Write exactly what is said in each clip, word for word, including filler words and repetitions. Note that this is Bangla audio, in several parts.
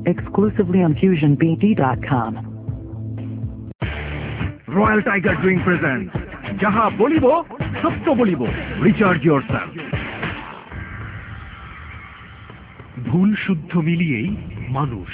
exclusively on fusion b d dot com. Royal Tiger Drink presents Jaha Bolibo, Sotto Bolibo. Recharge yourself. ভুল শুদ্ধ মিলিয়েই মানুষ।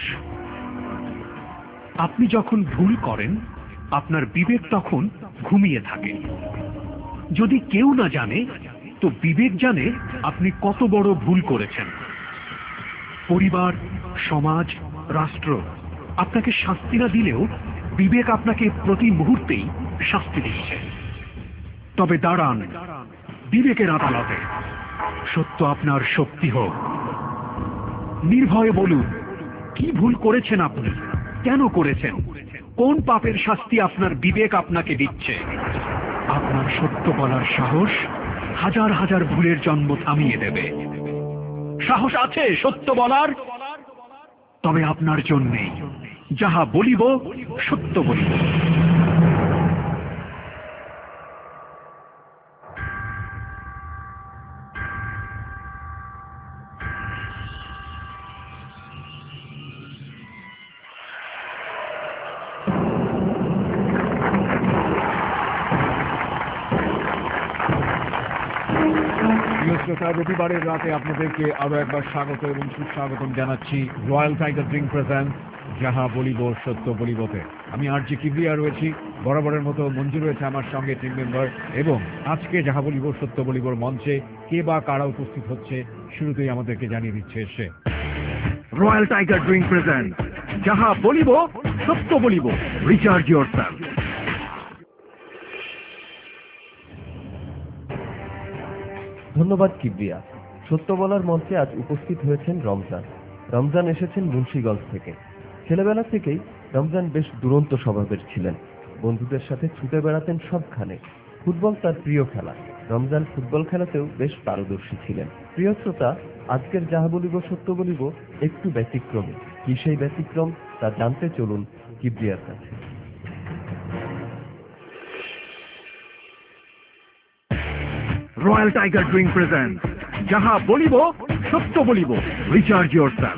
আপনি যখন ভুল করেন, আপনার বিবেক তখন ঘুমিয়ে থাকে। যদি কেউ না জানে, তো বিবেক জানে আপনি কত বড় ভুল করেছেন। পরিবার, সমাজ, রাষ্ট্র আপনাকে শাস্তি না দিলেও বিবেক আপনাকে প্রতি মুহূর্তেই শাস্তি দিচ্ছে। তবে দাঁড়ান বিবেকের আদালতে, সত্য আপনার শক্তি হোক। নির্ভয়ে বলুন, কি ভুল করেছেন আপনি, কেন করেছেন, কোন পাপের শাস্তি আপনার বিবেক আপনাকে দিচ্ছে। আপনার সত্য বলার সাহস হাজার হাজার ভুলের জন্ম থামিয়ে দেবে। সাহস আছে সত্য বলার? তবে আপনার জন্যেই যাহা বলিব সত্য বলিব। রবিবারের রাতে আপনাদেরকে আরো একবার স্বাগত এবং সুস্বাগতম জানাচ্ছি রয়্যাল টাইগার ড্রিঙ্ক প্রেজেন্ট যাহা বলিব সত্য বলিবতে। আমি আর জি কিবরিয়া রয়েছি, বরাবরের মতো মঞ্জু রয়েছে আমার সঙ্গে টিম মেম্বার, এবং আজকে যাহা বলিব সত্য বলিবর মঞ্চে কে বা কারা উপস্থিত হচ্ছে শুরুতেই আমাদেরকে জানিয়ে দিচ্ছে এসে। রয়্যাল টাইগার ড্রিঙ্ক প্রেজেন্ট যাহা বলিব সত্য বলিব। Recharge yourself. ধন্যবাদ কিবরিয়া। সত্য বলার মঞ্চে আজ উপস্থিত হয়েছেন রমজান। রমজান এসেছেন মুন্সিগঞ্জ থেকে। ছেলেবেলা থেকেই রমজান বেশ দুরন্ত স্বভাবের ছিলেন। বন্ধুদের সাথে ছুটে বেড়াতেন সবখানে। ফুটবল তার প্রিয় খেলা। রমজান ফুটবল খেলাতেও বেশ পারদর্শী ছিলেন। প্রিয় শ্রোতা, আজকের যাহা বলিব সত্য বলিব একটু ব্যতিক্রমী। কি সেই ব্যতিক্রম তা জানতে চলুন কিবরিয়ার কাছে। Royal Tiger Drink presents Jaha Bolibo Sotto Bolibo. Recharge yourself.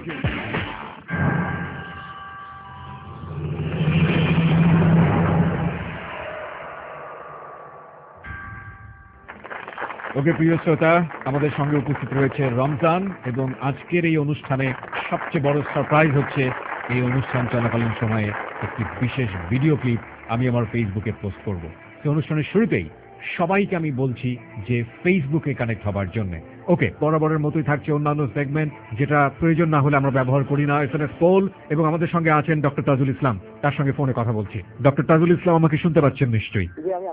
ওকে প্রিয় শ্রোতা, আমাদের সঙ্গে উপস্থিত রয়েছে রমজান, এবং আজকের এই অনুষ্ঠানে সবচেয়ে বড় সারপ্রাইজ হচ্ছে এই অনুষ্ঠান চলাকালীন সময়ে একটি বিশেষ ভিডিও ক্লিপ আমি আমার ফেসবুকে পোস্ট করব। সেই অনুষ্ঠানের শুরুতেই সবাইকে আমি বলছি যে ফেসবুকে কানেক্ট হবার জন্য। ওকে, বরাবরের মতোই থাকছে অন্যান্য সেগমেন্ট, যেটা প্রয়োজন না হলে আমরা ব্যবহার করি না। এস এম এস পোল, এবং আমাদের সঙ্গে আছেন ডক্টর তাজুল ইসলাম, তার সঙ্গে ফোনে কথা বলছি। ডক্টর তাজুল ইসলাম, আমাকে শুনতে পাচ্ছেন নিশ্চয়ই?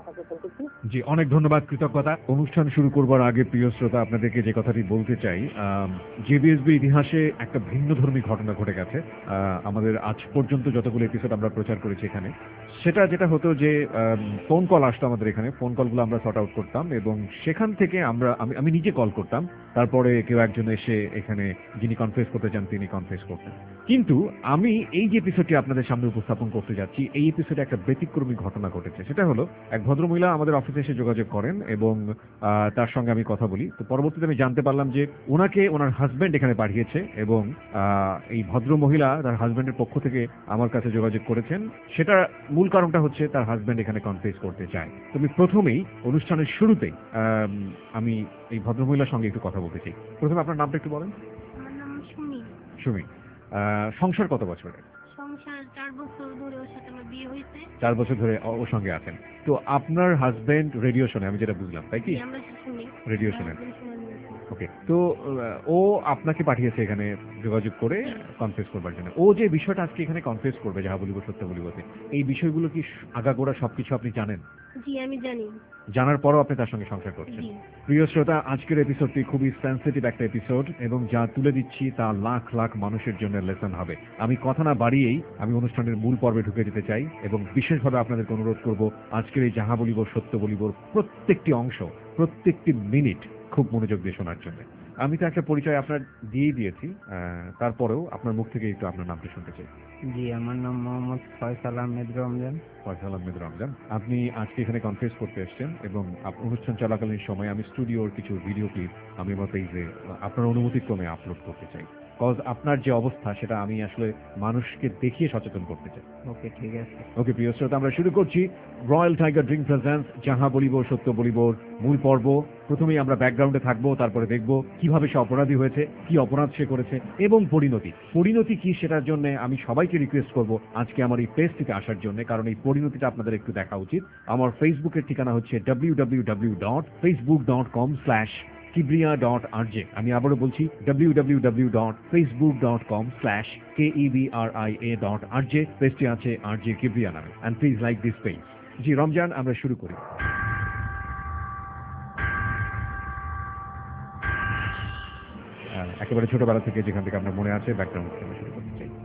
জি, অনেক ধন্যবাদ, কৃতজ্ঞতা। অনুষ্ঠান শুরু করবার আগে প্রিয় শ্রোতা, আপনাদেরকে যে কথাটি বলতে চাই, জেবিএসবি ইতিহাসে একটা ভিন্নধর্মী ঘটনা ঘটে গেছে। আমাদের আজ পর্যন্ত যতগুলো এপিসোড আমরা প্রচার করেছি এখানে, সেটা যেটা হতো যে ফোন কল আসতো আমাদের এখানে, ফোন কলগুলো আমরা সর্ট আউট করতাম, এবং সেখান থেকে আমরা আমি আমি নিজে কল করতাম, তারপরে কেউ একজন এসে এখানে যিনি কনফেস করতে চান তিনি কনফেস করতেন। কিন্তু আমি এই যে এপিসোডটি আপনাদের সামনে উপস্থাপন করতে যাচ্ছি, এই এপিসোডে একটা ব্যতিক্রমী ঘটনা ঘটেছে। সেটা হলো, এক ভদ্রমহিলা আমাদের অফিসে এসে যোগাযোগ করেন, এবং তার সঙ্গে আমি কথা বলি। তো পরবর্তীতে আমি জানতে পারলাম যে ওনাকে ওনার হাজব্যান্ড এখানে পাঠিয়েছে, এবং এই ভদ্রমহিলা তার হাজব্যান্ডের পক্ষ থেকে আমার কাছে যোগাযোগ করেছেন। সেটা মূল কারণটা হচ্ছে তার হাজব্যান্ড এখানে কনফেস করতে চায়। তো আমি প্রথমেই অনুষ্ঠানের শুরুতেই আমি এই ভদ্রমহিলার সঙ্গে একটু কথা বলতে চাই। প্রথমে আপনার নামটা একটু বলেন। আমার নাম সুমি। সুমি, সংসার কত বছরে? সংসার চার বছর ধরে ওর সাথে আমার বিয়ে হয়েছে। চার বছর ধরে ওর সঙ্গে আছেন। তো আপনার হাজবেন্ড রেডিও শোনে, আমি যেটা বুঝলাম, তাই কি? আমরা শুনি রেডিও শোনেন। ওকে, তো ও আপনাকে পাঠিয়েছে এখানে যোগাযোগ করে কনফেস করবার জন্য। ও যে বিষয়টা আজকে এখানে কনফেস করবে যাহা বলিব সত্য বলিবতে, এই বিষয়গুলো কি আগাগোড়া সবকিছু আপনি জানেন? জি, আমি জানি। জানার পরও আপনি তার সঙ্গে সংসার করছেন। প্রিয় শ্রোতা, আজকের এপিসোডটি খুবই সেন্সিটিভ একটা এপিসোড, এবং যা তুলে দিচ্ছি তা লাখ লাখ মানুষের জন্য লেসন হবে। আমি কথা না বাড়িয়েই আমি অনুষ্ঠানের মূল পর্বে ঢুকে যেতে চাই, এবং বিশেষভাবে আপনাদেরকে অনুরোধ করব আজকের এই যাহা বলিব সত্য বলিবর প্রত্যেকটি অংশ, প্রত্যেকটি মিনিট খুব মনোযোগ দিয়ে শোনার জন্য। আমি তো একটা পরিচয় আপনার দিয়েই দিয়েছি, তারপরেও আপনার মুখ থেকে একটু আপনার নামটা শুনতে চাই। জি, আমার নাম মোহাম্মদ ফয়সাল আহমেদ রমজান। ফয়সাল আহমেদ রমজান, আপনি আজকে এখানে কনফেস করতে এসেছেন, এবং অনুষ্ঠান চলাকালীন সময় আমি স্টুডিওর কিছু ভিডিও ক্লিপ আমি আমার পেজে আপনার অনুমতিক্রমে আপলোড করতে চাই। কজ আপনার যে অবস্থা সেটা আমি আসলে মানুষকে দেখিয়ে সচেতন করতে চাই। ওকে ঠিক আছে। ওকে প্রিয় শ্রোতা, আমরা শুরু করছি রয়্যাল টাইগার ড্রিঙ্ক প্রেজেন্স যাহা বলিব সত্য বলিবর মূল পর্ব। প্রথমেই আমরা ব্যাকগ্রাউন্ডে থাকবো, তারপরে দেখব কিভাবে সে অপরাধী হয়েছে, কি অপরাধ সে করেছে এবং পরিণতি পরিণতি কি সেটার জন্য আমি সবাইকে রিকোয়েস্ট করব আজকে আমার এই পেজটিতে আসার জন্য, কারণ এই পরিণতিটা আপনাদের একটু দেখা উচিত। আমার ফেসবুকের ঠিকানা হচ্ছে W W W dot Facebook dot com slash Kibria dot R J. আমি আবারও বলছি W W W dot Facebook dot com slash K E B R I A dot R J. পেজটি আছে আর জে কিবরিয়া নামে। And please like this page. জি রমজান, আমরা শুরু করি। আহ, একেবারে ছোটবেলা থেকে যেখান থেকে আপনার মনে আছে ব্যাকগ্রাউন্ড থেকে শুরু করতে চাই।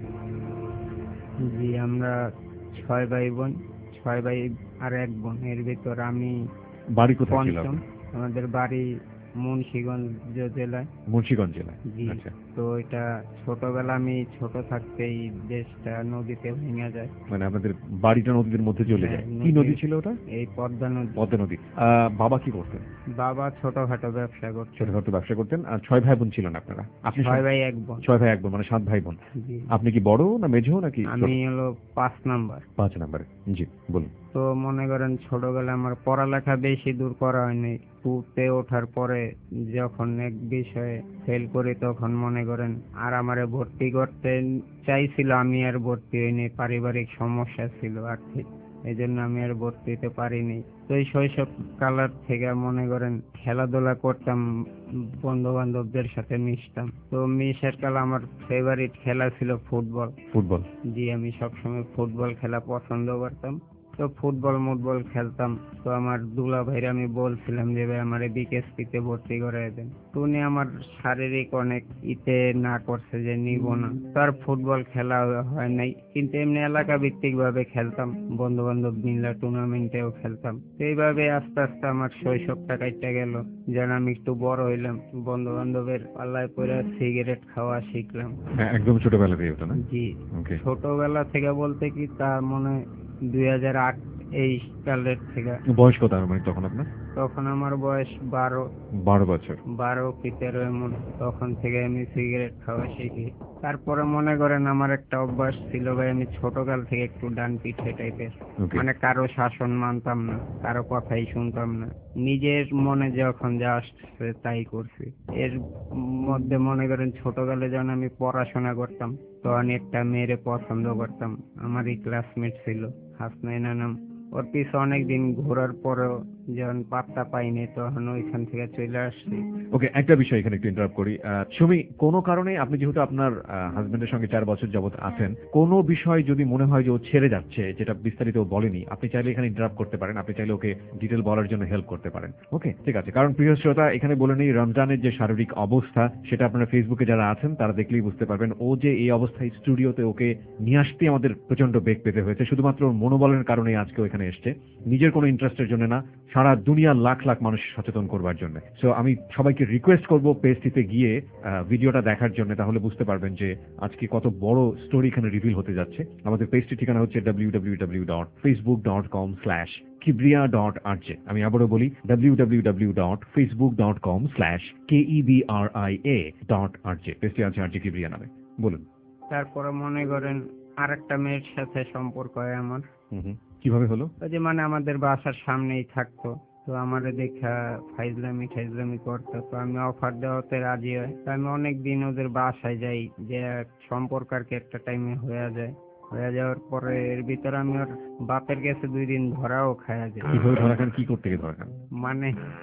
জি আমরা ছয় ভাই বোন, ছয় ভাই আর এক বোন। এর ভিতর আমি বাড়ি কোথায় ছিল পঞ্চম। আপনার? আমাদের বাড়ি মুন্সিগঞ্জ জেলায়। মুন্সিগঞ্জ জেলায়। জি। আচ্ছা, তো এটা ছোটবেলা আমি ছোট থাকতেই দেশটা নদীতে ভেঙে যায়। মানে আপনাদের বাড়িটা নদীর মধ্যে চলে যায়। হ্যাঁ, কি নদী- নদী ছিল ওটা? এই পদ্মা নদী। পদ্মা নদী। আহ, বাবা কি করতেন? বাবা ছোটখাটো ব্যবসা করছে। ছোটখাটো ব্যবসা করতেন। আর ছয় ভাই বোন ছিলেন আপনারা? আপনি ছয় সব- ভাই এক বোন। ছয় ভাই এক বোন, মানে সাত ভাই বোন। জি। আপনি কি বড় না মেঝো নাকি আমি ছোট? হলো পাঁচ নাম্বার। পাঁচ নাম্বারে। জি বলুন। তো মনে করেন ছোটবেলায় আমার পড়ালেখা বেশি দূর করা হয়নি। টুতে ওঠার পরে যখন এক বিষয়ে ফেল করি তখন মনে করেন আর আমারে ভর্তি করতে চাইছিল, আমি আর ভর্তি হইনি। পারিবারিক সমস্যা ছিল আর্থিক, এই জন্য আমি আর ভর্তি হতে পারিনি। তো এই শৈশব কালার থেকে মনে করেন খেলাধুলা করতাম, বন্ধু বান্ধবদের সাথে মিশতাম। তো মিশার কাল আমার ফেভারিট খেলা ছিল ফুটবল। ফুটবল। জি, আমি সবসময় ফুটবল খেলা পছন্দ করতাম। তো ফুটবল মুটবল খেলতাম। তো আমার দুলা ভাইরে আমি বলছিলাম যে ভাই আমার বিকেএসপিতে ভর্তি করে দেন। তো উনি আমার শারীরিক অনেক ইতে না করছে যে নিব না। তার ফুটবল খেলা হয় নাই, কিন্তু এমনি এলাকা ভিত্তিক ভাবে খেলতাম, বন্ধু বান্ধব মিলে টুর্নামেন্টেও খেলতাম। তো এইভাবে আস্তে আস্তে আমার শৈশবটা কাটতে গেল। যেন আমি একটু বড় হইলাম, বন্ধু বান্ধবের পাল্লায় পরে সিগারেট খাওয়া শিখলাম। হ্যাঁ, একদম ছোটবেলা থেকে ওটা না? জি। ওকে। ছোটবেলা থেকে বলতে কি তা মনে দুই হাজার আট এই সালের থেকে। বয়স কত মানে তখন আপনার? তখন আমার বয়স বারো বারো বছর। বারো কি তেরো এমন। তখন থেকে আমি সিগারেট খাওয়া শিখি। তারপরে মনে করেন আমার একটা অভ্যাস ছিল ভাই, আমি ছোটকাল থেকে একটু ডান পিঠে টাইপের। Okay. মানে কারো শাসন মানতাম না, কারো কথাই শুনতাম না, নিজের মনে যখন যা আসছে তাই করছি। এর মধ্যে মনে করেন ছোটকালে যখন আমি পড়াশোনা করতাম তখন একটা মেয়েরে পছন্দ করতাম। আমারই ক্লাসমেট ছিল, হাসনাইনা নাম। ওর পিছে অনেকদিন ঘোরার পরেও যখন পাত্তা পাইনি তখন ওইখান থেকে চলে আসছি। ওকে, একটা বিষয় এখানে একটু ইন্টারাপ্ট করি। আহ, সুমি, কোনো কারণে আপনি যেহেতু আপনার হাজবেন্ডের সঙ্গে চার বছর যাবত আছেন, কোনো বিষয় যদি মনে হয় যে ও ছেড়ে যাচ্ছে, যেটা বিস্তারিত ও বলেনি, আপনি চাইলে এখানে ইন্টারাপ্ট করতে পারেন। আপনি চাইলে ওকে ডিটেল বলার জন্য হেল্প করতে পারেন। ওকে, ঠিক আছে। কারণ প্রিয় শ্রোতা, এখানে বলে নেই রমজানের যে শারীরিক অবস্থা সেটা আপনারা ফেসবুকে যারা আছেন তারা দেখলেই বুঝতে পারবেন। ও যে এই অবস্থায় স্টুডিওতে ওকে নিয়ে আসতে আমাদের প্রচন্ড বেগ পেতে হয়েছে, শুধুমাত্র ওর মনোবলের কারণে আজকে এখানে এসছে, নিজের কোনো ইন্টারেস্টের জন্য না, সারা দুনিয়ার লাখ লাখ মানুষ সচেতন করবার জন্য। সো আমি সবাইকে রিকোয়েস্ট করব পেজটিতে গিয়ে ভিডিওটা দেখার জন্য, তাহলে বুঝতে পারবেন যে আজকে কত বড় স্টোরি এখানে রিভিল হতে যাচ্ছে। আমাদের পেজটির ঠিকানা হচ্ছে W W W dot Facebook dot com slash Kibria dot R J. আমি আবারও বলি W W W dot Facebook dot com slash K E B R I A dot R J. পেজটি আছে আর জে কিবরিয়া নামে। বলুন। তারপরে মনে করেন আর একটা মেয়ের সাথে সম্পর্ক হয় আমার। হুম হুম। কিভাবে হলো? ওই যে মানে আমাদের বাসার সামনেই থাকতো। তো আমার দেখা ফাইজলামি ঠাইজলামি করতো। তো আমি অফার দেওয়াতে রাজি হয়। তো আমি অনেক দিন ওদের বাসায় যাই, যে সম্পর্ক আর কি একটা টাইমে হয়ে যায়। হয়ে যাওয়ার পরে এর ভিতরে আমি ওর বাপের কাছে দুই দিন ধরাও খাওয়া যায়। কিভাবে ধরা খান? কি করতে গিয়ে ধরা খান? মানে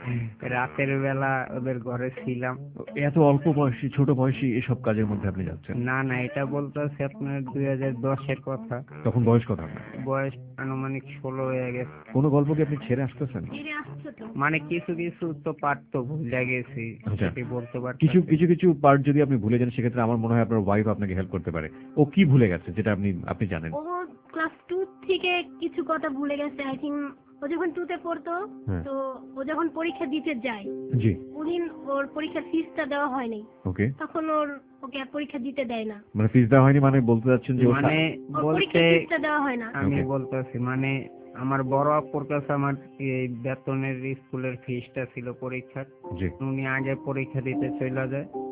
রাতের বেলা ওদের ঘরে ছিলাম। এত অল্প বয়সী, ছোট বয়সী এসব কাজের মধ্যে আপনি যাচ্ছেন? না না, এটা বলতেছি আপনার দুই হাজার দশের কথা। তখন বয়স কত আপনার? বয়স আনুমানিক ষোলো হয়ে গেছে। কোনো গল্প কি আপনি ছেড়ে আসতেছেন? ফিরে আসছো তো? মানে কিছু কিছু তো পারতো, ভুলে গেছি, আচ্ছা। সেটি বলতে পারছি। কিছু কিছু কিছু পার্ট যদি আপনি ভুলে যান, সেক্ষেত্রে আমার মনে হয় আপনার ওয়াইফ আপনাকে হেল্প করতে পারে। ও কি ভুলে গেছে যেটা আপনি আপনি জানেন? ও ক্লাস টু থেকে কিছু কথা ভুলে গেছে। আই থিঙ্ক ও যখন টুতে পড়তো, হ্যাঁ। তো ও যখন পরীক্ষা দিতে যায়, জি। ওদিন ওর পরীক্ষার ফিসটা দেওয়া হয়নি। ওকে। তখন ওর ওকে আর পরীক্ষা দিতে দেয় না। মানে ফিস দেওয়া হয়নি মানে বলতে যাচ্ছেন যে ও সা- মানে ওর বলতে পরীক্ষার ফিসটা দেওয়া হয় না। আমি Okay. বলতেছি মানে আমার বড় আপুর কাছে আমার এই বেতনের স্কুলের ফিসটা ছিল পরীক্ষার। জি। উনি আগে পরীক্ষা দিতে চলে যায়।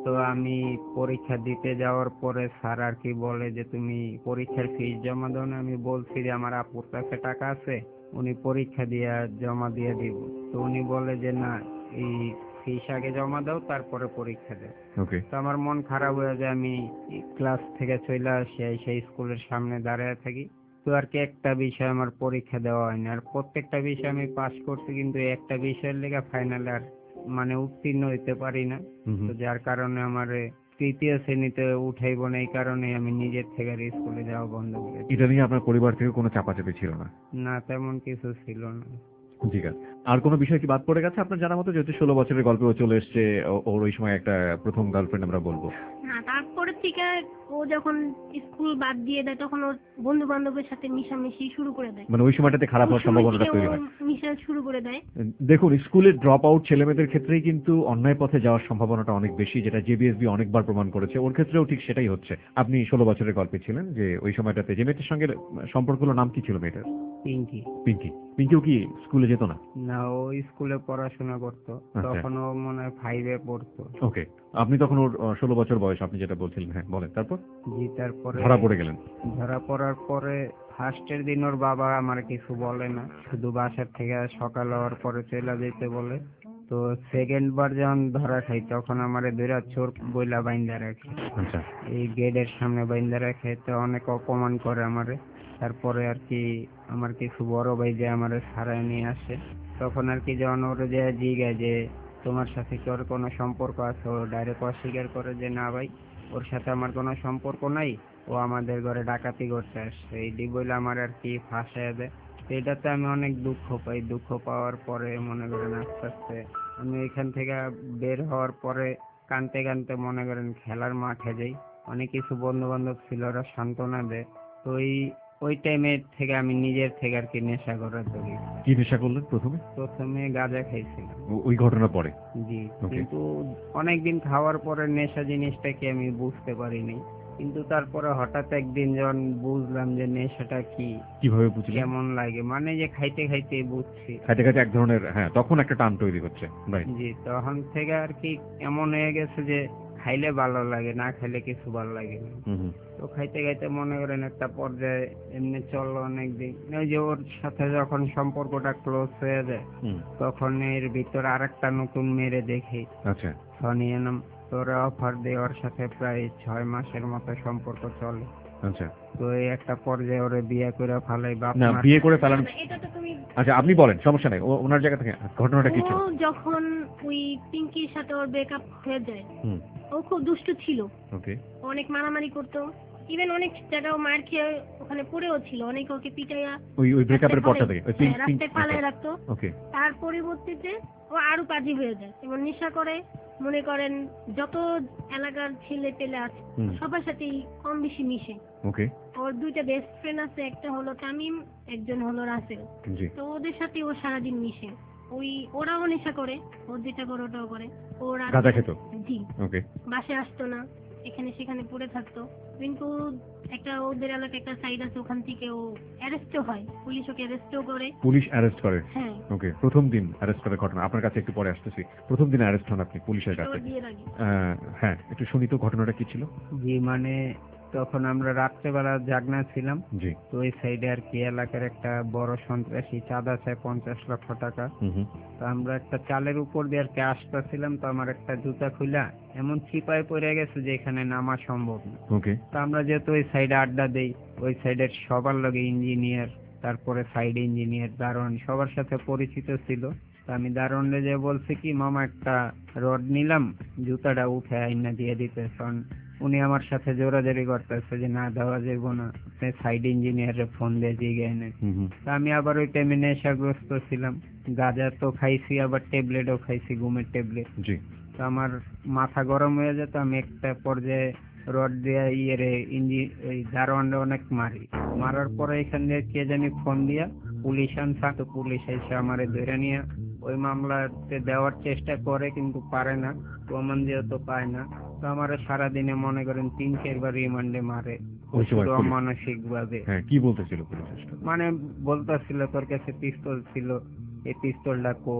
তো আমি পরীক্ষা দিতে যাওয়ার পরে স্যার আর কি বলে যে তুমি পরীক্ষার ফিস জমা দাও না। আমি বলছি যে আমার আপুর কাছে টাকা আছে, উনি পরীক্ষা দিয়ে জমা দিয়ে দিব। তো উনি বলে যে না, এই ফিস আগে জমা দাও, তারপরে পরীক্ষা দাও। ওকে। তো আমার মন খারাপ হয়ে যায়, আমি ক্লাস থেকে চলে আসি, সেই স্কুলের সামনে দাঁড়িয়ে থাকি। তো আর কি একটা বিষয় আমার পরীক্ষা দেওয়া হয়নি, আর প্রত্যেকটা বিষয় আমি পাস করছি, কিন্তু একটা বিষয়ের লেগে ফাইনালে আর মানে উত্তীর্ণ হইতে পারি না। তো যার কারণে আমার তৃতীয় শ্রেণীতে উঠাইব না, এই কারণে আমি নিজের থেকে আর স্কুলে যাওয়া বন্ধ করেছি। এটা নিয়ে আপনার পরিবার থেকে কোনো চাপাচাপি ছিল না? না, তেমন কিছু ছিল না। ঠিক আছে। আর কোনো বিষয় কি বাদ পড়ে গেছে আপনার জানা মতো? যেহেতু ষোলো বছরের গল্পে ও চলে এসছে, ও- ওর ওই সময় একটা প্রথম গার্লফ্রেন্ড আমরা বলবো। না, তারপরে থেকে ও যখন স্কুল বাদ দিয়ে দেয় তখন ওর বন্ধু বান্ধবের সাথে মিশামিশি শুরু করে দেয়। মানে ওই সময়টাতে খারাপ হওয়ার ওই সময় সম্ভাবনাটা থেকে তৈরি ও হয়। মিশা শুরু করে দেয়। দেখুন, স্কুলে ড্রপ আউট ছেলেমেয়েদের ক্ষেত্রেই কিন্তু অন্যায় পথে যাওয়ার সম্ভাবনাটা অনেক বেশি, যেটা জেবিএসবি অনেকবার প্রমাণ করেছে। ওর ক্ষেত্রেও ঠিক সেটাই হচ্ছে। আপনি ষোলো বছরের গল্পে ছিলেন যে ওই সময়টাতে যে মেয়েটার সঙ্গে সম্পর্ক হলো, নাম কি ছিল মেয়েটার? পিঙ্কি। পিঙ্কি। পিঙ্কিও কি স্কুলে যেত না? না, ও স্কুলে পড়াশোনা করতো, তখন ও মনে হয় ফাইভে পড়তো। ওকে। আপনি তখন ওর ষোলো বছর বয়স, আপনি যেটা বলছিলেন। হ্যাঁ, বলেন। তারপর জি, তারপরে ধরা পড়ে গেলেন। ধরা পড়ার পরে ফার্স্টের দিন ওর বাবা আমার কিছু বলে না, শুধু বাসার থেকে সকাল হওয়ার পরে চলে যেতে বলে। তো সেকেন্ড বার যখন ধরা খাই তখন আমার দুইটা চোর বইলা বাইন্দা রাখে, আচ্ছা। এই গেটের সামনে বাইন্দা রাখে। তো অনেক অপমান করে আমারে। তারপরে আর কি আমার কিছু বড় ভাই যে আমারে ছাড়ায় নিয়ে আসে, তখন আর কি যখন ওরে যে জিজ্ঞাসা যে তোমার সাথে কি ওর কোনো সম্পর্ক আছে, ও ডাইরেক্ট অস্বীকার করে যে না ভাই, ওর সাথে আমার কোনো সম্পর্ক নাই, ও আমাদের ঘরে ডাকাতি করতে আসছে, এই বলে আমার আর কি ফাঁসায় দেয়। তো এটাতে আমি অনেক দুঃখ পাই। দুঃখ পাওয়ার পরে মনে করেন আস্তে আস্তে আমি এখান থেকে বের হওয়ার পরে কানতে কানতে মনে করেন খেলার মাঠে যাই। অনেক কিছু বন্ধু বান্ধব ছিল, ওরা সান্ত্বনা দেয়। তো ওই ওই টাইমের থেকে আমি নিজের থেকে আর কি নেশা করার ধরি। কি নেশা করলেন প্রথমে? প্রথমে গাঁজা খাইছিলাম। ও- ওই ঘটনার পরে? জি, Okay. কিন্তু অনেকদিন খাওয়ার পরে নেশা জিনিসটাকে আমি বুঝতে পারিনি, কিন্তু তারপরে হঠাৎ একদিন যখন বুঝলাম যে নেশাটা কি, কিভাবে বুঝলেন? কেমন লাগে, মানে যে খাইতে খাইতে বুঝছি। খাইতে খাইতে এক ধরনের, হ্যাঁ, তখন একটা টান তৈরি হচ্ছে। রাইট। জি, তখন থেকে আর কি এমন হয়ে গেছে যে খাইলে ভালো লাগে, না খাইলে কিছু ভালো লাগে না। হুম হুম। তো খাইতে খাইতে মনে করেন একটা পর্যায়ে এমনি চললো অনেকদিন। ওই যে ওর সাথে যখন সম্পর্কটা ক্লোজ হয়ে যায়, হুম। তখন এর ভিতর আরেকটা নতুন মেরে দেখি, আচ্ছা। সোনিয়া নাম। তোরা অফার দিয়ে ওর সাথে প্রায় ছয় মাসের মতো সম্পর্ক চলে। আচ্ছা। তো এই একটা পর্যায়ে ওরে বিয়ে করে ফালাই বাপ না, মা। বিয়ে করে ফেলান। না, এটা তো তুমি আচ্ছা, আপনি বলেন, সমস্যা নাই। ও- ওনার জায়গা থেকে ঘটনাটা কি ছিল? ও যখন ওই পিঙ্কির সাথে ওর ব্রেকআপ হয়ে যায়, হুম। ও খুব দুষ্টু ছিল, ওকে। অনেক মারামারি করতো, ইভেন অনেক জায়গায় মার খেয়ে ওখানে পড়েও ছিল, অনেক ওকে পিটাইয়া ওই ওই ব্রেকআপের রাস্তায় পরটা ফালাই- থেকে ওই পিঙ্ক হ্যাঁ, পিঙ্ক। রাস্তায় ফালাই রাখতো। ওকে। তার পরিবর্তিতে ও আরো কাজী হয়ে যায় এবং নেশা করে। মনে করেন যত এলাকার ছেলে পেলে আছে হুম। সবার সাথেই কম বেশি মিশে। ওকে। ওর দুইটা বেস্ট ফ্রেন্ড আছে, একটা হলো তামিম, একজন হলো রাসেল। জি। তো ওদের সাথে ও সারাদিন মিশে। ওই ওরাও নেশা করে, ও যেটা করে ওটাও করে। ওরা গাঁজা খেত? জি। ওকে। বাসে আসতো না, এখানে সেখানে পড়ে থাকতো। কিন্তু একটা ওদের এলাকায় একটা সাইড আছে, ওখান থেকে ও অ্যারেস্টও হয়, পুলিশ ওকে অ্যারেস্টও করে। পুলিশ অ্যারেস্ট করে? হ্যাঁ, ওকে। প্রথম দিন অ্যারেস্ট করার ঘটনা আপনার কাছে একটু পরে আসতেছি। প্রথম দিন অ্যারেস্ট হন আপনি পুলিশের কাছে। ওর বিয়ের আগে। আহ, হ্যাঁ, একটু শুনি তো ঘটনাটা কি ছিল। জি, মানে তখন আমরা রাত্রেবেলা জাগনা ছিলাম। জি। তো ওই সাইডে আর কি এলাকার একটা বড় সন্ত্রাসী চাঁদা চায় পঞ্চাশ লক্ষ টাকা। হুম হুম। তো আমরা একটা চালের উপর দিয়ে আর কি আসতেছিলাম, তো আমার একটা জুতা খুলা এমন চিপায় পড়ে গেছে যে এখানে নামা সম্ভব না। ওকে। তো আমরা যেহেতু ওই সাইডে আড্ডা দেই, ওই সাইডের সবার লগে ইঞ্জিনিয়ার, তারপরে সাইড ইঞ্জিনিয়ার, দারোয়ান, সবার সাথে পরিচিত ছিল। তো আমি দারোয়ানরে যে বলছি কি মামা একটা রড নিলাম, জুতাটা উঠে আইনা দিয়ে দিতেছেন। উনি আমার সাথে জোরাজোরি করতেছে যে না, দেওয়া যাইব না, আপনি সাইড ইঞ্জিনিয়ারে ফোন দিয়ে জিগে এনে। হুম হুম। তা আমি আবার ওই টাইমে নেশাগ্রস্ত ছিলাম, গাঁজা তো খাইছি, আবার ট্যাবলেটও খাইছি, ঘুমের ট্যাবলেট। জি। তো আমার মাথা গরম হয়ে যেত, আমি একটা পর্যায়ে রড দিয়ে ইয়ে রে ইঞ্জি ওই দারোয়ানরে অনেক মারি। মারার পরে এখান দিয়ে কে জানি ফোন দিয়া পুলিশ আনছা। তো পুলিশ এসে আমারে ধরে নিয়ে ওই মামলাতে দেওয়ার চেষ্টা করে, কিন্তু পারে না, প্রমাণ যেহেতু পায় না। তো আমার সারাদিনে মনে করেন তিন চারবার রিমান্ডে মারে, ওই সময় পুলিশ? মানসিক ভাবে। হ্যাঁ, কি বলতেছিল পুলিশ? মানে বলতেছিল তোর কাছে পিস্তল ছিল, এই পিস্তলটা কো।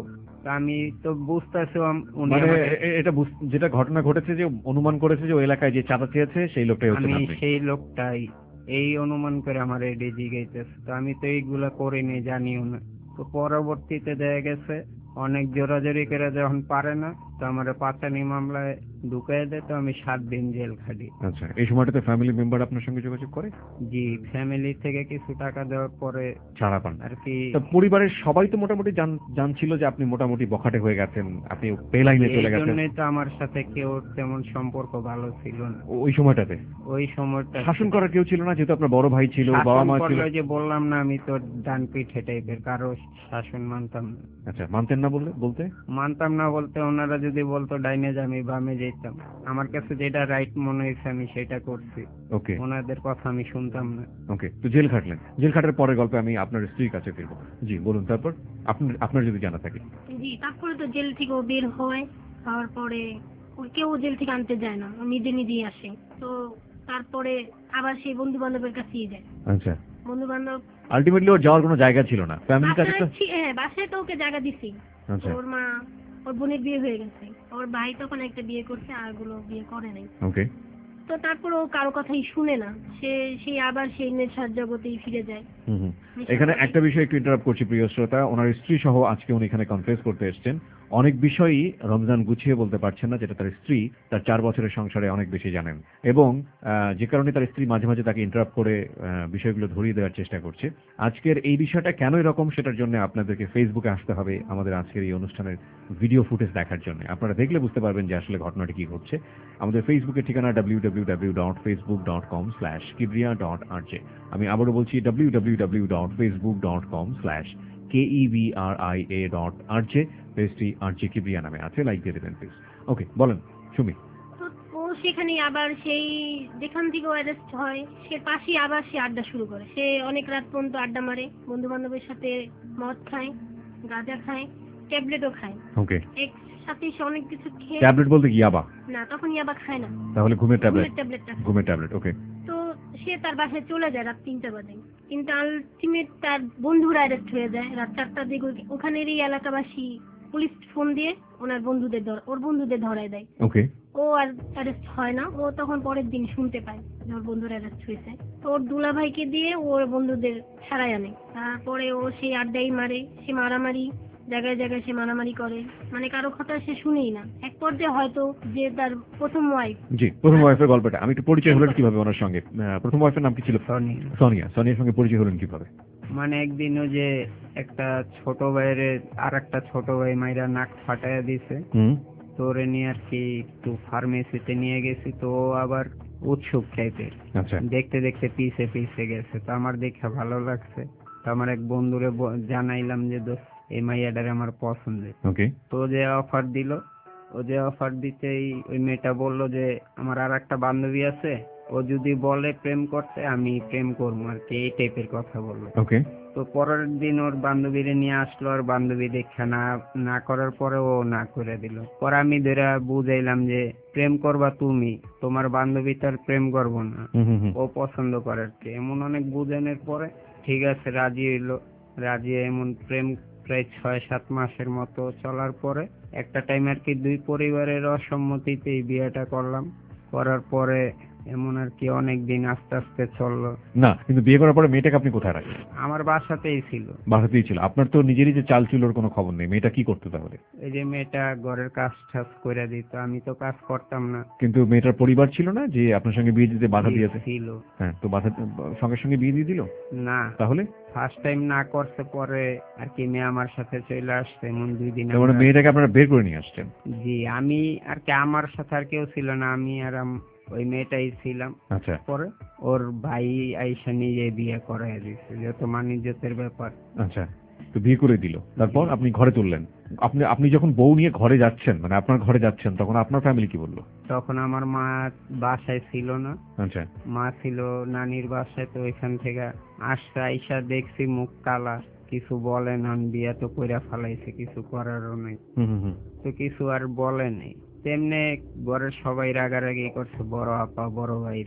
তো আমি তো বুঝতেছি উনি মানে আমাকে- এ- এ- এটা বুঝ- যেটা ঘটনা ঘটেছে যে অনুমান করেছে যে ওই এলাকায় যে চাঁদা চেয়েছে সেই লোকটাই হচ্ছে আমি আপনি। সেই লোকটাই এই অনুমান করে আমার এডি জিগাইতেছে। তো আমি তো এইগুলা করিনি, জানিও না। তো পরবর্তীতে দেখা গেছে অনেক জোরাজোরি করে যখন পারে না, তো আমার পাঁচানি মামলায় ঢুকাই দেয়, তো আমি সাত দিন জেল খাটি। আচ্ছা, এই সময়টাতে ফ্যামিলি মেম্বার আপনার সঙ্গে যোগাযোগ করে? জি, ফ্যামিলি থেকে কিছু টাকা দেওয়ার পরে ছাড়া পান। আর কি তা পরিবারের সবাই তো মোটামুটি জান- জানছিল যে আপনি মোটামুটি বখাটে হয়ে গেছেন, আপনি বেলাইনে চলে এই গেছেন জন্যই তো আমার সাথে কেউ তেমন সম্পর্ক ভালো ছিল না ও- ওই সময়টাতে। ওই সময়টা। শাসন করার কেউ ছিল না, যেহেতু আপনার বড় ভাই ছিল, বাবা শাসন মা ছিল। করলে যে বললাম না, আমি তো ডান পিঠে টাইপের, কারো শাসন মানতাম না। আচ্ছা, মানতেন না বললে বলতে? মানতাম না বলতে ওনারা যদি বলতো ডাইনে যা, আমি বামে যেতাম। আমার কাছে যেটা রাইট মনে হয়েছে আমি সেটা করছি, ওকে ওনাদের কথা আমি শুনতাম না। ওকে, তো জেল খাটলেন। জেল খাটার পরের গল্পে আমি আপনার স্ত্রীর কাছে ফিরবো। জি বলুন, তারপর আপনার আপনার যদি জানা থাকে। জি, তারপরে তো জেল থেকে ও বের হয়, হওয়ার পরে ও কেউ জেল থেকে আনতে যায় না, ও নিজে নিজেই আসে। তো তারপরে আবার সেই বন্ধু বান্ধবের কাছেই যায়। আচ্ছা, বন্ধু বান্ধব আলটিমেটলি ওর যাওয়ার কোনো জায়গা ছিল না, ফ্যামিলির কাছে তো। বাসায় ছি- হ্যাঁ, বাসায় তো ওকে জায়গা দিছি। আচ্ছা ওর মা, ওর বোনের বিয়ে হয়ে গেছে, ওর ভাই তখন একটা বিয়ে করছে, আর গুলো বিয়ে করে নাই। ওকে, তো তারপর ও কারো কথাই শুনে না, সে সেই আবার সেই নেশার জগতেই ফিরে যায়। হুম হুম। এখানে একটা বিষয় একটু ইন্টারাপ্ট করছি প্রিয় শ্রোতা, ওনার স্ত্রী সহ আজকে উনি এখানে কনফেস করতে এসেছেন। অনেক বিষয়ই রমজান গুছিয়ে বলতে পারছেন না, যেটা তার স্ত্রী তার চার বছরের সংসারে অনেক বেশি জানেন, এবং আহ, যে কারণে তার স্ত্রী মাঝে মাঝে তাকে ইন্টারাপ্ট করে আহ, বিষয়গুলো ধরিয়ে দেওয়ার চেষ্টা করছে। আজকের এই বিষয়টা কেন এরকম, সেটার জন্য আপনাদেরকে ফেসবুকে আসতে হবে আমাদের আজকের এই অনুষ্ঠানের ভিডিও ফুটেজ দেখার জন্য। আপনারা দেখলে বুঝতে পারবেন যে আসলে ঘটনাটি কি ঘটছে। আমাদের ফেসবুকের ঠিকানা W W W dot Facebook dot com slash Kibria dot R J. আমি আবারও বলছি W W W dot Facebook dot com slash K E B R I A dot R J. পেজটি আর জে কিবরিয়া নামে আছে, লাইক দিয়ে দেবেন প্লিজ। ওকে, বলেন সুমি। তো ও সেখানে আবার সেই যেখান থেকে অ্যারেস্ট হয় সে পাশেই আবার সে আড্ডা শুরু করে। সে অনেক রাত পর্যন্ত আড্ডা মারে, বন্ধু বান্ধবের সাথে মদ খায়, গাঁজা খায়, ট্যাবলেটও খায়। ওকে, একসাথে সে অনেক কিছু খেয়ে, ট্যাবলেট বলতে কি ইয়াবা? না তখন ইয়াবা খায় না, তাহলে ঘুমের ট্যাবলেট? ঘুমের ট্যাবলেটটা খায়। ঘুমের ট্যাবলেট, ওকে। তো সে তার বাসায় চলে যায় রাত তিনটা বাজে, কিন্তু আলটিমেট তার বন্ধুরা অ্যারেস্ট হয়ে যায় রাত চারটার দিকে। ওই- ওখানেরই এলাকাবাসী পুলিশ ফোন দিয়ে ওনার বন্ধুদের ধর- ওর বন্ধুদের ধরায় দেয়। ওকে, ও আর অ্যারেস্ট হয় না, ও তখন পরের দিন শুনতে পায় যে ওর বন্ধুরা অ্যারেস্ট হয়েছে। তো ওর দুলাভাইকে দিয়ে ওর বন্ধুদের ছাড়াই আনে। তারপরে ও সেই আড্ডাই মারে, সে মারামারি, জায়গায় জায়গায় সে মারামারি করে, মানে কারো কথা সে শুনেই না। এক পর্যায়ে হয়তো যে তার প্রথম ওয়াইফ, জি, প্রথম ওয়াইফের গল্পটা আমি একটু পরিচয় হলেন কিভাবে ওনার সঙ্গে? আহ, প্রথম ওয়াইফের নাম কি ছিল? সনি সোনিয়া। সোনিয়ার সঙ্গে পরিচয় হলেন কিভাবে? মানে একদিন ও যে একটা ছোট ভাইয়ের আর একটা ছোট ভাই মাইরা নাক ফাটাইয়া দিছে, হুম, তো ওরে নিয়ে আর কি একটু ফার্মেসিতে নিয়ে গেছি। তো ও আবার উৎসুক টাইপের, আচ্ছা, দেখতে দেখতে পিছে পিছে গেছে। তো আমার দেখে ভালো লাগছে, তো আমার এক বন্ধুরে ব- জানাইলাম যে দোস্ত এই মাইয়াটারে আমার পছন্দের। ওকে, তো যে অফার দিল, ও যে অফার দিতেই ওই মেয়েটা বললো যে আমার আর একটা বান্ধবী আছে, ও যদি বলে প্রেম করতে আমি প্রেম করবো আর কি, এই টাইপের কথা বললো। ওকে, তো পরের দিন ওর বান্ধবীরে নিয়ে আসলো, আর বান্ধবী দেখা না না করার পরে ও না করে দিল। পরে আমি ধরে বুঝাইলাম যে প্রেম করবা তুমি, তোমার বান্ধবী তার প্রেম করবো না, হুম হুম হুম, ও পছন্দ করে আর কি। এমন অনেক বুঝানোর পরে ঠিক আছে রাজি হইলো। রাজি হয়ে এমন প্রেম প্রায় ছয় সাত মাসের মতো চলার পরে একটা টাইম আর কি দুই পরিবারের অসম্মতিতে এই বিয়েটা করলাম। করার পরে এমন আর কি অনেক দিন আস্তে আস্তে চললো। না, কিন্তু বিয়ে করার পরে মেয়েটাকে আপনি কোথায় রাখেন? আমার বাসাতেই ছিল। বাসাতেই ছিল। আপনার তো নিজেরই যে চাল ছিল ওর কোনো খবর নেই, মেয়েটা কি করতে তাহলে? এই যে মেয়েটা ঘরের কাজ টাজ করে দিত, আমি তো কাজ করতাম না। কিন্তু মেয়েটার পরিবার ছিল না যে আপনার সঙ্গে বিয়ে দিতে বাধা দিয়েছে? ছিল হ্যাঁ, তো বাধা সঙ্গে সঙ্গে বিয়ে দিয়ে দিল না, তাহলে? ফার্স্ট টাইম না করছে, পরে আর কি মেয়ে আমার সাথে চলে আসছে। এমন দুই দিন তার মানে আমরা- মেয়েটাকে আপনারা বের করে নিয়ে আসছেন? জি, আমি আর কি, আমার সাথে আর কেউ ছিল না, আমি আর আম- ওই মেয়েটাই ছিলাম। আচ্ছা পরে ওর ভাই আইসা নিজে বিয়ে করাই দিচ্ছে, যেহেতু মানিজ্যতের ব্যাপার। আচ্ছা, তো বিয়ে করে দিল, তারপর আপনি ঘরে তুললেন। আপনি আপনি যখন বউ নিয়ে ঘরে যাচ্ছেন, মানে আপনার ঘরে যাচ্ছেন, তখন আপনার ফ্যামিলি কি বললো? তখন আমার মা বাসায় ছিল না, আচ্ছা, মা ছিল নানির বাসায়। তো ওইখান থেকে আসছে, আইসা দেখছি মুখ কালা, কিছু বলে না, বিয়া তো কইরা ফালাইছে, কিছু করারও নেই। হুম হুম হুম, তো কিছু আর বলে নেই। তেমনি ঘরের সবাই রাগারাগি করছে, বড় আপা বড় ভাইরা।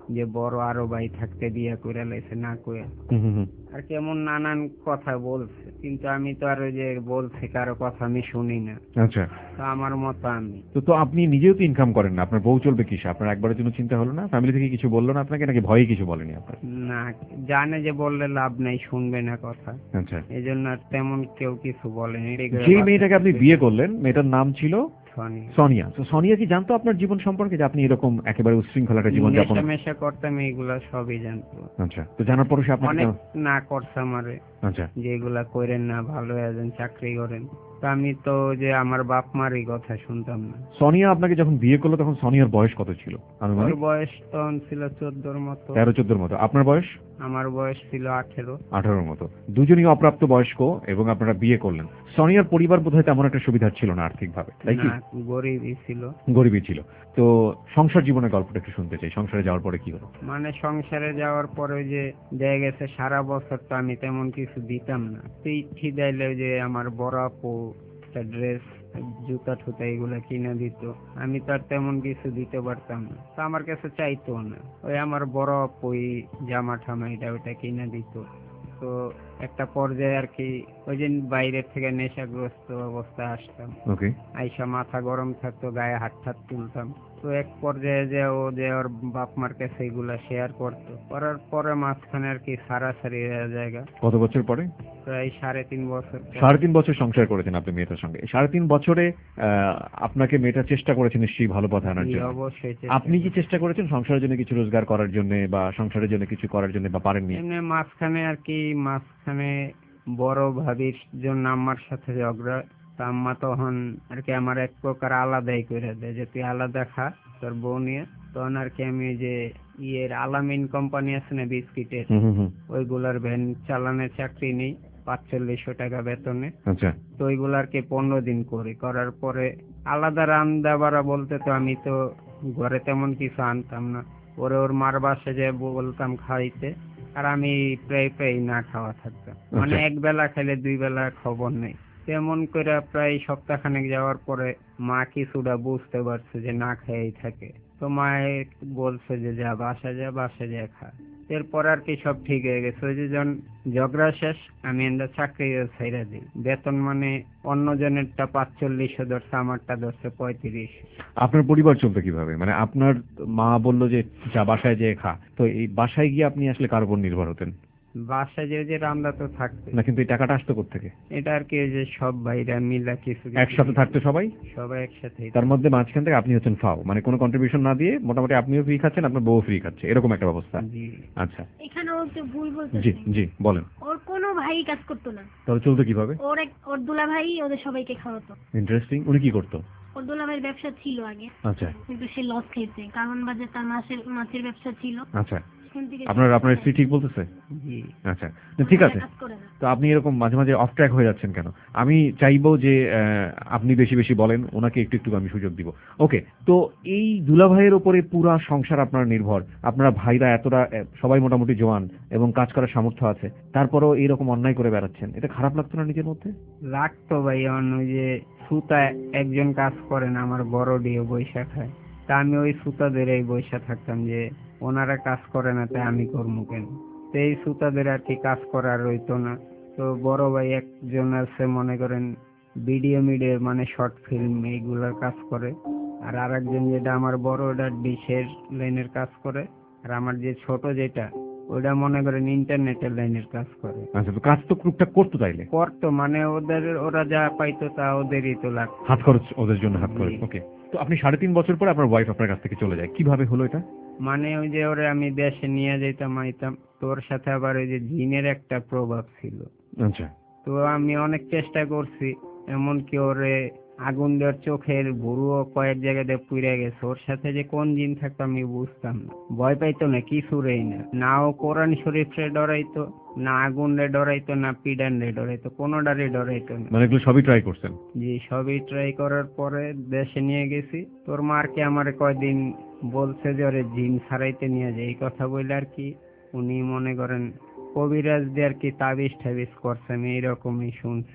যে বড় আরো ভাই থাকতে বিয়ে করে লাইছে না কয়ে হুম হুম হুম। আর কেমন নানান কথা বলছে, কিন্তু আমি তো আর ওই যে বলছে কারো কথা আমি শুনি না, আচ্ছা, তো আমার মতো আমি। তো তো আপনি নিজেও তো ইনকাম করেন না, আপনার বউ চলবে কিসে? আপনার একবারের জন্য চিন্তা হলো না? ফ্যামিলি থেকে কিছু বললো না আপনাকে, নাকি ভয়ে কিছু বলেনি আপনার? না, জানে যে বললে লাভ নেই, শুনবে না কথা, আচ্ছা, এই জন্য আর তেমন কেউ কিছু বলেনি। যেই মেয়েটাকে আপনি বিয়ে করলেন মেয়েটার নাম ছিল শনি। সোনিয়া। তো সোনিয়া কি জানতো আপনার জীবন সম্পর্কে, যে আপনি এরকম একেবারে উচ্ছৃঙ্খল একটা জীবন যাপন? নেশা মেশা করতাম এইগুলা সবই জানতো। আচ্ছা, তো জানার পরে সে আপনাকে অনেক কেমন- না করছে আমারে আচ্ছা, যে এগুলা করেন না, ভালো একজন চাকরি করেন। তো আমি তো যে আমার বাপ মারই কথা শুনতাম না। সোনিয়া আপনাকে যখন বিয়ে করলো তখন সোনিয়ার বয়স কত ছিল? ওর আনুমানিক বয়স তখন ছিল চোদ্দোর মতো, তেরো চোদ্দোর মতো। আপনার বয়স? আমার বয়স ছিল আঠেরো। আঠারোর মতো। দুজনই অপ্রাপ্ত বয়স্ক এবং আপনারা বিয়ে করলেন। সোনিয়ার পরিবার বোধহয় তেমন একটা সুবিধার ছিল না আর্থিকভাবে, তাই কি? না, গরিবই ছিল। গরিবই ছিল। তো সংসার জীবনের গল্পটা একটু শুনতে চাই, সংসারে যাওয়ার পরে কি হলো? মানে সংসারে যাওয়ার পরে যে দেখা গেছে সারা বছর তো আমি তেমন কিছু দিতাম না, তুই খিদাইলে যে আমার বড় আপু একটা ড্রেস, জুতা ঠুতা এগুলা কিনে দিত, আমি তো আর তেমন কিছু দিতে পারতাম না, তো আমার কাছে চাইতো না। ওই আমার বড় আপুই জামা ঠামা এটা ওটা কিনে দিত। তো একটা পর্যায়ে আর কি ওই যে বাইরের থেকে নেশাগ্রস্ত অবস্থায় আসতাম, ওকে। আইসা মাথা গরম থাকতো, গায়ে হাত ঠাত তুলতাম। তো এক পর্যায়ে যে ও যে ওর বাপ মার কাছে এগুলা শেয়ার করতো, করার পরে মাঝখানে আর কি সারাসারি জায়গা। কত বছর পরে? প্রায় সাড়ে তিন বছর পর। সাড়ে তিন বছর সংসার করেছেন আপনি মেয়েটার সঙ্গে। এই সাড়ে তিন বছরে আহ, আপনাকে মেয়েটা চেষ্টা করেছেন নিশ্চয়ই ভালো পথে আনার জি, জন্য। অবশ্যই চেষ্টা আপনি কি চেষ্টা করেছেন সংসারের জন্য কিছু রোজগার করার জন্য বা সংসারের জন্য কিছু করার জন্য, বা পারেননি? এমনি মাঝখানে আর কি মাঝখানে বড় ভাবির জন্য আম্মার সাথে ঝগড়া, তা আম্মা তখন আর কি আমার এক প্রকার আলাদাই করে দেয় যে তুই আলাদা খা তোর বউ নিয়ে। তখন আর কি আমি ওই যে ইয়ের আলামিন কোম্পানি আছে না বিস্কিটের, হুম হুম হুম। ওইগুলার ভ্যান চালানোর চাকরি নেই, পাঁচচল্লিশশো টাকা বেতনে। আচ্ছা, তো ওইগুলো আর কি পনেরো দিন করি, করার পরে আলাদা রান্না বাড়া বলতে তো আমি তো ঘরে তেমন কিছু আনতাম না, ওরে ওর মার বাসে যে বলতাম খাইতে, আর আমি প্রায় প্রায় না খাওয়া থাকতাম, মানে আচ্ছা। এক বেলা খাইলে দুই বেলা খবর নেই। তেমন করে প্রায় সপ্তাহখানেক যাওয়ার পরে মা কিছুটা বুঝতে পারছে যে না খেয়েই থাকে, তো মায়ে বলছে যে যা বাসা যা, বাসা যা খা। এরপর আর কি সব ঠিক হয়ে গেছে। ওই যে যখন ঝগড়া শেষ আমি এন্ডা চাকরি ছাইরা দিই, বেতন মানে অন্য জনেরটা পাঁচচল্লিশশো ধরছে, আমারটা ধরছে পঁয়ত্রিশ। আপনার পরিবার চলতো কিভাবে? মানে আপনার মা বললো যে যা বাসায় যেয়ে খা, তো এই বাসায় গিয়ে আপনি আসলে কার উপর নির্ভর হতেন? বাসায় যে যে রান্না তো থাকতো না, কিন্তু এই টাকাটা আসতো কোত্থেকে? এটা আর কি ওই যে সব ভাইরা মিলা কিছু কিছু একসাথে থাকতো সবাই, সবাই একসাথে। তার মধ্যে মাঝখান থেকে আপনি হচ্ছেন ফাও, মানে কোনো কন্ট্রিবিউশন না দিয়ে মোটামুটি আপনিও ফ্রি খাচ্ছেন, আপনার বউ ফ্রি খাচ্ছে, এরকম একটা অবস্থা। জি, আচ্ছা, এখানে ও একটু ভুল জি বলতেছে। জি বলেন। ওর কোনো ভাই কাজ করতো না, তাহলে চলতো কিভাবে? ওর এক ওর দুলা ভাই ওদের সবাইকে খাওয়াতো। ইন্টারেস্টিং। উনি কি করতো? ওর দুলা ভাইয়ের ব্যবসা ছিল আগে, আচ্ছা কিন্তু সে লস খেয়েছে, কারণ বাজে তার মাছের মাছের ব্যবসা ছিল। আচ্ছা, সেখান থেকে আপনার আপনার স্ত্রী ঠিক বলতেছে? জি। আচ্ছা, তো ঠিক আছে। কাজ করে না। তো আপনি এরকম মাঝে মাঝে অফ ট্র্যাক হয়ে যাচ্ছেন কেন? আমি চাইবো যে আহ, আপনি বেশি বেশি বলেন, ওনাকে একটু একটু আমি সুযোগ দিব। ওকে, তো এই দুলাভাইয়ের ওপরে পুরা সংসার আপনার নির্ভর, আপনারা ভাইরা এতটা আহ, সবাই মোটামুটি জোয়ান এবং কাজ করার সামর্থ্য আছে, তারপরেও এইরকম অন্যায় করে বেড়াচ্ছেন, এটা খারাপ লাগতো না নিজের মধ্যে? লাগতো ভাই, অন্য ওই যে সুতা একজন কাজ করে না, আমার বড় দিয়ে বৈশা খায়, তা আমি ওই সুতাদের এই বৈশা থাকতাম যে ওনারা কাজ করে না তাই আমি করবো কেন। তো এই সুতাদের আর কি কাজ করার হইতো না। তো বড় ভাই একজন আছে মনে করেন ভিডিও মিডিয়া মানে শর্ট ফিল্ম এইগুলার কাজ করে, আর আরেকজন যেটা আমার বড় ওটা ডিশের লাইনের কাজ করে, আর আমার যে ছোট যেটা ওটা মনে করেন ইন্টারনেটের লাইনের কাজ করে। আচ্ছা, তো কাজ তো টুকটাক করতো তাইলে? করতো মানে ওদের ওরা যা পাইতো তা ওদেরই তো লাগতো। হাত খরচ ওদের জন্য হাত খরচ। জি। ওকে, তো আপনি সাড়ে তিন বছর পরে আপনার ওয়াইফ আপনার কাছ থেকে চলে যায়, কিভাবে হলো এটা? মানে ওই যে ওরে আমি দেশে নিয়ে যেতাম আইতাম, তোর সাথে আবার ওই যে জিনের একটা প্রভাব ছিল। আচ্ছা, তো আমি অনেক চেষ্টা করছি, এমনকি ওরে আগুন দেওয়ার চোখের ভুরুও কয়েক জায়গাতে পুড়ে গেছে, ওর সাথে যে কোন জিন থাকতো আমি বুঝতাম না, ভয় পাইতো না কিছুরেই না, না ও কোরআন শরীফ রে ডরাইতো, না আগুন রে ডরাইতো, না পিডান রে ডরাইতো, কোনোটারে ডরাইতো না। মানে এগুলো সবই ট্রাই করছেন? জি, সবই ট্রাই করার পরে দেশে নিয়ে গেছি। তোর মারকে আমার কয়দিন বলছে যে ওরে জিন ছাড়াইতে নিয়ে যায়, এই কথা বলে আর কি উনি মনে করেন কবিরাজ দিয়ে আর কি তাবিজ ঠাবিজ করছে, আমি এইরকমই শুনছি।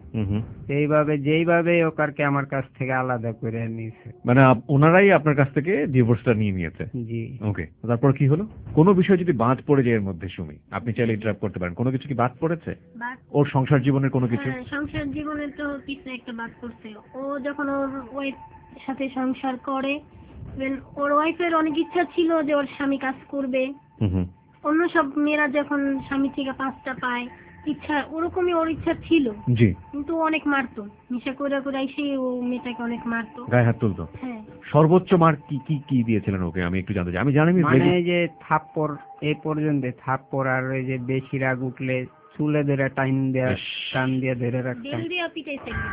হুম হুম। এইভাবে যেইভাবে ওকারকে আমার কাছ থেকে আলাদা করে নিয়েছে। মানে আপ- ওনারাই আপনার কাছ থেকে ডিভোর্সটা নিয়ে নিয়েছে? জি। ওকে, তারপর কি হলো? কোনো বিষয় যদি বাদ পড়ে যায় এর মধ্যে সুমি, আপনি চাইলে ইন্টারাপ্ট করতে পারেন। কোনো কিছু কি বাদ পড়েছে বাট ওর সংসার জীবনের কোনো কিছু? হ্যাঁ, সংসার জীবনে তো কিছু একটা বাদ করছে। ও যখন ওর ওয়াইফ সাথে সংসার করে, even ওর ওয়াইফের অনেক ইচ্ছা ছিল যে ওর স্বামী কাজ করবে। হুম হুম। অন্য সব মেয়েরা যখন স্বামী থেকে পাঁচটা পায়, ইচ্ছা ওরকমই ওর ইচ্ছা ছিল, জি। কিন্তু ও অনেক মারতো, নেশা করে করে এসে ও মেয়েটাকে অনেক মারতো। গায়ে হাত তুলতো? হ্যাঁ, সর্বোচ্চ মার কি কি কি দিয়েছিলেন ওকে, আমি একটু জানতে চাই। আমি জানি মানে এই যে থাপ্পড়, এই পর্যন্ত থাপ্পড়, আর ওই যে বেশি রাগ উঠলে চুলে ধরে টাইম দেয়া, ইস। টান দিয়ে ধরে রাখতাম। বেল দিয়া পিটাইছে একদিন।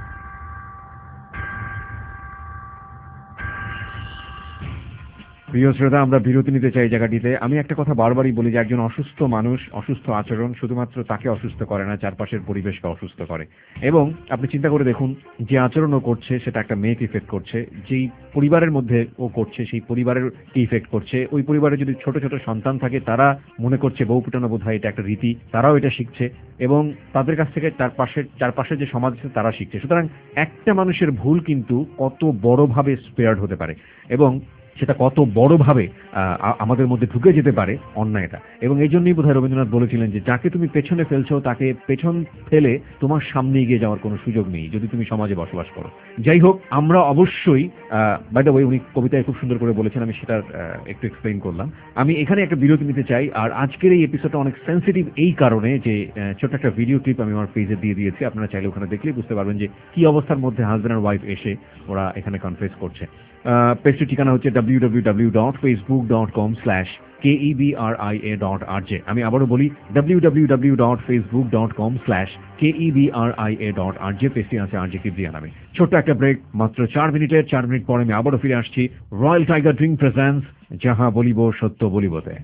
প্রিয় শ্রোতা, আমরা বিরতি নিতে চাই এই জায়গাটিতে। আমি একটা কথা বারবারই বলি যে একজন অসুস্থ মানুষ, অসুস্থ আচরণ শুধুমাত্র তাকে অসুস্থ করে না, চারপাশের পরিবেশকে অসুস্থ করে। এবং আপনি চিন্তা করে দেখুন, যে আচরণ ও করছে সেটা একটা মেয়েকে ইফেক্ট করছে, যেই পরিবারের মধ্যে ও করছে সেই পরিবারের কি ইফেক্ট করছে। ওই পরিবারে যদি ছোট ছোট সন্তান থাকে, তারা মনে করছে বউ পিটানো বোধ হয় এটা একটা রীতি, তারাও এটা শিখছে এবং তাদের কাছ থেকে তার পাশের চারপাশের যে সমাজ আছে তারা শিখছে। সুতরাং একটা মানুষের ভুল কিন্তু কত বড়ভাবে স্পেয়ার্ড হতে পারে এবং সেটা কত বড়ভাবে আহ, আমাদের মধ্যে ঢুকে যেতে পারে অন্যায়টা। এবং এই জন্যই বোধহয় রবীন্দ্রনাথ বলেছিলেন যে যাকে তুমি পেছনে ফেলছো তাকে পেছন ফেলে তোমার সামনে এগিয়ে যাওয়ার কোনো সুযোগ নেই যদি তুমি সমাজে বসবাস করো। যাই হোক, আমরা অবশ্যই বাই দ্য ওয়ে উনি কবিতায় খুব সুন্দর করে বলেছেন, আমি সেটার আহ, একটু এক্সপ্লেইন করলাম। আমি এখানে একটা বিরতি নিতে চাই। আর আজকের এই এপিসোডটা অনেক সেন্সিটিভ এই কারণে যে আহ, ছোট্ট একটা ভিডিও ক্লিপ আমি আমার পেজে দিয়ে দিয়েছি, আপনারা চাইলে ওখানে দেখলেই বুঝতে পারবেন যে কি অবস্থার মধ্যে হাজব্যান্ড আর ওয়াইফ এসে ওরা এখানে কনফেস করছে। পেজটির ঠিকানা হচ্ছে W W W dot Facebook dot com slash K E B R I A dot R J. আমি আবারও বলি W W W dot Facebook dot com slash K E B R I A dot R J. পেজটি আছে আর জে কিবরিয়া নামে। ছোট্ট একটা ব্রেক, মাত্র চার মিনিটের। চার মিনিট পরে আমি আবারও ফিরে আসছি রয়্যাল টাইগার ড্রিঙ্ক প্রেজেন্টস যাহা বলিব সত্য বলিবতে।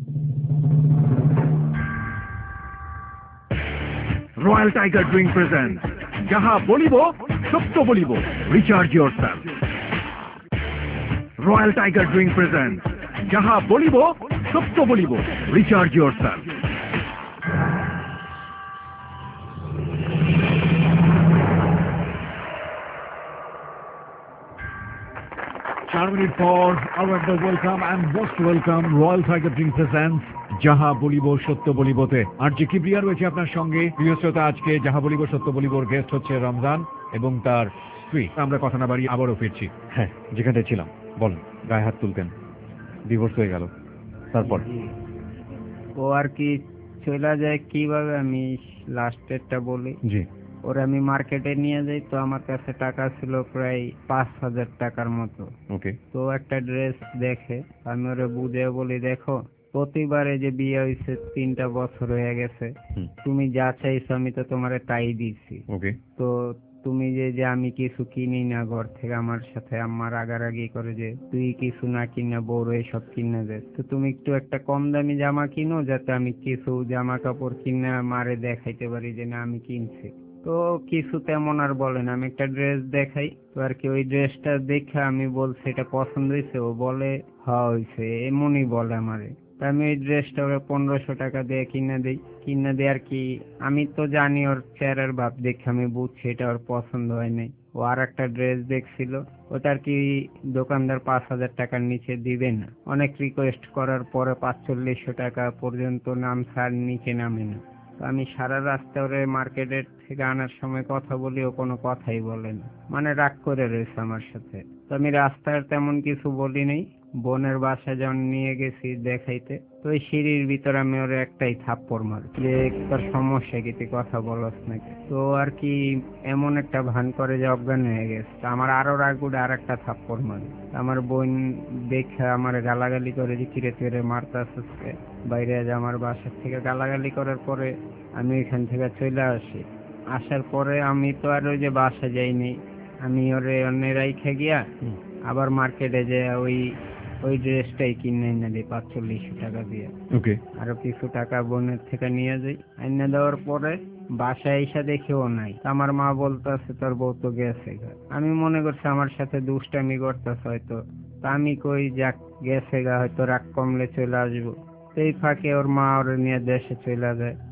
রয়্যাল টাইগার ড্রিঙ্ক প্রেজেন্টস যাহা বলিব সত্য বলিব, recharge yourself. Royal Tiger drink presents যাহা বলিব সত্য বলিব, রিচার্জ ইয়োরসেলফ। চার মিনিট পর আরো একবার welcome and most welcome Royal Tiger drink presents যাহা বলিব সত্য বলিবতে। আর যে কিবরিয়া রয়েছে আপনার সঙ্গে। প্রিয় শ্রোতা, আজকে যাহা বলিব সত্য বলিবর গেস্ট হচ্ছে রমজান এবং তার স্ত্রী। আমরা কথা না বাড়ি আবারও ফিরছি। হ্যাঁ, যেখানে ছিলাম বলেন। গায়ে হাত তুলতেন, ডিভোর্স হয়ে গেল, তারপর? জি। ও আর কি চলে যায় কিভাবে, আমি লাস্টেরটা বলি। জি। ওরে আমি মার্কেটে নিয়ে যাই, তো আমার কাছে টাকা ছিল প্রায় পাঁচ হাজার টাকার মতো। ওকে। তো একটা ড্রেস দেখে, আমি ওরে বুঝে বলি, দেখো প্রতিবারে যে বিয়ে হয়েছে তিনটা বছর হয়ে গেছে, হুম। তুমি যা চাইছো আমি তো তোমারে তাই দিছি। ওকে। তো তুমি যে যে আমি কিছু কিনি না ঘর থেকে, আমার সাথে আমার রাগারাগি করে যে তুই কিছু না কিনা বউর এইসব কিনে দে, তো তুমি একটু একটা কম দামি জামা কিনো যাতে আমি কিছু জামা কাপড় কিনে মারে দেখাইতে পারি যে না আমি কিনছি। তো কিছু তেমন আর বলে না, আমি একটা ড্রেস দেখাই, তো আর কি ওই ড্রেসটা দেখে আমি বলছি এটা পছন্দ হয়েছে, ও বলে হ্যাঁ হয়েছে, এমনই বলে আমারে। তা আমি ওই ড্রেসটা ওরা পনেরোশো টাকা দিয়ে কিনে দিই। কিনে দিয়ে আর কি আমি তো জানি ওর চেহারার ভাব দেখে আমি বুঝছি এটা ওর পছন্দ হয় নাই। ও আর একটা ড্রেস দেখছিল, ওটা আর কি দোকানদার পাঁচ হাজার টাকার নিচে দিবে না। অনেক রিকোয়েস্ট করার পরে পাঁচচল্লিশশো টাকা পর্যন্ত নাম ছাড় নিচে নামে না। তো আমি সারা রাস্তা ওরে মার্কেটের থেকে আনার সময় কথা বলি, ও কোনো কথাই বলে না, মানে রাগ করে রয়েছে আমার সাথে। তো আমি রাস্তার তেমন কিছু বলি নাই। বোনের বাসা যখন নিয়ে গেছি দেখাইতে, তো ওই সিঁড়ির ভিতর আমি ওরে একটাই থাপ্পড় মারি যে তোর সমস্যা কি, তুই কথা বলস নাকি। তো আর কি এমন একটা ভান করে যে অজ্ঞান হয়ে গেছে। তো আমার আরো রাগ উঠে আর একটা থাপ্পড় মারি। আমার বোন দেখে আমার গালাগালি করে যে কিরে তুই মারতাছে বাইরে, যে আমার বাসা থেকে গালাগালি করার পরে আমি এখান থেকে চলে আসি। আসার পরে আমি তো আর ওই যে বাসা যাইনি, আমি ওরে অন্য রাইখে গিয়া আবার মার্কেটে যে ওই ওই ড্রেসটাই কিনে এনে দিই পাঁচচল্লিশশো টাকা দিয়ে। ওকে। আরো কিছু টাকা বোনের থেকে নিয়ে যাই। এনে দেওয়ার পরে বাসায় এসে দেখেও নাই। আমার মা বলতেছে তোর বউ তো গেছে। আমি মনে করছি আমার সাথে দুষ্টামি করতেছে হয়তো, তা আমি কই যাক গেছে গা, হয়তো রাগ কমলে চলে আসবো। এই ফাঁকে ওর মা ওর নিয়ে দেশে চলে যায়।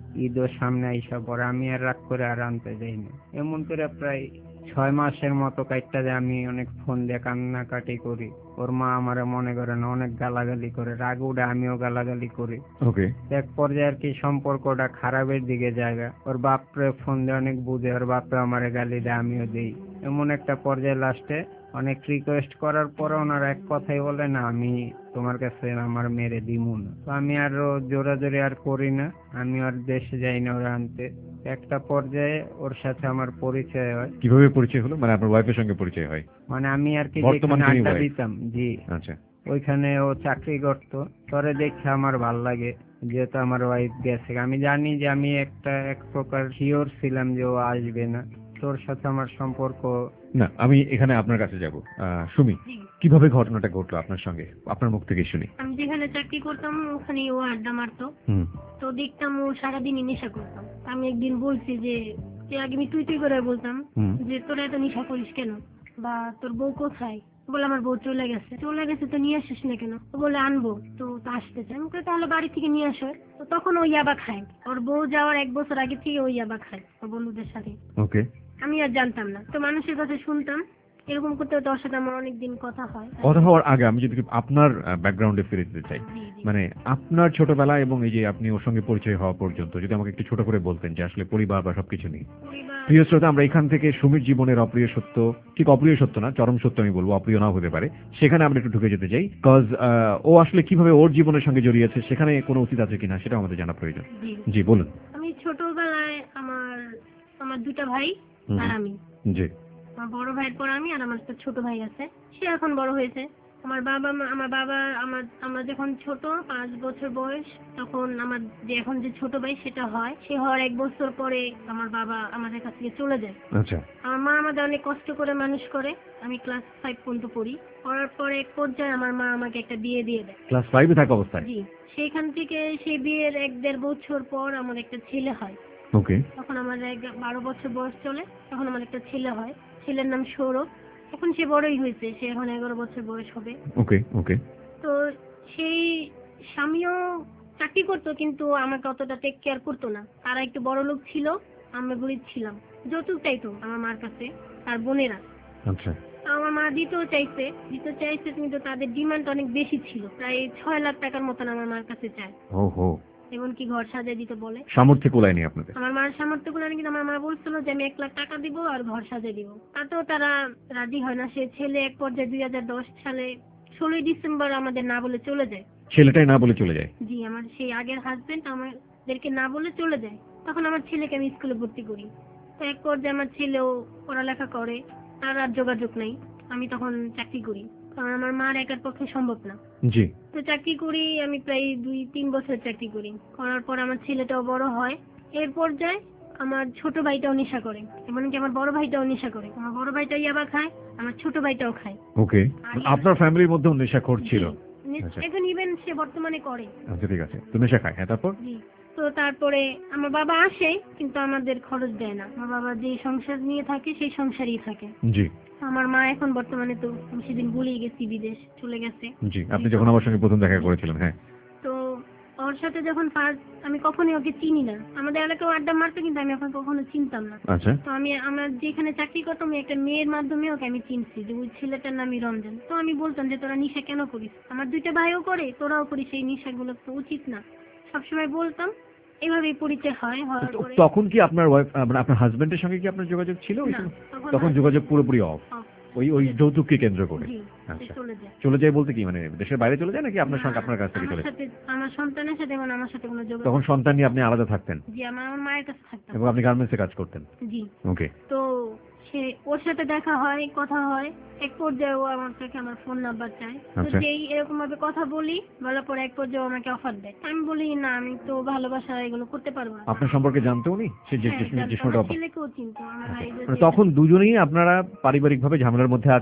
ঈদও সামনে আইসা পরে আমি আর রাগ করে আর আনতে যাইনি। এমন করে প্রায় ছয় মাসের মতো কাইটটা যে আমি অনেক ফোন দিয়ে কান্নাকাটি করি। ওর মা আমারে মনে করে না, অনেক গালাগালি করে, রাগ উঠে আমিও গালাগালি করি। ওকে। এক পর্যায়ে আর কি সম্পর্কটা খারাপের দিকে জায়গা। ওর বাপরে ফোন দিয়ে অনেক বুঝে, ওর বাপরে আমারে গালি দেয়, আমিও দিই। এমন একটা পর্যায়ে লাস্টে অনেক রিকোয়েস্ট করার পরে ওনারা এক কথাই বলে না, আমি তোমার কাছে আমার মেরে দিমু না। তো আমি আর জোরাজোরি আর করি না, আমি আর দেশে যাই না ওরা আনতে। একটা পর্যায়ে ওর সাথে আমার পরিচয় হয়। কিভাবে পরিচয় হলো? মানে আপনার ওয়াইফের সঙ্গে পরিচয় হয়? মানে আমি আর কি বর্তমান যেখানে যিনি আড্ডা wife? দিতাম, জি আচ্ছা। ওইখানে ও চাকরি করতো। পরে দেখে আমার ভাল লাগে, যেহেতু আমার ওয়াইফ গেছে। আমি জানি যে আমি একটা এক প্রকার শিওর ছিলাম যে ও আসবে না। তোর সাথে আমার সম্পর্ক না, আমি এখানে আপনার কাছে যাব। আহ, সুমি, জি। কিভাবে ঘটনাটা ঘটলো আপনার সঙ্গে? আপনার মুখ থেকে শুনি। আমি যেখানে চাকরি করতাম ওখানে ও আড্ডা মারতো। হুম। তো দেখতাম ও সারাদিনই নেশা করতাম। আমি একদিন বলছি যে যে আগে আমি তুই তুই করে বলতাম হুম। যে তোরা এত নেশা করিস কেন, বা তোর বউ কোথায়? বলে আমার বউ চলে গেছে। চলে গেছে তো নিয়ে আসিস না কেন? ও বলে আনবো, তো তো আসতেছে। আমি বলি, তাহলে বাড়ি থেকে নিয়ে আসো। তো তখন ও ইয়াবা খায়। ওর বউ যাওয়ার এক বছর আগে থেকে ও ইয়াবা খায় ওর বন্ধুদের সাথে। ওকে। আমি আর জানতাম না, তো মানুষের কাছে শুনতাম। এরকম করতে করতে ওর সাথে আমার অনেকদিন কথা হয়। কথা হওয়ার আগে আমি যদি আপনার ব্যাকগ্রাউন্ডে ফিরে যেতে চাই, জি, জি। মানে আপনার ছোটবেলা এবং এই যে আপনি ওর সঙ্গে পরিচয় হওয়া পর্যন্ত যদি আমাকে একটু ছোট করে বলতেন যে আসলে পরিবার বা সবকিছু নেই। পরিবার- প্রিয় শ্রোতা, আমরা এখান থেকে সুমির জীবনের অপ্রিয় সত্য, ঠিক অপ্রিয় সত্য না, চরম সত্য আমি বলবো, অপ্রিয় নাও হতে পারে, সেখানে আমরা একটু ঢুকে যেতে চাই। কজ ও আসলে কিভাবে ওর জীবনের সঙ্গে জড়িয়েছে সেখানে কোনো অতীত আছে কিনা সেটা আমাদের জানা প্রয়োজন। জি। জি বলুন। আমি ছোটবেলায় আমার আমার দুটা ভাই হুম। আর আমি। জি। আমার বড় ভাইয়ের পর আমি, আর আমার একটা ছোট ভাই আছে, সে এখন বড় হয়েছে। আমার বাবা মা- আমার বাবা আমার আমরা যখন ছোট পাঁচ বছর বয়স, তখন আমার যে এখন যে ছোট ভাই সেটা হয়, সে হওয়ার এক বছর পরে আমার বাবা আমাদের কাছ থেকে চলে যায়। আচ্ছা। আমার মা আমাদের অনেক কষ্ট করে মানুষ করে। আমি ক্লাস ফাইভ পর্যন্ত পড়ি। পড়ার পরে এক পর্যায়ে আমার মা আমাকে একটা বিয়ে দিয়ে দেয়। ক্লাস ফাইভে থাকা অবস্থায়? জি। সেইখান থেকে সেই বিয়ের এক দেড় বছর পর আমার একটা ছেলে হয়। ওকে। তখন আমার এক- বারো বছর বয়স চলে, তখন আমার একটা ছেলে হয়। ছেলের নাম সৌরভ। এখন সে বড়ই হয়েছে, সে এখন এগারো বছর বয়স হবে। ওকে। ওকে। তো সেই স্বামীও চাকরি করতো, কিন্তু আমাকে অতটা টেক কেয়ার করতো না। তারা একটু বড় লোক ছিল, আমরা গরিব ছিলাম। যৌতুক চাইতো আমার মার কাছে, তার বোনেরা। আচ্ছা। আমার মা দিতেও চাইছে দিতে চাইছে কিন্তু তাদের ডিমান্ড অনেক বেশি ছিল, প্রায় ছয় লাখ টাকার মতন আমার মার কাছে চায়। ও হো। এমনকি ঘর সাজিয়ে দিতে বলে। সামর্থ্য কুলায়নি আপনাদের? আমার মার সামর্থ্য গুলো কিন্তু আমার মা বলছিল যে আমি এক লাখ টাকা দিব আর ঘর সাজিয়ে দিব, তাতেও তারা রাজি হয় না। সে ছেলে এক পর্যায়ে দুই হাজার দশ সালে ষোলোই ডিসেম্বর আমাদের না বলে চলে যায়। ছেলেটাই না বলে চলে যায়? জি, আমার সেই আগের হাজবেন্ড আমাদেরকে না বলে চলে যায়। তখন আমার ছেলেকে আমি স্কুলে ভর্তি করি। তো এক পর্যায়ে আমার ছেলেও পড়ালেখা করে, তার আর যোগাযোগ নেই। আমি তখন চাকরি করি, কারণ আমার মার একার পক্ষে সম্ভব না। জি। তো চাকরি করি আমি প্রায় দুই তিন বছর চাকরি করি। করার পর আমার ছেলেটাও বড় হয়। এর পর্যায়ে আমার ছোট ভাইটাও নেশা করে, এমনকি আমার বড় ভাইটাও নেশা করে। আমার বড় ভাইটাও ইয়াবা খায়, আমার ছোট ভাইটাও খায়। ওকে। আপনার ফ্যামিলির মধ্যেও নেশাখোর ছিল? জি, আচ্ছা। এখন ইভেন সে বর্তমানে করে। আচ্ছা, ঠিক আছে। তো নেশা খায়, হ্যাঁ, তারপর? জি। তো তারপরে আমার বাবা আসে, কিন্তু আমাদের খরচ দেয় না। আমার বাবা যে সংসার নিয়ে থাকে সেই সংসারই থাকে। জি। আমার মা এখন বর্তমানে, তো আমি সেদিন ভুলেই গেছি, বিদেশ চলে গেছে। জি। আপনি যখন আমার সঙ্গে প্রথম দেখা করেছিলেন, হ্যাঁ। তো ওর সাথে যখন ফার্স্ট, আমি কখনোই ওকে চিনি না। আমাদের এলাকায় আড্ডা মারতো, কিন্তু আমি ওকে কখনো চিনতাম না। আচ্ছা। তো আমি আমার যেখানে চাকরি করতাম আমি একটা মেয়ের মাধ্যমে ওকে আমি চিনছি, যে ওই ছেলেটার নামই রমজান। তো আমি বলতাম যে তোরা নেশা কেন করিস? আমার দুইটা ভাইও করে, তোরাও করিস, এই নেশাগুলো তো উচিত না। সবসময় বলতাম, এইভাবেই পরিচয় হয়। হওয়ার তো- পরে তখন কি আপনার ওয়াইফ, মানে আপনার হাজবেন্ডের সঙ্গে কি আপনার যোগাযোগ ছিল ওই না, সময়? তখন তখন যোগাযোগ পুরোপুরি অফ, off। ওই ওই যৌতুককে কেন্দ্র করে? জি, সে আচ্ছা। চলে যায়। চলে যায় বলতে কি, মানে দেশের বাইরে চলে যায় নাকি আপনার সঙ্গে, না, আপনার কাছ থেকে আমার চলে যায়? সাথে, আমার সন্তানের সাথে এবং আমার সাথে কোনো যোগাযোগ। তখন সন্তান নিয়ে আপনি আলাদা থাকতেন জি, আমার আমার মায়ের কাছে থাকতাম। এবং আপনি গার্মেন্টসে কাজ করতেন? জি। ওকে। তো সে ওর সাথে দেখা হয়, কথা হয়। এক পর্যায়ে ও আমার থেকে আমার ফোন নাম্বার চায়। তো আচ্ছা। যেই এরকম ভাবে কথা বলি, বলার পরে এক পর্যায়ে ও আমাকে অফার দেয়। আমি বলি না, আমি তো ভালোবাসা এগুলো করতে পারবো না। আপনার সম্পর্কে জানতো উনি? সে যে হ্যাঁ, যে জানতো। সময়টা আমার অফার? ছেলেকেও চিনতো, আমার ভাই যে- মানে তখন দুজনেই আপনারা পারিবারিকভাবে ঝামেলার মধ্যে আছেন, জি।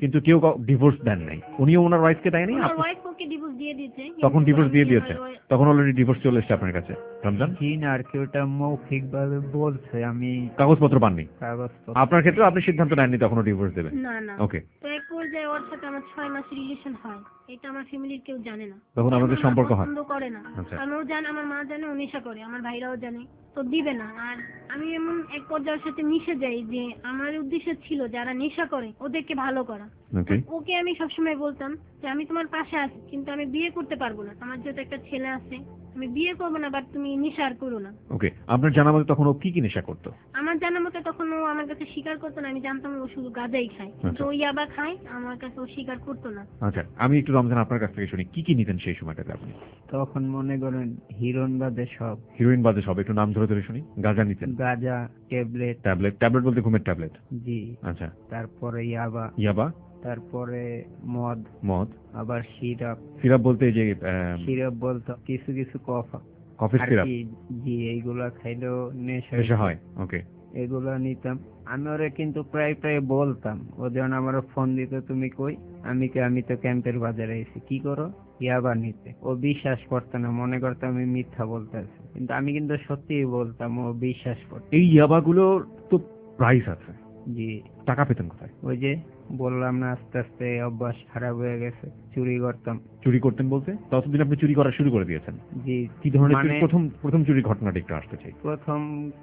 কিন্তু কেউ ডিভোর্স দেন নাই, উনিও ওনার ওয়াইফকে দেয়নি, আমার আপনি ওয়াইফ ওকে ডিভোর্স দিয়ে দিয়েছে। তখন কিন্তু ডিভোর্স দিয়ে আমি দিয়েছে, আমার ওয়াই- তখন অলরেডি ডিভোর্স চলে এসেছে আপনার কাছে রমজান, জি না, আর কি ওটা মৌখিক ভাবে বলছে, আমি কাগজপত্র পাননি। কাগজপত্র আপনার ক্ষেত্রে আপনি সিদ্ধান্ত নেননি তখনও ডিভোর্স দেবেন? না না। ওকে, তো এক পর্যায়ে ওর সাথে আমার ছয় মাস রিলেশন হয়, এটা আমার ফ্যামিলির কেউ জানে না। তখন আপনাদের আমার মা সম্পর্ক হয়? পছন্দ করে না, আচ্ছা। কারণ ও জানে, আমার মা জানে ও নেশা করে, আমার ভাইরাও জানে, তো দিবে না। আর আমি এমন এক পর্যায়ের সাথে মিশে যাই যে আমার উদ্দেশ্য ছিল যারা নেশা করে ওদেরকে ভালো করা। ওকে, ওকে আমি সবসময় বলতাম যে আমি তোমার পাশে আছি, কিন্তু আমি বিয়ে করতে পারবো না, আমার যেহেতু একটা ছেলে আছে, আমি বিয়ে করবো না, বাট তুমি নেশা আর করো না। ওকে। আপনার জানা মতে তখন ও কি কি নেশা করতো? আমার জানা মতে তখন ও আমার কাছে স্বীকার করতো না, আমি জানতাম ও শুধু গাঁজাই খায়, কিন্তু ও ইয়াবা খায়, আমার কাছে ও স্বীকার করতো না। আচ্ছা, আমি একটু রমজান আপনার কাছ থেকে শুনি কি কি নিতেন সেই সময়টাতে আপনি? তখন মনে করেন হিরোইন বাদে সব, হিরোইন বাদে সব, একটু নাম ধরে ধরে শুনি। গাঁজা নিতেন? গাঁজা, ট্যাবলেট। ট্যাবলেট? ট্যাবলেট বলতে ঘুমের ট্যাবলেট? জি। আচ্ছা। তারপরে ইয়াবা, ইয়াবা? তারপরে মদ, মদ? আবার সিরাপ। সিরাপ বলতে এই যে আহ, সিরাপ বলতো কিছু কিছু কফা কফির আর সিরাপ? কি, জি এইগুলা খাইলেও নেশা নেশা হয়। ওকে। এগুলা নিতাম। আমি ওরে কিন্তু প্রায় প্রায় বলতাম, ও যখন আমার ফোন দিত, তুমি কই? আমি কি আমি তো ক্যাম্পের বাজারে এসে কি করো? ইয়াবা নিতে। ও বিশ্বাস করতো না, মনে করতো আমি মিথ্যা বলতেছি, কিন্তু আমি কিন্তু সত্যিই বলতাম, ও বিশ্বাস করতো। এই ইয়াবাগুলোর তো প্রাইস আছে, জি। টাকা পেতেন কোথায়? ওই যে বললাম না, আস্তে আস্তে অভ্যাস খারাপ হয়ে গেছে, চুরি করতাম। চুরি করতেন বলতে ততদিন আপনি চুরি করা শুরু করে দিয়েছেন? জি। কি ধরনের চুরি? মানে প্রথম প্রথম চুরির ঘটনাটা একটু আসতে চাই। প্রথম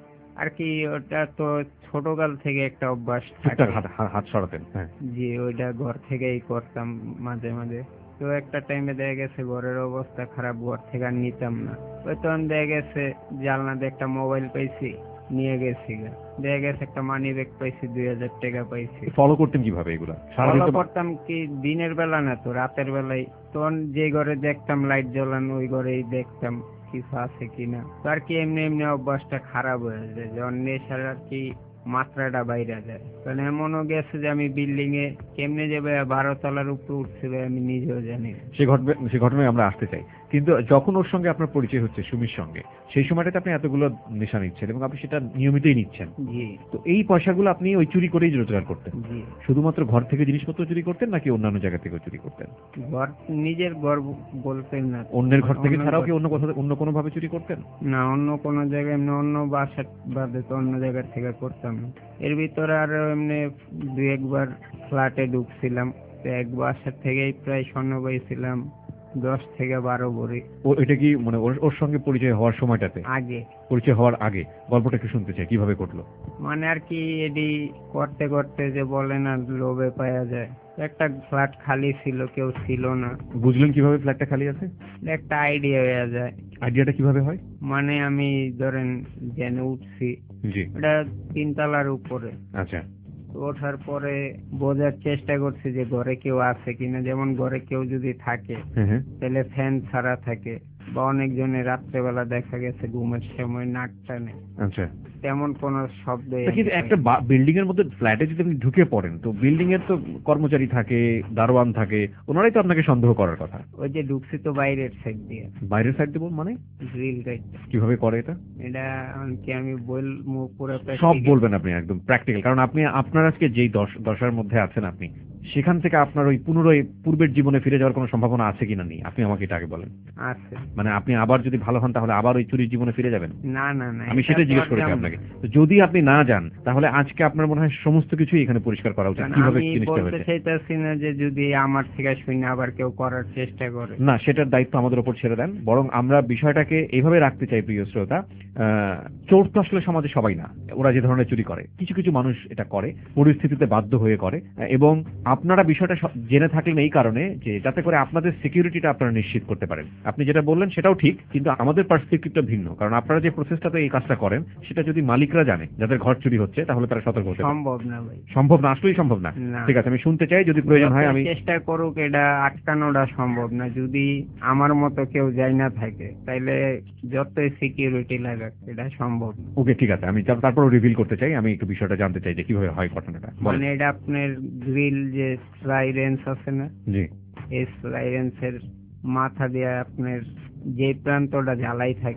আর কি, ওটা তো ছোটকাল থেকে একটা অভ্যাস ঠিকঠাক থাকে। হাত হাত- হাত সরাতেন? হ্যাঁ। জি, ওইটা ঘর থেকেই করতাম মাঝে মাঝে। তো একটা টাইমে দেখা গেছে ঘরের অবস্থা খারাপ, ঘর থেকে আর নিতাম না। ওই তখন দেখা গেছে জানলা দিয়ে একটা মোবাইল পাইছি, নিয়ে গেছি গা। দেখা গেছে একটা মানি ব্যাগ পাইছি, দুই হাজার টাকা পাইছি। ফলো করতেন কিভাবে এগুলা? সারাদিন ফলো তো- করতাম কি দিনের বেলা না, তো রাতের বেলায়। তখন যে ঘরে দেখতাম লাইট জ্বলানো, ওই ঘরেই দেখতাম কিছু আছে কিনা। তো আর কি এমনি এমনি অভ্যাসটা খারাপ হয়ে যায়, যখন নেশার আর কি মাত্রাটা বাইরে যায়। কারণ এমনও গেছে যে আমি বিল্ডিং এ কেমনে যাবে বারো তলার উপরে উঠছে ভাই, আমি নিজেও জানি না। সে ঘটনা সে ঘটনায় আমরা আসতে চাই, কিন্তু যখন ওর সঙ্গে আপনার পরিচয় হচ্ছে সুমির সঙ্গে, সেই সময়টাতে আপনি এতগুলো নেশা নিচ্ছেন এবং আপনি সেটা নিয়মিতই নিচ্ছেন, জি তো এই পয়সাগুলো আপনি ওই চুরি করেই রোজগার করতেন? জি। শুধুমাত্র ঘর থেকে জিনিসপত্র চুরি করতেন নাকি অন্যান্য জায়গা থেকেও চুরি করতেন? ঘর, নিজের ঘর বলতেন না। অন্যের ঘর থেকে অন্য ছাড়াও ঘর- কি অন্য কোথাও অন্য কোনো ভাবে চুরি করতেন? না, অন্য কোনো জায়গায় এমনি অন্য বাসা বাদে তো অন্য জায়গা থেকে করতাম না। এর ভিতরে আরো এমনি দুই একবার ফ্ল্যাটে ঢুকছিলাম, তো এক বাসা থেকেই প্রায় স্বর্ণ পাইছিলাম দশ থেকে বারো ভরি। ও এটা কি মানে ওর ওর সঙ্গে পরিচয় হওয়ার সময়টাতে, আগে পরিচয় হওয়ার আগে গল্পটা একটু শুনতে চাই, কিভাবে ঘটলো? মানে আর কি এডি করতে করতে যে বলে না লোভে পাওয়া যায়, একটা ফ্ল্যাট খালি ছিল, কেউ ছিল না। বুঝলেন কিভাবে ফ্ল্যাটটা খালি আছে? একটা আইডিয়া হয়ে যায়। আইডিয়াটা কিভাবে হয়? মানে আমি ধরেন জেনে উঠছি, জি। এটা তিনতলার উপরে। আচ্ছা। ওঠার পরে বোঝার চেষ্টা করছি যে ঘরে কেউ আছে কিনা। যেমন ঘরে কেউ যদি থাকে হ্যাঁ হ্যাঁ। তাহলে ফ্যান ছাড়া থাকে, বা অনেকজনের রাত্রেবেলা দেখা গেছে ঘুমের সময় নাক টানে, আচ্ছা। তেমন কোন শব্দ। তা কিন্তু একটা বিল্ডিং এর মধ্যে ফ্ল্যাটে যদি আপনি ঢুকে পড়েন, তো বিল্ডিং এর তো কর্মচারী থাকে, দারোয়ান থাকে, ওনারাই তো আপনাকে সন্দেহ করার কথা। ওই যে ঢুকছি তো বাইরের সাইড দিয়ে, বাইরের সাইড দেবো মানে গ্রিল গাইড। কিভাবে করে এটা? এটা কি আমি বল পুরো সব practical- বলবেন আপনি, একদম প্র্যাকটিক্যাল, কারণ আপনি আপনার আজকে যেই দশ দশার মধ্যে আছেন আপনি, সেখান থেকে আপনার ওই পুনরায় পূর্বের জীবনে ফিরে যাওয়ার কোনো সম্ভাবনা আছে কিনা নেই, আপনি আমাকে এটা আগে বলেন। আছে। মানে আপনি আবার যদি ভালো হন তাহলে আবার ওই চুরির জীবনে ফিরে যাবেন? না না না, আমি এটা সেটাই তো জিজ্ঞেস আর করেছি জানবো আপনাকে। না। তো যদি আপনি না যান তাহলে আজকে আপনার মনে হয় সমস্ত কিছুই এখানে পরিষ্কার করা উচিত, কারণ কিভাবে আমি জিনিসটা বলতে হয়েছে। চাইতেছি না যে যদি আমার থেকে শুনে আবার কেউ করার চেষ্টা করে। না, সেটার দায়িত্ব আমাদের উপর ছেড়ে দেন, বরং আমরা বিষয়টাকে এইভাবে রাখতে চাই প্রিয় শ্রোতা, আহ, চোর তো আসলে সমাজে সবাই না, ওরা যে ধরনের চুরি করে কিছু কিছু মানুষ এটা করে, পরিস্থিতিতে বাধ্য হয়ে করে, এবং আপনারা বিষয়টা সব জেনে থাকলেন এই কারণে যে যাতে করে আপনাদের সিকিউরিটিটা আপনারা নিশ্চিত করতে পারেন। আপনি যেটা বললেন সেটাও ঠিক, কিন্তু আমাদের পার্সপেক্টিভটা ভিন্ন, কারণ আপনারা যে প্রসেসটাতে এই কাজটা করেন সেটা যদি মালিকরা জানে যাদের ঘর চুরি হচ্ছে তাহলে তারা সতর্ক হতে পারে। সম্ভব না ভাই, সম্ভব না, আসলেই সম্ভব না। না। ঠিক আছে, আমি শুনতে চাই, যদি প্রয়োজন হয় আমি চেষ্টা করুক, এটা আটকানোটা সম্ভব না। যদি আমার মতো কেউ যায় না থাকে তাইলে যতই সিকিউরিটি লাগাক এটা সম্ভব না। ওকে ঠিক আছে, আমি তার- তারপরও রিভিল করতে চাই, আমি একটু বিষয়টা জানতে চাই যে কিভাবে হয় ঘটনাটা। বলেন। মানে এটা আপনার গ্রিল যে স্লাইরেন্স আছে না, জি। এই স্লাইরেন্সের মাথা দিয়ে আপনার যে প্রান্তটা জ্বালাই থাকে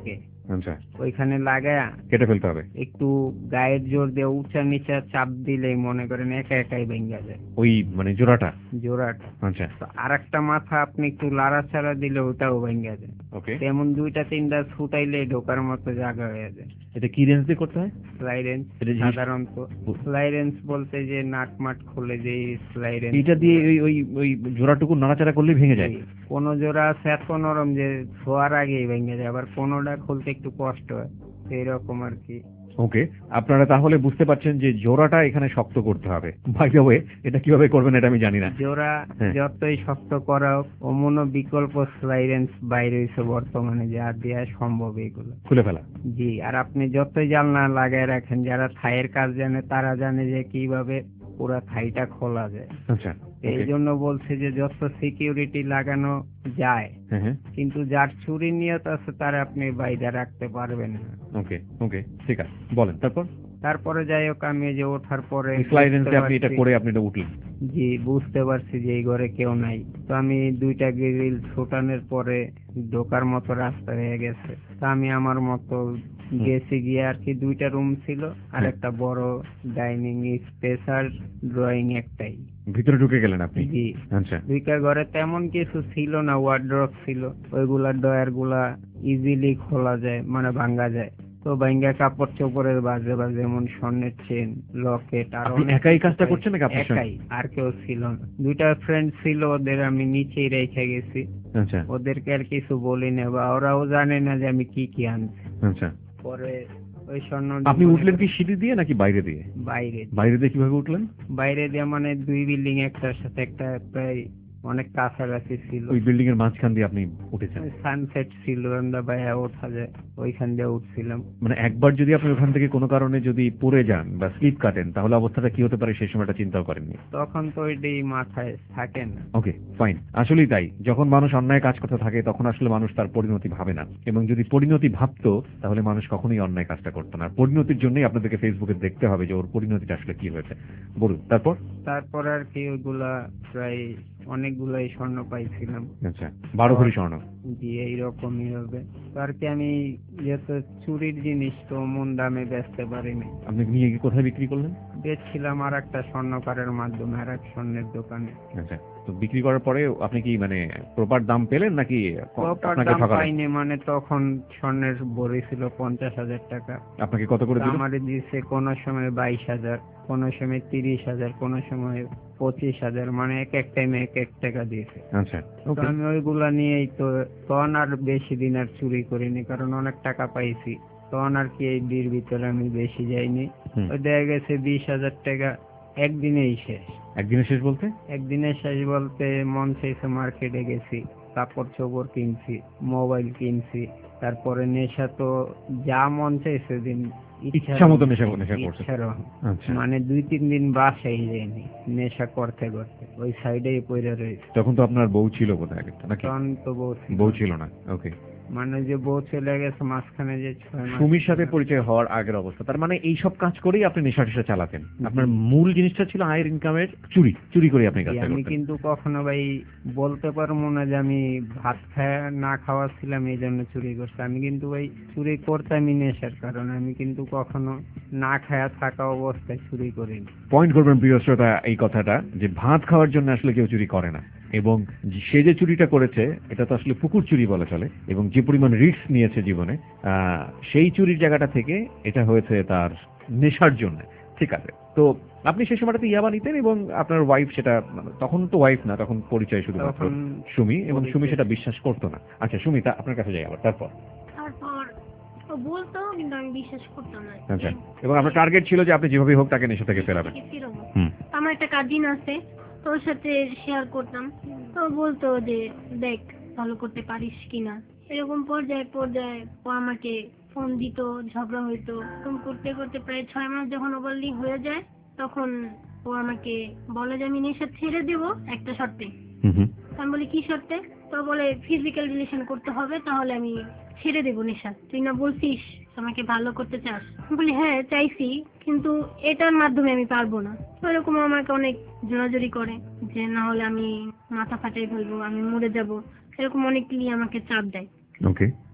আচ্ছা, ওইখানে লাগায়া কেটে ফেলতে হবে। একটু গায়ের জোর দিয়ে উঁচা নিচা চাপ দিলেই মনে করেন একা একাই ভেঙে যায় ওই মানে জোড়াটা। জোড়াটা। আচ্ছা, তো আর একটা মাথা আপনি একটু লাড়াচাড়া দিলে ওটাও ভেঙে যায়। ওকে। তেমন দুইটা তিনটা ছুটাইলে ঢোকার মতো জায়গা হয়ে যায়। এটা কি রেঞ্জ দিয়ে করতে হয়? স্লাই রেঞ্জ এটা জিনিস- সাধারণত স্লাই রেঞ্জ বলতে যে নাট মাট খুলে যে স্লাই রেঞ্জ। এটা দিয়ে ওই ওই ওই জোড়াটুকু নাড়াচাড়া করলেই ভেঙে যায়। কোন জোড়া আছে এত নরম যে ছোঁয়ার আগেই ভেঙে যায়, আবার কোনোটা খুলতে একটু কষ্ট হয়, এইরকম আর কি। ওকে, আপনারা তাহলে বুঝতে পারছেন যে জোড়াটা এখানে শক্ত করতে হবে। বাই দ্য ওয়ে, এটা কিভাবে করবেন এটা আমি জানি না। জোড়া হ্যাঁ। যতই শক্ত করা হোক অমন বিকল্প স্লাই রেঞ্জ বাইরে হয়েছে বর্তমানে, যে আর দেওয়া সম্ভব এগুলো খুলে ফেলা। জি। আর আপনি যতই জানলা লাগায় রাখেন, যারা থাইয়ের কাজ জানে তারা জানে যে কিভাবে পুরা থাইটা খোলা যায়। আচ্ছা, এই ওকে। জন্য বলছে যে যত সিকিউরিটি লাগানো যায়, হ্যাঁ হ্যাঁ, কিন্তু যার চুরি নিয়ত আছে তারা আপনি বাইরে রাখতে পারবেন না। ওকে ওকে, ঠিক আছে, বলেন তারপর। তারপরে যাই হোক, আমি এই যে ওঠার পরে স্লাই রেঞ্জে বুঝতে আপনি এটা পারছি- করে আপনি এটা উঠলেন। জি, বুঝতে পারছি যে এই ঘরে কেউ নাই। তো আমি দুইটা গ্রিল ছোটানোর পরে ঢোকার মতো রাস্তা হয়ে গেছে। তা আমি আমার মতো গেছি গিয়ে আর কি, দুইটা রুম ছিল আর একটা বড় ডাইনিং স্পেস আর ড্রয়িং একটাই। ভিতরে ঢুকে গেলেন আপনি? জি। আচ্ছা, দুইটা ঘরে তেমন কিছু ছিল না, ওয়ার্ড্রপ ছিল, ওইগুলা ডয়ার গুলা ইজিলি খোলা যায়, মানে ভাঙ্গা যায়। তো ভাঙ্গা কাপড় চোপড়ের বাজে বাজে, যেমন স্বর্ণের চেন, লকেট, আর আপনি অনেক একাই কিছু কাজটা পাই। করছেন নাকি আপনার সঙ্গে? একাই, আর কেউ ছিল না। দুইটা ফ্রেন্ড ছিল, ওদের আমি নিচেই রেখে গেছি। আচ্ছা, ওদেরকে আর কিছু বলি না, বা ওরাও জানে না যে আমি কি কি আনছি। আচ্ছা। পরে ওই স্বর্ণ আপনি উঠলেন কি সিঁড়ি দিয়ে নাকি বাইরে দিয়ে? বাইরে বাইরে দিয়ে কিভাবে উঠলেন? বাইরে দিয়ে মানে দুই বিল্ডিং একটার সাথে একটা প্রায় অনেক কাছাকাছি ছিল। ওই বিল্ডিং এর মাঝখান দিয়ে আপনি উঠেছেন? সানসেট ছিল, আমরা বাইরে ওঠা যায়, ওইখান দিয়ে উঠছিলাম। মানে একবার যদি আপনি ওখান থেকে কোনো কারণে যদি পড়ে যান বা স্লিপ কাটেন, তাহলে অবস্থাটা কি হতে পারে সেই সময়টা চিন্তাও করেননি? তখন তো ওইটাই মাথায় থাকে না। Okay, fine. আসলেই তাই, যখন মানুষ অন্যায় কাজ করতে থাকে তখন আসলে মানুষ তার পরিণতি ভাবে না, এবং যদি পরিণতি ভাবতো তাহলে মানুষ কখনোই অন্যায় কাজটা করতো না। পরিণতির জন্যই আপনাদেরকে ফেসবুকে দেখতে হবে যে ওর পরিণতিটা আসলে কি হয়েছে। বলুন তারপর। তারপর আর কি ওইগুলা প্রায় অনেকগুলাই স্বর্ণ পাইছিলাম। আচ্ছা, বারো ভরি স্বর্ণ। জি, এইরকমই হবে। তো আর কি আমি যেহেতু চুরির জিনিস তো মন দামে বেচতে পারিনি, আপনি নিয়ে গিয়ে কোথায় বিক্রি করলেন? বেচছিলাম আর একটা স্বর্ণকারের মাধ্যমে আর এক স্বর্ণের দোকানে। আচ্ছা, তো বিক্রি করার পরে আপনি কি মানে প্রপার দাম পেলেন নাকি প্রপার আপনাকে দাম ঠকালেন? পাইনি, মানে তখন স্বর্ণের ভরি ছিল পঞ্চাশ হাজার টাকা। আপনাকে কত করে দিল? আমারে দিয়েছে কোন সময় বাইশ হাজার, কোন সময় তিরিশ হাজার, কোন সময় পঁচিশ হাজার, মানে এক এক টাইমে এক এক টাকা দিয়েছে। আচ্ছা, তো ওকে। আমি ওইগুলা নিয়েই তো তখন আর বেশি দিন আর চুরি করিনি, কারণ অনেক টাকা পাইছি। তখন আর কি এই বিয়ের ভিতরে আমি বেশি যাইনি। হুম। ওই দেখা গেছে বিশ হাজার টাকা একদিনেই শেষ। একদিনে শেষ বলতে? একদিনে শেষ বলতে মন চাইছে মার্কেটে গেছি, কাপড় চোপড় কিনছি, মোবাইল কিনছি, তারপরে নেশা তো যা মন চাইছে দিন ইচ্ছা মতো নেশা নেশা করছে। ইচ্ছারও। আচ্ছা, মানে দুই তিন দিন বাসাই যায়নি নেশা করতে করতে, ওই সাইডেই পড়ে রয়েছে। তখন তো আপনার বউ ছিল বোধহয় আগে, নাকি? তখন তো বউ ছিল। বউ ছিল না। ওকে। মানে যে বউ চলে গেছে মাঝখানে যে ছয় মাস। সুমির সাথে পরিচয় হওয়ার আগের অবস্থা, তার মানে এই সব কাজ করেই আপনি নেশা টেশা চালাতেন। আপনার মূল জিনিসটা ছিল আয়ের ইনকামের চুরি, চুরি করে আপনি কাজটা আমি করতেন। কিন্তু কখনো ভাই বলতে পারবো না যে আমি ভাত খাওয়া না খাওয়া ছিলাম এই জন্য চুরি করছি। আমি কিন্তু ভাই চুরি করতামই নেশার কারণে, আমি কিন্তু কখনো না খায়া থাকা অবস্থায় চুরি করিনি। পয়েন্ট করবেন প্রিয় শ্রোতা এই কথাটা, যে ভাত খাওয়ার জন্য আসলে কেউ চুরি করে না, এবং সে যে চুরিটা করেছে এটা তো আসলে পুকুর চুরি বলা চলে, এবং যে পরিমাণ রিস্ক নিয়েছে জীবনে, আহ, সেই চুরির জায়গাটা থেকে এটা হয়েছে তার নেশার জন্য। ঠিক আছে, তো আপনি সেই সময়টাতে ইয়াবা নিতেন, এবং আপনার ওয়াইফ সেটা, তখন তো ওয়াইফ না, তখন পরিচয় শুধুমাত্র তখন সুমি, এবং সুমি পরিচয়। সেটা বিশ্বাস করতো না। আচ্ছা সুমি, তা আপনার কাছে যাই আবার, তারপর? তারপর ও বলতো, কিন্তু আমি বিশ্বাস করতাম না। আচ্ছা, এবং আপনার টার্গেট ছিল যে আপনি যেভাবে হোক তাকে নেশা থেকে ফেরাবেন। থেকে ফিরবো। হুম। আমার একটা কাজিন আছে, তোর সাথে শেয়ার করতাম, তো বলতো যে দেখ ভালো করতে পারিস কিনা। এরকম পর্যায়ে পর্যায়ে ও আমাকে ফোন দিত, ঝগড়া হইতো। এরকম করতে করতে প্রায় ছয় মাস যখন ওভারলি হয়ে যায়, তখন ও আমাকে বলে যে আমি নেশা ছেড়ে দেবো একটা শর্তে। হুম হুম। আমি বলি কি শর্তে? তো বলে ফিজিক্যাল রিলেশন করতে হবে, তাহলে আমি ছেড়ে দেবো নেশা। তুই না বলছিস আমাকে ভালো করতে চাস? আমি বলি হ্যাঁ চাইছি, কিন্তু এটার মাধ্যমে আমি পারবো না। তো এরকম আমাকে অনেক জোরাজোরি করে যে না হলে আমি মাথা ফাটাই ফেলবো, আমি মরে যাব, এরকম অনেকগুলি আমাকে চাপ দেয়। ওকে।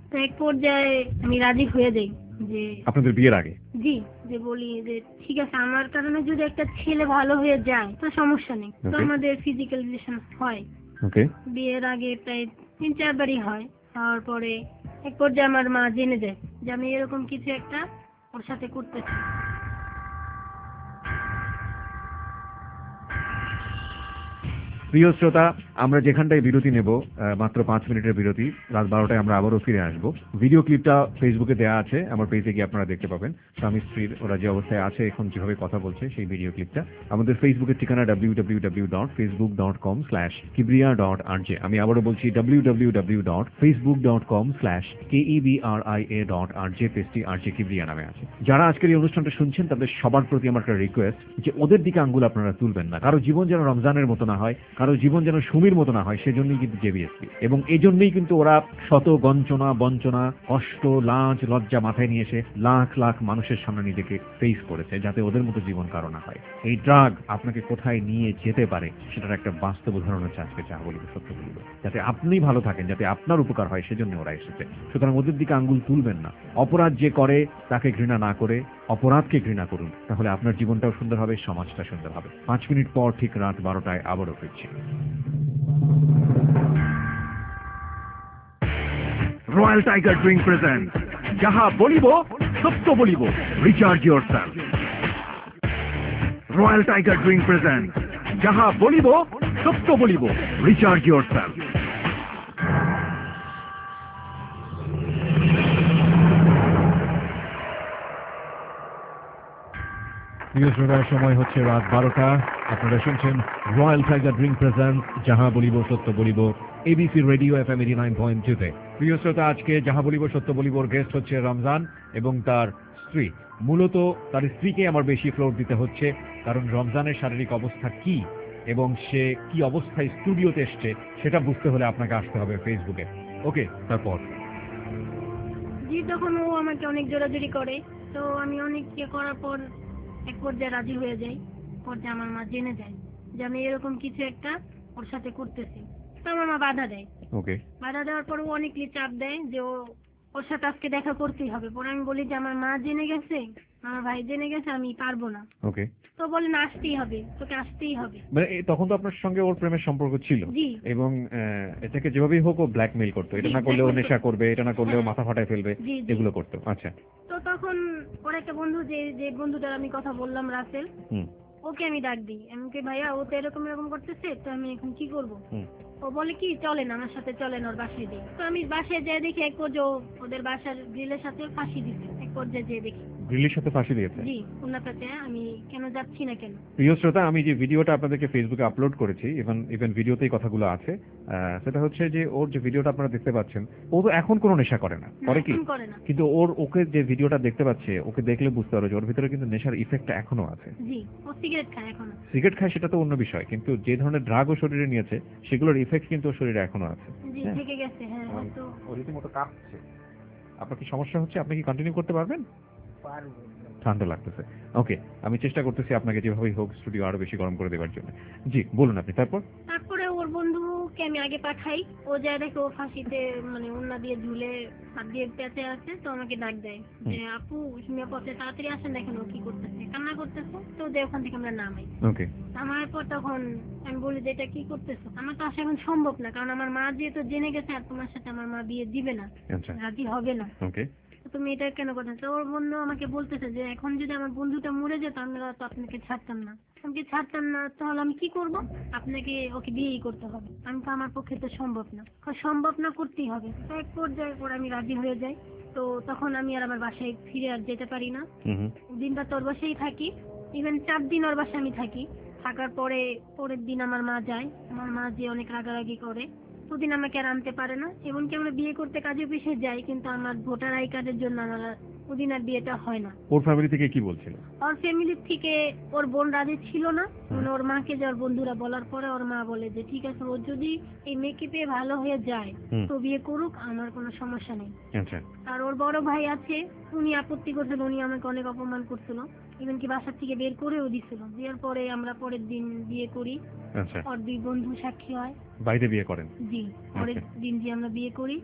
তো এক পর্যায়ে আমি রাজি হয়ে যাই যে আপনাদের বিয়ের আগে? জি, যে বলি যে ঠিক আছে আমার কারণে যদি একটা ছেলে ভালো হয়ে যায় তো সমস্যা নেই। তো Okay. আমাদের ফিজিক্যাল রিলেশন হয়। ওকে। বিয়ের আগে প্রায় তিন চারবারই হয়। হওয়ার পরে এক পর্যায়ে আমার মা জেনে যায় যে আমি এরকম কিছু একটা ওর সাথে করতেছি। প্রিয় শ্রোতা, আমরা যেখানটায় বিরতি নেব, আহ, মাত্র পাঁচ মিনিটের বিরতি, রাত বারোটায় আমরা আবারও ফিরে আসব। ভিডিও ক্লিপটা ফেসবুকে দেওয়া আছে, আমার পেজে গিয়ে আপনারা দেখতে পাবেন। স্বামী স্ত্রীর ওরা যে অবস্থায় আছে এখন যেভাবে কথা বলছে সেই ভিডিও ক্লিপটা আমাদের ফেসবুকের ঠিকানা W W W dot Facebook dot com slash Kibria dot R J. আমি আবারও বলছি W W W dot Facebook dot com slash K E B R I A dot R J, পেজটি আর জে কিবরিয়া নামে আছে। যারা আজকের এই অনুষ্ঠানটা শুনছেন তাদের সবার প্রতি আমার একটা রিকোয়েস্ট যে ওদের দিকে আঙ্গুল আপনারা তুলবেন না। কারো জীবন যেন রমজানের মতো না হয়, কারো জীবন যেন সুমির মতো না হয়, সেজন্যই কিন্তু জেবিএসপি, এবং এই জন্যই কিন্তু ওরা শত গঞ্চনা বঞ্চনা কষ্ট লাঞ্চ লজ্জা মাথায় নিয়ে এসে লাখ লাখ মানুষের সামনে নিজেকে ফেস করেছে, যাতে ওদের মতো জীবন কারো না হয়। এই ড্রাগ আপনাকে কোথায় নিয়ে যেতে পারে সেটার একটা বাস্তব উদাহরণ হচ্ছে আজকে যা বলিব সত্য বলিব, যাতে আপনি ভালো থাকেন, যাতে আপনার উপকার হয়, সেজন্য ওরা এসেছে। সুতরাং ওদের দিকে আঙ্গুল তুলবেন না। অপরাধ যে করে তাকে ঘৃণা না করে অপরাধকে ঘৃণা করুন, তাহলে আপনার জীবনটাও সুন্দর হবে, সমাজটা সুন্দর হবে। পাঁচ মিনিট পর ঠিক রাত বারোটায় আবারও ফিরছি। রয়্যাল টাইগার ড্রিঙ্ক প্রেজেন্ট যাহা বলিব সত্য বলিব, recharge yourself. Royal Tiger drink present যাহা বলিব সত্য বলিব, রিচার্জ ইয়োর সেলফ। প্রিয় শ্রোতার, সময় হচ্ছে রাত বারোটা। আপনারা শুনছেন রয়্যাল টাইগার ড্রিঙ্ক প্রেজেন্ট যাহা বলিব সত্য বলিব, ABC radio F M eighty nine point two তে। প্রিয় শ্রোতা, আজকে যাহা বলিব সত্য বলিবর গেস্ট হচ্ছে রমজান এবং তার স্ত্রী। মূলত তার স্ত্রীকে আমার বেশি ফ্লোর দিতে হচ্ছে, কারণ রমজানের শারীরিক অবস্থা কি এবং সে কি অবস্থায় স্টুডিওতে এসছে সেটা বুঝতে হলে আপনাকে আসতে হবে ফেসবুকে। ওকে, তারপর জি, তখন ও আমাকে অনেক জোরাজুরি করে। তো আমি অনেক ইয়ে করার পর এক পর্যায়ে রাজি হয়ে যাই। পর্যায়ে আমার মা জেনে যায় যে আমি এরকম কিছু একটা ওর সাথে করতেছি। তো আমার মা বাধা দেয়। ওকে। বাধা দেওয়ার পর ও অনেকলি চাপ দেয় যে ও ওর সাথে আজকে দেখা করতেই হবে। পরে আমি বলি যে আমার মা জেনে গেছে, আমার ভাই জেনে গেছে, আমি পারবো না। ওকে। তো বলে না, আসতেই হবে, তোকে আসতেই হবে। মানে এ- তখন তো আপনার সঙ্গে ওর প্রেমের সম্পর্ক ছিল, জি। এবং আহ, এটাকে যেভাবেই হোক ও ব্ল্যাকমেইল করতো, এটা জি, না করলে ও blackmail নেশা করতো। করবে, এটা না করলে ও হ্যাঁ। মাথা ফাটায় ফেলবে, জি, জি। এগুলো করতো। আচ্ছা। তো তখন ওর একটা বন্ধু, যে যে বন্ধুটার আমি কথা বললাম, রাসেল, হুম ওকে আমি ডাক দিই। আমি কি, ভাইয়া ও তো এরকম এরকম করতেছে, তো আমি এখন কি করব? হুম ও বলে কি, চলেন আমার সাথে, চলেন ওর বাসায় দিই। তো আমি বাসায় যেয়ে দেখি এক পর্যায়ে ও ওদের বাসার গ্রিলের সাথে ফাঁসি দিচ্ছে। এক পর্যায়ে যেয়ে দেখি, গ্রিলির সাথে ফাঁসি দিয়েছে। জি, উন্নতাতে আমি কেন যাচ্ছি না কেন। প্রিয় শ্রোতা, আমি যে ভিডিওটা আপনাদেরকে ফেসবুকে আপলোড করেছি, ইভেন ইভেন ভিডিওতেই কথাগুলো আছে, আহ, সেটা হচ্ছে যে ওর যে ভিডিওটা আপনারা দেখতে পাচ্ছেন, ও তো এখন কোনো নেশা করে না, করে কি? এখন করে না। কিন্তু ওর ওকে যে ভিডিওটা দেখতে পাচ্ছে, ওকে দেখলে বুঝতে পারবে যে ওর ভিতরে কিন্তু নেশার ইফেক্টটা এখনো আছে। জি, ও সিগারেট খায় এখনো। সিগারেট খায় সেটা তো অন্য বিষয়, কিন্তু যে ধরনের ড্রাগ ও শরীরে নিয়েছে সেগুলোর ইফেক্ট কিন্তু ওর শরীরে এখনো আছে। জি, হ্যাঁ। থেকে গেছে। হ্যাঁ, হয়তো ও রীতিমতো কাঁপছে। আপনার কি সমস্যা হচ্ছে? আপনি কি কন্টিনিউ করতে পারবেন? পারবো। ঠান্ডা লাগতেছে। ওকে, আমি চেষ্টা করতেছি আপনাকে যেভাবেই হোক স্টুডিও আরো বেশি গরম করে দেওয়ার জন্য। জি, বলুন আপনি। তারপর? তারপরে ওর বন্ধুকে আমি আগে পাঠাই। ও যায় দেখে ও ফাঁসিতে মানে ওন্না দিয়ে ঝুলে হাত দিয়ে পেঁচে আছে। তো আমাকে ডাক দেয় যে আপু, তুমি পথে তাড়াতাড়ি আসেন, দেখেন ও কি করতেছে, কান্না করতেছে। তো যে ওখান থেকে আমরা নামাই। ওকে। নামার পর তখন আমি বলি যে এটা কি করতেছো? আমার তো আসা এখন সম্ভব না, কারণ আমার মা যেহেতু জেনে গেছে আর তোমার সাথে আমার মা বিয়ে দিবে না, আচ্ছা। রাজি হবে না। ওকে। তো তুমি এটা কেন করতেছো? ওর বন্ধু আমাকে বলতেছে যে এখন যদি আমার বন্ধুটা মরে যেত আমরা তো আপনাকে ছাড়তাম না। আমি কি ছাড়তাম না, তাহলে আমি কি করব? আপনাকে ওকে বিয়েই করতে হবে। আমি তো, আমার পক্ষে তো সম্ভব না। আর সম্ভব না, করতেই হবে। তো এক পর্যায়ে পর আমি রাজি হয়ে যাই। তো তখন আমি আর আমার বাসায় ফিরে আর যেতে পারি না। হুম দিনটা তোর বাসায় থাকি। ইভেন চার দিন ওর বাসায় আমি থাকি। থাকার পরে পরের দিন আমার মা যায়। আমার মা যে অনেক রাগারাগি করে, দুদিন আমাকে আর আনতে পারে না। এমনকি আমরা বিয়ে করতে কাজে অফিসে যাই, কিন্তু আমার ভোটার আই কার্ডের জন্য আমার ওদিন আর বিয়েটা হয় না। ওর ফ্যামিলি থেকে কি বলছিল? ওর ফ্যামিলির থেকে ওর বোন রাজি ছিল না। মানে ওর মাকে যে ওর বন্ধুরা বলার পরে ওর মা বলে যে ঠিক আছে, ও যদি এই মেয়েকে পেয়ে ভালো হয়ে যায় হুম। তো বিয়ে করুক, আমার কোনো সমস্যা নেই। আচ্ছা। আর ওর বড় ভাই আছে, উনি আপত্তি করছিল, উনি আমাকে অনেক অপমান করছিল, এমনকি বাসার থেকে বের করেও দিছিল। বিয়ের পরে আমরা পরের দিন বিয়ে করি। আচ্ছা। ওর দুই বন্ধু সাক্ষী হয়। বাইরে বিয়ে করেন? জি, পরের আচ্ছা। দিন যে আমরা বিয়ে করি,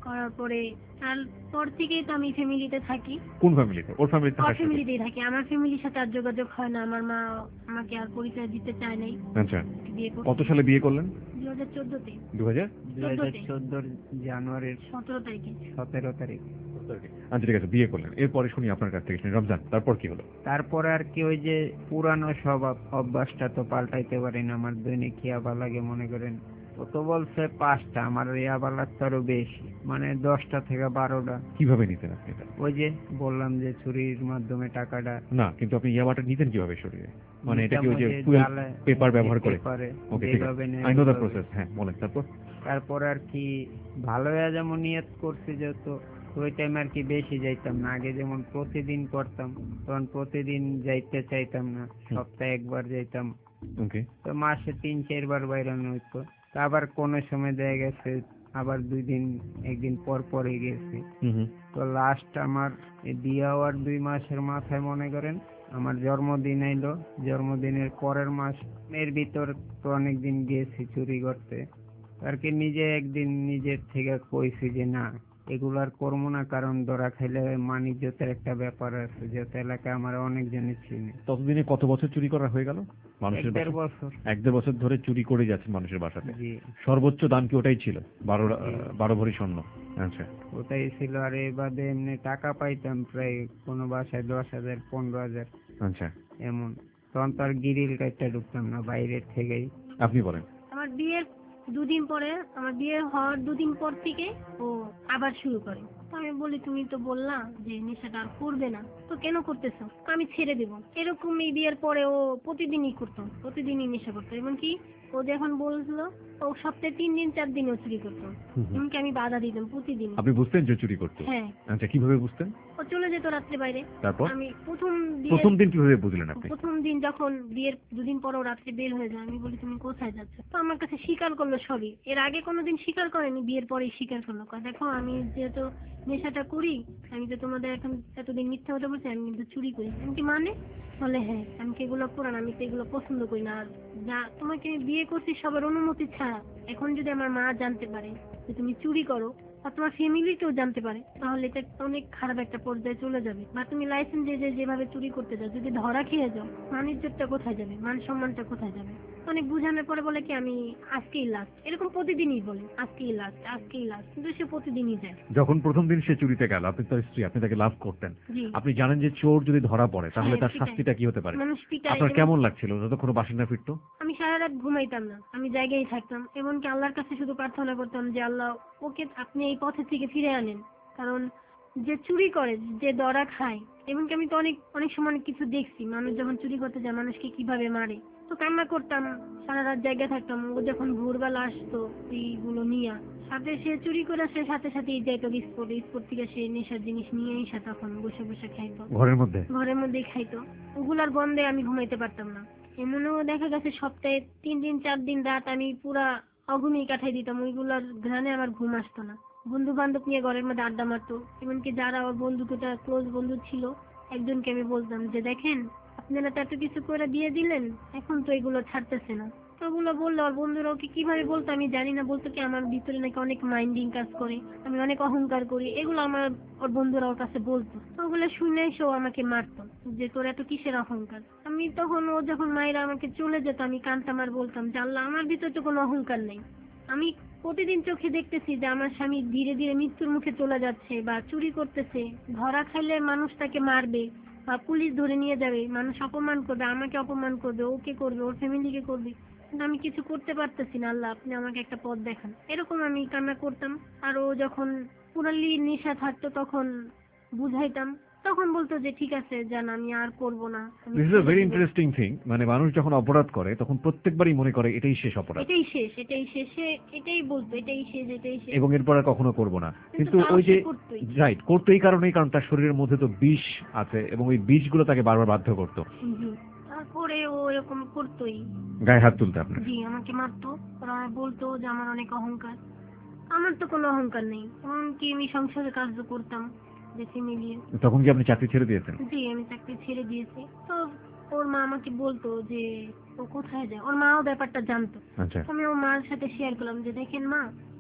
করার পরে তারপর থেকেই তো আমি ফ্যামিলিতে থাকি। কোন ফ্যামিলিতে? ওর ফ্যামিলিতে ওর থাকতে? ফ্যামিলিতেই থাকি। আমার ফ্যামিলির সাথে আর যোগাযোগ হয় না। আমার মা আমাকে আর পরিচয় দিতে চায় নাই। আচ্ছা, বিয়ে করতে কত সালে বিয়ে করলেন? দুই হাজার চোদ্দতে দু হাজার দুই হাজার চোদ্দোর জানুয়ারির সতেরো তারিখে। সতেরো তারিখ। আচ্ছা ঠিক আছে, বিয়ে করলেন, এরপরে শুনি আপনার কাছ থেকে। রমজান, তারপর কি হলো? তারপরে আর কি ওই যে পুরানো স্বভাব অভ্যাসটা তো পাল্টাইতে পারি না। আমার দৈনিক ইয়াবা লাগে মনে করেন, ও তো বলছে পাঁচটা, আমার ইয়াবা লাগতো আরো বেশি, মানে দশটা থেকে বারোটা। কিভাবে নিতেন আপনি এটা? ওই যে বললাম যে চুরির মাধ্যমে টাকাটা না, কিন্তু আপনি ইয়াবাটা নিতেন কিভাবে শরীরে? মানে এটা কি ওই যে নিতাম, ওই যে ফুয়েল জ্বালায়, পেপার ব্যবহার করে? পেপারে ওকে ঠিক যেভাবে আছে, নেয় আই নো দ্য ওইভাবে। প্রসেস। হ্যাঁ বলেন, তারপর? তারপর আর কি ভালো হয়ে যেমন নিয়ত করছি, যেহেতু ওই টাইম আর কি বেশি যাইতাম না। আগে যেমন প্রতিদিন করতাম, তখন প্রতিদিন যাইতে চাইতাম না, সপ্তাহে একবার যাইতাম। ওকে। তো মাসে তিন চারবার বাইরানো হইতো। তা আবার কোনো সময় দেখা গেছে আবার দুই দিন একদিন পর পরে গেছি। হুম হুম। তো লাস্ট আমার এই বিয়ে হওয়ার দুই মাসের মাথায় মনে করেন আমার জন্মদিন এলো। জন্মদিনের পরের মাস এর ভিতর তো অনেকদিন গেছি চুরি করতে। আর কি নিজে একদিন নিজের থেকে কইছি যে না, এগুলো আর করবো না, কারণ ধরা খাইলে মানিজ্যতের একটা ব্যাপার আছে, যেহেতু এলাকায় আমার অনেকজনই চিনি। ততদিনে কত বছর চুরি করা হয়ে গেল এক মানুষের দেড় বাসায়? বছর। এক দেড় বছর ধরে চুরি করে যাচ্ছেন মানুষের বাসাতে। জি, সর্বোচ্চ দাম কি ওটাই ছিল? বারো জি। বারো ভরি স্বর্ণ? আচ্ছা। ওটাই ছিল। আর এ বাদে এমনি টাকা পাইতাম প্রায় কোনো বাসায় দশ হাজার পনেরো হাজার আচ্ছা, এমন। তখন তো আর গিরিল কাটটা ঢুকতাম না, বাইরের থেকেই। আপনি বলেন। আমার বিয়ের দুদিন পরে, আমার বিয়ে হওয়ার দুদিন পর থেকে ও আবার শুরু করে। তো আমি বলি তুমি তো বললা যে নেশাটা আর করবে না, তো কেন করতেছো? আমি ছেড়ে দেব। এরকম এই বিয়ের পরে ও প্রতিদিনই করতো, প্রতিদিনই নেশা করতো। এমনকি ও যখন বলছিল ও সপ্তাহে তিন দিন চার দিন ও চুরি করতো। হুম হুম। এমনকি আমি বাধা দিতাম প্রতিদিন। আপনি বুঝতেন যে চুরি করতো? হ্যাঁ, আচ্ছা, কিভাবে বুঝতেন? ও চলে যেত রাত্রে বাইরে। তারপর আমি প্রথম প্রথম বিয়ের দিন কিভাবে বুঝলেন আপনি? প্রথম দিন যখন বিয়ের দুদিন পর ও রাত্রে বের হয়ে যায়, আমি বলি তুমি কোথায় যাচ্ছ? তো আমার কাছে স্বীকার করলো সবই। এর আগে কোনোদিন স্বীকার করেনি, বিয়ের পরেই স্বীকার করলো। কয় দেখো আমি যেহেতু নেশাটা করি, আমি তো তোমাদের এখন এতদিন মিথ্যা কথা বলছি, আমি কিন্তু চুরি করি। আমি কি মানে? বলে হ্যাঁ, আমি কি এগুলো পুরান, আমি তো এগুলো পছন্দ করি না। আর যা তোমাকে আমি বিয়ে করছি সবার অনুমতি ছাড়া, এখন যদি আমার মা জানতে পারে যে তুমি চুরি করো, আর তোমার ফ্যামিলি কেউ জানতে পারে, তাহলে এটা অনেক খারাপ একটা পর্যায়ে চলে যাবে। বা তুমি লাইসেন্স দিয়ে যে যেভাবে চুরি করতে যাও, যদি ধরা খেয়ে যাও, মান ইজ্জতটা কোথায় যাবে? মান সম্মানটা কোথায় যাবে? অনেক বুঝানোর পরে বলে কি আমি আজকেই লাস্ট। এরকম প্রতিদিনই বলে আজকেই লাস্ট, আজকেই লাস্ট, কিন্তু সে প্রতিদিনই যায়। যখন প্রথম দিন সে চুরিতে গেল, আপনি তার স্ত্রী, আপনি তাকে লাভ করতেন, জি, আপনি জানেন যে চোর যদি ধরা পড়ে তাহলে হ্যাঁ, তার সেটাই। শাস্তিটা কি হতে পারে? মানুষ পিটায়। আপনার এবং কেমন লাগছিল যতক্ষণ ও বাসিন্দা ফিরতো? আমি সারা রাত ঘুমাইতাম না, আমি জায়গায় থাকতাম। এমনকি আল্লাহর কাছে শুধু প্রার্থনা করতাম যে আল্লাহ ওকে আপনি এই পথে থেকে ফিরে আনেন। কারণ যে চুরি করে, যে দরা খায়, এমনকি আমি তো অনেক অনেক সময় অনেক কিছু দেখছি, মানুষ যখন চুরি করতে যায় মানুষকে কিভাবে মারে। তো কান্না করতাম, সারা রাত জায়গায় থাকতাম। ও যখন ভোরবেলা আসতো এইগুলো নিয়ে, সাথে সে চুরি করে সে সাথে সাথে যাইতো স্পোর্ট, স্পোর্ট থেকে সে নেশার জিনিস নিয়ে এসে তখন বসে বসে খাইতো, ঘরের মধ্যে? ঘরের মধ্যেই খাইতো। ওগুলার গন্ধে আমি ঘুমাইতে পারতাম না। এমনও দেখা গেছে সপ্তাহে তিন দিন চার দিন রাত আমি পুরা অঘুমিয়ে কাটাই দিতাম। ওইগুলার ঘ্রাণে আমার ঘুম আসতো না। বন্ধু বান্ধব নিয়ে ঘরের মধ্যে আড্ডা মারতো। এমনকি যারা ওর বন্ধু দুটা ক্লোজ বন্ধু ছিল, একজনকে আমি বলতাম যে দেখেন আপনারা তো এত কিছু করে দিয়ে দিলেন, এখন তো এগুলো ছাড়তেছে না। তো ওগুলো বললো, আর বন্ধুরা ওকে কিভাবে বলতো আমি জানি না, বলতো কি আমার ভিতরে নাকি অনেক মাইন্ডিং কাজ করে, আমি অনেক অহংকার করি, এগুলো আমার ওর বন্ধুরা ওর কাছে বলতো। তো ওগুলো শুনে সেও আমাকে মারতো যে তোর এত কিসের অহংকার। আমি তখন ও যখন মায়েরা আমাকে চলে যেত আমি কানতাম আর বলতাম যে আল্লাহ আমার ভিতরে তো কোনো অহংকার নেই। আমি প্রতিদিন চোখে দেখতেছি যে আমার স্বামী ধীরে ধীরে মৃত্যুর মুখে চলে যাচ্ছে বা চুরি করতেছে। ধরা খাইলে মানুষ তাকে মারবে বা পুলিশ ধরে নিয়ে যাবে, মানুষ অপমান করবে, আমাকে অপমান করবে, ওকে করবে, ওর ফ্যামিলিকে করবে, কিন্তু আমি কিছু করতে পারতেছি না। আল্লাহ আপনি আমাকে একটা পথ দেখান। এরকম আমি কান্না করতাম। আর ও যখন পুরালি নেশা থাকতো তখন বুঝাইতাম, তখন বলতো যে ঠিক আছে জান আমি আর করব না। আমি this is a very interesting thing. মানে মানুষ যখন অপরাধ করে তখন প্রত্যেকবারই মনে করে এটাই শেষ অপরাধ, এটাই শেষ, এটাই শেষ, সে এটাই বলতো এটাই শেষ, এটাই শেষ। এবং এরপর আর কখনো করবো না। কিন্তু তাও ওই যে সে করতোই। রাইট করতো এই কারণেই, কারণ তার শরীরের মধ্যে তো বিষ আছে এবং ওই বিষগুলো তাকে বারবার বাধ্য করতো জি, তারপরে ও এরকম করতোই। গায়ে হাত তুলতে আপনার। জি, আমাকে মারতো। ওরা বলতো যে আমার অনেক অহংকার। আমার তো কোনো অহংকার নেই। এমনকি আমি সংসারে কাজ করতাম বেশি মিলিয়ে। তখন কি আপনি চাকরি ছেড়ে দিয়েছেন? জি, আমি চাকরি ছেড়ে দিয়েছি। তো ওর মা আমাকে বলতো যে ও কোথায় যায়, ওর মাও ব্যাপারটা জানতো। আচ্ছা। আমি ওর মার সাথে শেয়ার করলাম যে দেখেন মা,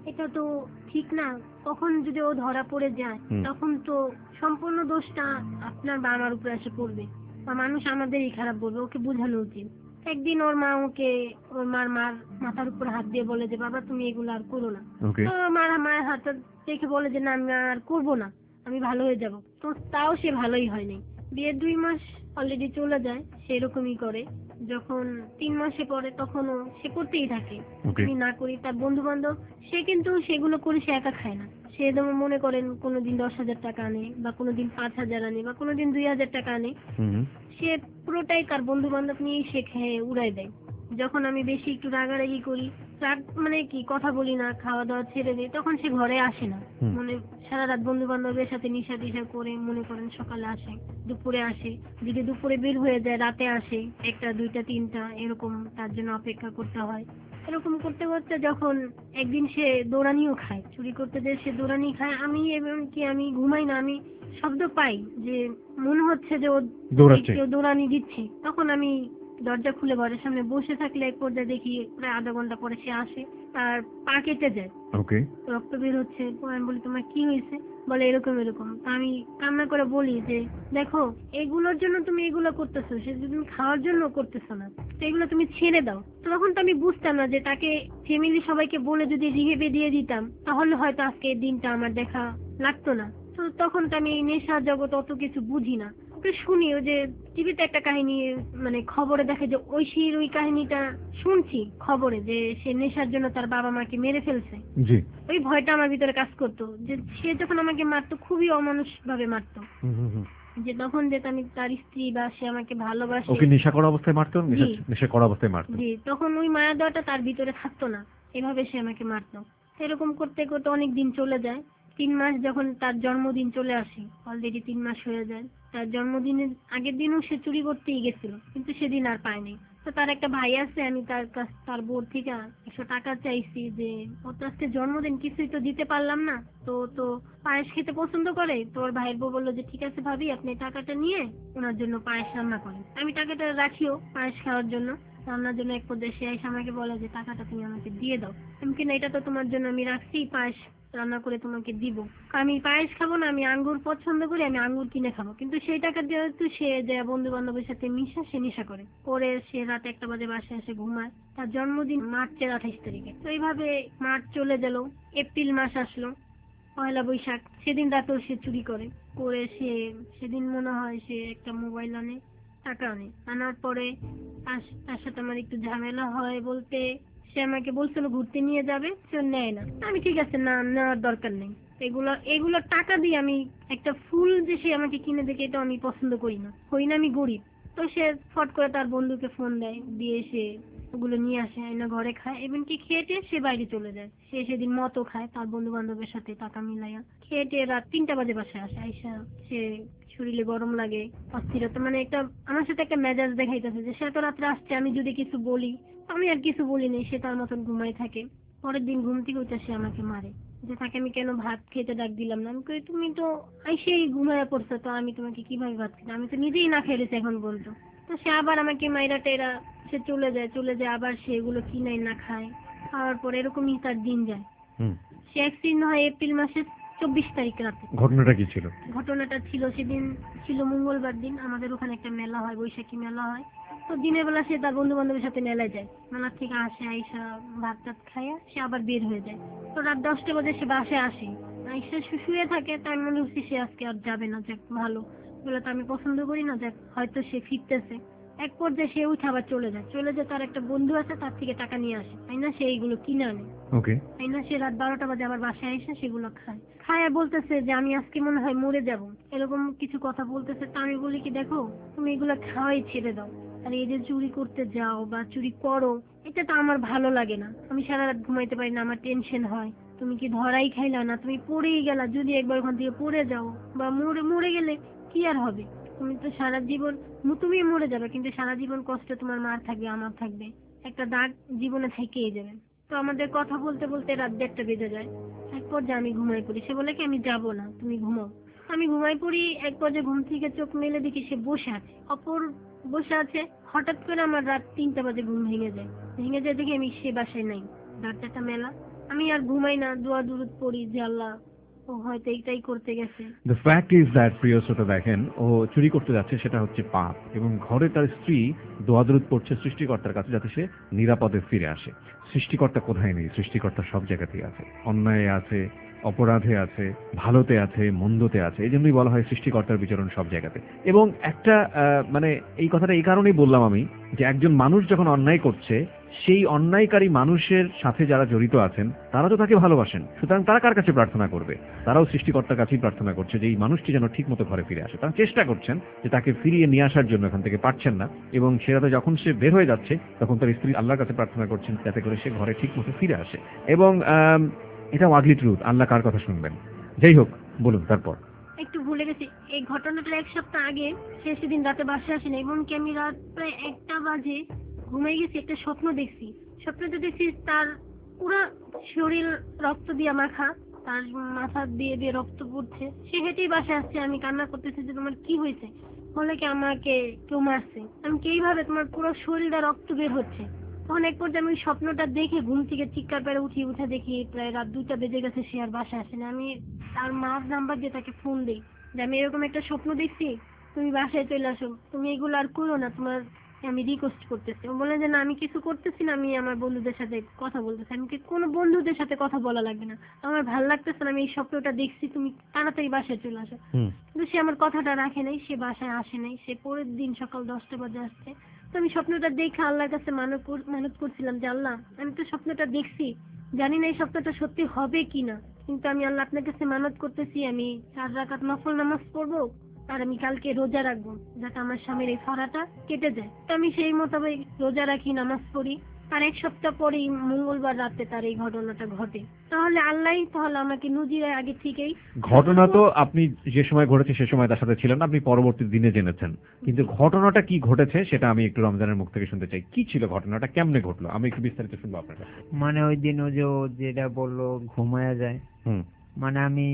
এটা তো ঠিক না। তখন যদি ও ধরা পড়ে যায় হুম। তখন তো সম্পূর্ণ দোষটা আপনার বা আমার উপরে এসে পড়বে, বা মানুষ আমাদেরই খারাপ বলবে। ওকে বোঝানো উচিত। একদিন ওর মা ওকে ওর মার মার মাথার উপর হাত দিয়ে বলে যে বাবা তুমি এগুলো আর করো না। ওকে। তো মার মায়ের হাতটা দেখে বলে যে না আমি আর করবো না, আমি ভালো হয়ে যাব। তো তাও সে ভালোই হয়নি। বিয়ের দুই মাস অলরেডি চলে যায়, সেরকমই করে। যখন তিন মাসে পরে তখনও সে করতেই থাকে। ওকে। আমি না করি, তার বন্ধু বান্ধব সে কিন্তু সেগুলো করে সে একা খায় না। সে যেমন মনে করেন কোনোদিন দশ হাজার টাকা আনে, বা কোনোদিন পাঁচ হাজার আনে, বা কোনোদিন দুই হাজার টাকা আনে। হুম। সে পুরোটাই তার বন্ধু বান্ধব নিয়ে সে খেয়ে উড়াই দেয়। যখন আমি বেশি একটু রাগারাগি করি, রাগ মানে কি কথা বলি না, খাওয়া দাওয়া ছেড়ে দিই, তখন সে ঘরে আসে না। হুম। মানে সারা রাত বন্ধু বান্ধবের সাথে নিশা টিশা করে মনে করেন সকালে আসে, দুপুরে আসে। যদি দুপুরে বের হয়ে যায় রাতে আসে, একটা দুইটা তিনটা এরকম, তার জন্য অপেক্ষা করতে হয়। এরকম করতে করতে যখন একদিন সে দৌড়ানিও খায়, চুরি করতে যে সে দৌড়ানি খায়, আমি এবং কি আমি ঘুমাই না, আমি শব্দ পাই যে মনে হচ্ছে যে ও দৌড়াচ্ছে। কেউ দৌড়ানি দিচ্ছে। তখন আমি দরজা খুলে ঘরের সামনে বসে থাকলে এক পর্যায়ে দেখি প্রায় আধা ঘন্টা পরে সে আসে, আর পা কেটে যায়, ওকে। রক্ত বের হচ্ছে। তো আমি বলি তোমার কি হয়েছে? বলে এরকম এরকম। তো আমি কান্না করে বলি যে দেখো এগুলোর জন্য তুমি এগুলো করতেছো, সে যদি তুমি খাওয়ার জন্য করতেছো না, তো এগুলো তুমি ছেড়ে দাও। তো তখন তো আমি বুঝতাম না যে তাকে ফ্যামিলি সবাইকে বলে যদি রিহেবে দিয়ে দিতাম তাহলে হয়তো আজকে এই দিনটা আমার দেখা লাগতো না। তো তখন তো আমি এই নেশার জগৎ অত কিছু বুঝি না। ওকে শুনি ওই যে টিভিতে একটা কাহিনী, মানে খবরে দেখে যে ঐশীর ওই কাহিনীটা শুনছি খবরে, যে সে নেশার জন্য তার বাবা মাকে মেরে ফেলছে। জি। ওই ভয়টা আমার ভিতরে কাজ করতো যে সে যখন আমাকে মারতো খুবই অমানুষ ভাবে মারতো, হুম হুম হুম। যে তখন যে আমি তার স্ত্রী বা সে আমাকে ভালোবাসে। ওকে নেশা করা অবস্থায় মারতো, নেশা জি। নেশা করা অবস্থায় মারতো। জি, তখন ওই মায়া দেওয়াটা তার ভিতরে থাকতো না, এভাবে সে আমাকে মারতো। এরকম করতে করতে অনেক দিন চলে যায়। তিন মাস যখন তার জন্মদিন চলে আসে, অলরেডি তিন মাস হয়ে যায়, তার জন্মদিনের আগের দিনও সে চুরি করতেই গেছিল, কিন্তু সেদিন আর পায়নি। তো তার একটা ভাই আছে, আমি তার কাছ তার বোর থেকে একশো টাকা চাইছি যে ওর তো আজকে জন্মদিন, কিছুই তো দিতে পারলাম না, তো তো পায়েস খেতে পছন্দ করে। তো ওর ভাইয়ের বউ বললো যে ঠিক আছে ভাবি আপনি টাকাটা নিয়ে ওনার জন্য পায়েস রান্না করেন। আমি টাকাটা রাখিও পায়েস খাওয়ার জন্য, রান্নার জন্য। এক পর্যায়ে সে এসে আমাকে বলে যে টাকাটা তুমি আমাকে দিয়ে দাও। আমি কিনা এটা তো তোমার জন্য আমি রাখছি, পায়েস রান্না করে তোমাকে দিব। আমি পায়েস খাবো না, আমি আঙ্গুর পছন্দ করি, আমি আঙ্গুর কিনে খাবো। কিন্তু সেই টাকা যেহেতু সে যে বন্ধু বান্ধবের সাথে মিশা, সে নেশা করে করে সে রাত একটা বাজে বাসায় এসে ঘুমায়। তার জন্মদিন মার্চের আঠাইশ তারিখে। তো এইভাবে মার্চ চলে গেল, এপ্রিল মাস আসলো, পয়লা বৈশাখ, সেদিন রাতেও সে চুরি করে করে সে সেদিন মনে হয় সে একটা মোবাইল আনে, টাকা আনে। আনার পরে তার তার সাথে আমার একটু ঝামেলা হয় বলতে, সে আমাকে বলছিল ঘুরতে নিয়ে যাবে, সে নেয় না। আমি ঠিক আছে না, নেওয়ার দরকার নেই। এগুলো এগুলো টাকা দিয়ে আমি একটা ফুল যে সে আমাকে কিনে দেখে, এটা আমি পছন্দ করি না, হই না আমি গরিব। তো সে ফট করে তার বন্ধুকে ফোন দেয়, দিয়ে সে ওগুলো নিয়ে আসে, এনে ঘরে খায়, এমনকি খেয়ে টেয়ে সে বাইরে চলে যায়। সে সেদিন মতো খায় তার বন্ধু বান্ধবের সাথে টাকা মিলাইয়া, খেয়ে টেয়ে রাত তিনটা বাজে বাসায় আসে। আইসা সে শরীরে গরম লাগে, অস্থিরতা, মানে একটা আমার সাথে একটা মেজাজ দেখাইতেছে যে সে এত রাত্রে আসছে, আমি যদি কিছু বলি, আমি আর কিছু বলি নেই, সে তার মতন ঘুমাই থাকে। পরের দিন ঘুম থেকে উঠে সে আমাকে মারে, যে তাকে আমি কেন ভাত খেতে ডাক দিলাম না। আমি কই তুমি তো আইসেই ঘুমায় পড়ছো, তো আমি তোমাকে কিভাবে ভাত খেতে, আমি তো নিজেই না খেয়েছি এখন বলতো। তো সে আবার আমাকে মাইরা টেরা সে চলে যায় চলে যায় আবার সে এগুলো কিনাই না খায়। খাওয়ার পর এরকমই তার দিন যায়। হুম। সে অ্যাক্সিডেন্ট হয় এপ্রিল মাসের চব্বিশ তারিখ রাতে। ঘটনাটা কি ছিল? ঘটনাটা ছিল সেদিন ছিল মঙ্গলবার দিন, আমাদের ওখানে একটা মেলা হয়, বৈশাখী মেলা হয়। তো দিনের বেলা সে তার বন্ধু বান্ধবের সাথে মেলায় যায়, মেলার থেকে আসে, আইসা ভাত টাত খাইয়া সে আবার বের হয়ে যায়। তো রাত দশটা বাজে সে বাসায় আসে, আইসা শু- শুয়ে থাকে। তাই মনে হচ্ছে সে আজকে আর যাবে না, যাক ভালো, বলে তো আমি পছন্দ করি না, যাক হয়তো সে ফিরতেছে। এক পর্যায়ে সে উঠে আবার চলে যায় চলে যায় তার একটা বন্ধু আছে, তার থেকে টাকা নিয়ে আসে, তাই না সে এইগুলো কিনে আনে। ওকে। তাই না সে রাত বারোটা বাজে আবার বাসায় এসে সেগুলো খায় খায় আর বলতেছে যে আমি আজকে মনে হয় মরে যাব, এরকম কিছু কথা বলতেছে। তা আমি বলি কি দেখো তুমি এগুলো খাওয়াই ছেড়ে দাও, আর এই যে চুরি করতে যাও বা চুরি করো, এটা তো আমার ভালো লাগে না। আমি সারা রাত ঘুমাইতে পারি না, আমার টেনশন হয়। তুমি কি ধরাই খাইলা না, তুমি পড়েই গেলা, যদি একবার ওখান থেকে পড়ে যাও বা মরে মরে গেলে কি আর হবে? তুমি তো সারা জীবন তুমি মরে যাবে, কিন্তু সারা জীবন কষ্ট তোমার মার থাকবে, আমার থাকবে, একটা দাগ জীবনে থেকেই যাবে। তো আমাদের কথা বলতে বলতে রাত দেড়টা বেজে যায়। এক পর্যায়ে আমি ঘুমাই পড়ি, সে বলে কি আমি যাব না, তুমি ঘুমাও। আমি ঘুমাই পড়ি, এক পর্যায়ে ঘুম থেকে চোখ মেলে দেখি সে বসে আছে, অপর বসে আছে। হঠাৎ করে আমার রাত তিনটা বাজে ঘুম ভেঙে যায় ভেঙে যায় দেখি আমি সে বাসায় নাই। দরজাটা মেলা, আমি আর ঘুমাই না, দোয়া দুরুদ পড়ি যে আল্লাহ ও হয়তো এইটাই করতে গেছে। দ্য ফ্যাক্ট ইজ দ্যাট, প্রিয় শ্রোতা, দেখেন ও চুরি করতে যাচ্ছে, সেটা হচ্ছে পাপ, এবং ঘরে তার স্ত্রী দোয়াদরুদ পড়ছে সৃষ্টিকর্তার কাছে যাতে সে নিরাপদে ফিরে আসে। সৃষ্টিকর্তা কোথায় নেই? সৃষ্টিকর্তা সব জায়গাতেই আছে, অন্যায় আছে, অপরাধে আছে, ভালোতে আছে, মন্দতে আছে। এই জন্যই বলা হয় সৃষ্টিকর্তার বিচরণ সব জায়গাতে। এবং একটা আহ, মানে এই কথাটা এই কারণেই বললাম আমি, যে একজন মানুষ যখন অন্যায় করছে, সেই অন্যায়কারী মানুষের সাথে যারা জড়িত আছেন তারা তো তাকে ভালোবাসেন, সুতরাং তারা কার কাছে প্রার্থনা করবে? তারাও সৃষ্টিকর্তার কাছেই প্রার্থনা করছে যে এই মানুষটি যেন ঠিক মতো ঘরে ফিরে আসে। তারা চেষ্টা করছেন যে তাকে ফিরিয়ে নিয়ে আসার জন্য, এখান থেকে পারছেন না, এবং সেটাতে যখন সে বের হয়ে যাচ্ছে তখন তার স্ত্রী আল্লাহর কাছে প্রার্থনা করছেন যাতে করে সে ঘরে ঠিক মতো ফিরে আসে। এবং আম, এটা ওয়াগলি ট্রুথ, আল্লাহ কার কথা শুনবেন? যাই হোক, বলুন তারপর। একটু ভুলে গেছি, এই ঘটনাটা এক সপ্তাহ আগে, সে সেদিন রাতে বাসায় আসেনি, এমনকি আমি রাত প্রায় একটা বাজে ঘুমাই গেছি, একটা স্বপ্ন দেখছি। স্বপ্নটা দেখছি তার পুরো শরীর রক্ত দিয়ে মাখা, তার মাথা দিয়ে দিয়ে রক্ত পড়ছে, সে হেঁটেই বাসায় আসছে। আমি কান্না করতেছি যে তোমার কি হয়েছে? বলে কি আমাকে কেউ মারছে। আমি কি এইভাবে তোমার পুরো শরীরে রক্ত বের হচ্ছে। তখন এক পর্যায়ে আমি ওই স্বপ্নটা দেখে ঘুম থেকে চিৎকার পেরে উঠি, উঠে দেখি প্রায় রাত দুইটা বেজে গেছে, সে আর বাসায় আসেনি। আমি তার মার নাম্বার দিয়ে তাকে ফোন দিই যে আমি এরকম একটা স্বপ্ন দেখছি, তুমি বাসায় চলে আসো, তুমি এগুলো আর করো না, তোমার আমি রিকোয়েস্ট করতেছি। ও বলে যে না আমি কিছু করতেছি না, আমি আমার বন্ধুদের সাথে কথা বলতেছি। আমি কি কোনো বন্ধুদের সাথে কথা বলা লাগবে না, আমার ভালো লাগতেছে না, আমি এই স্বপ্নটা দেখছি, তুমি তাড়াতাড়ি বাসায় চলে আসো। কিন্তু সে আমার কথাটা রাখে নাই, সে বাসায় আসে নাই, সে পরের দিন সকাল দশটা বাজে আসছে। তো আমি স্বপ্নটা দেখে আল্লাহর কাছে মানত কর- মানত করছিলাম যে আল্লাহ আমি তো স্বপ্নটা দেখছি, জানি না এই স্বপ্নটা সত্যি হবে কিনা, কিন্তু আমি আল্লাহ আপনার কাছে মানত করতেছি আমি চার রাকাত নফল নামাজ পড়বো, আর আমি কালকে রোজা রাখবো যাতে আমার স্বামীর এই ফাড়াটা কেটে যায়। তো আমি সেই মোতাবেক রোজা রাখি, নামাজ পড়ি, আর এক সপ্তাহ পরেই মঙ্গলবার রাতে তার এই ঘটনাটা ঘটে। তাহলে আল্লাহ তাহলে আমাকে নজিরে আগে থেকেই ঘটনা তো আপনি যে সময় ঘটেছে সে সময় তার সাথে ছিলেন না, আপনি পরবর্তী দিনে জেনেছেন, কিন্তু ঘটনাটা কি ঘটেছে সেটা আমি একটু রমজানের মুখ থেকে শুনতে চাই। কি ছিল ঘটনাটা, কেমনে ঘটলো? আমি একটু বিস্তারিত শুনবো আপনার কাছে। মানে ওই দিন ও যে ও যেটা বললো ঘুমায়া যায়, হুম মানে আমি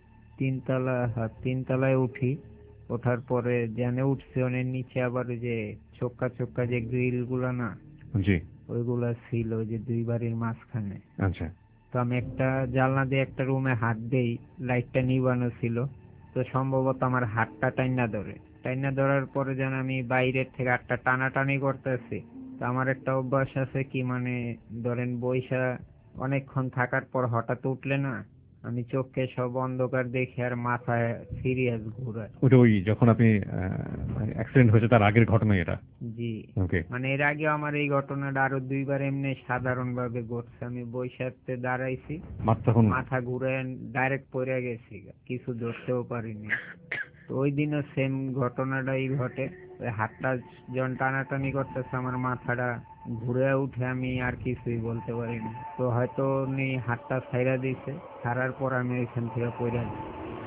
তিনতলা হ্যাঁ, তিনতলায় উঠি। ওঠার পরে জানে উঠছে, অনেক নিচে আবার ওই যে চোক্কা চোক্কা যে গ্রিল গুলা না, জি ওইগুলা ছিল ওই যে দুই বাড়ির মাঝখানে। আচ্ছা। তো আমি একটা জানলা দিয়ে একটা রুমে হাত দেই, লাইটটা নিবানো ছিল। তো সম্ভবত আমার হাতটা টাইনা ধরে, টাইনা ধরার পরে যেন আমি বাইরের থেকে একটা টানাটানি করতেছি। তো আমার একটা অভ্যাস আছে কি, মানে ধরেন বইসা অনেকক্ষণ থাকার পর হঠাৎ উঠলে না, আমি চোখে সব অন্ধকার দেখি আর মাথায় সিরিয়াস ঘুরায়। ওটা ওই যখন আপনি অ্যাক্সিডেন্ট হয়েছে তার আগের ঘটনা এটা? জি, ওকে। মানে এর আগে আমার এই ঘটনাটা আরো দুইবার এমনি সাধারণ ভাবে ঘটছে। আমি বৈশাখতে দাঁড়াইছি, মাথা তখন মাথা ঘুরে ডাইরেক্ট পড়ে গেছি, কিছু ধরতেও পারিনি। তো ওই দিনও সেম ঘটনাটাই ঘটে। ওই হাতটা যখন টানাটানি করতেছে আমার মাথাটা ঘুরে উঠে, আমি আর কিছুই বলতে পারিনি। তো হয়তো উনি হাতটা ছাইরা দিয়েছে, ছাড়ার পর আমি ওইখান থেকে পড়ে যাই।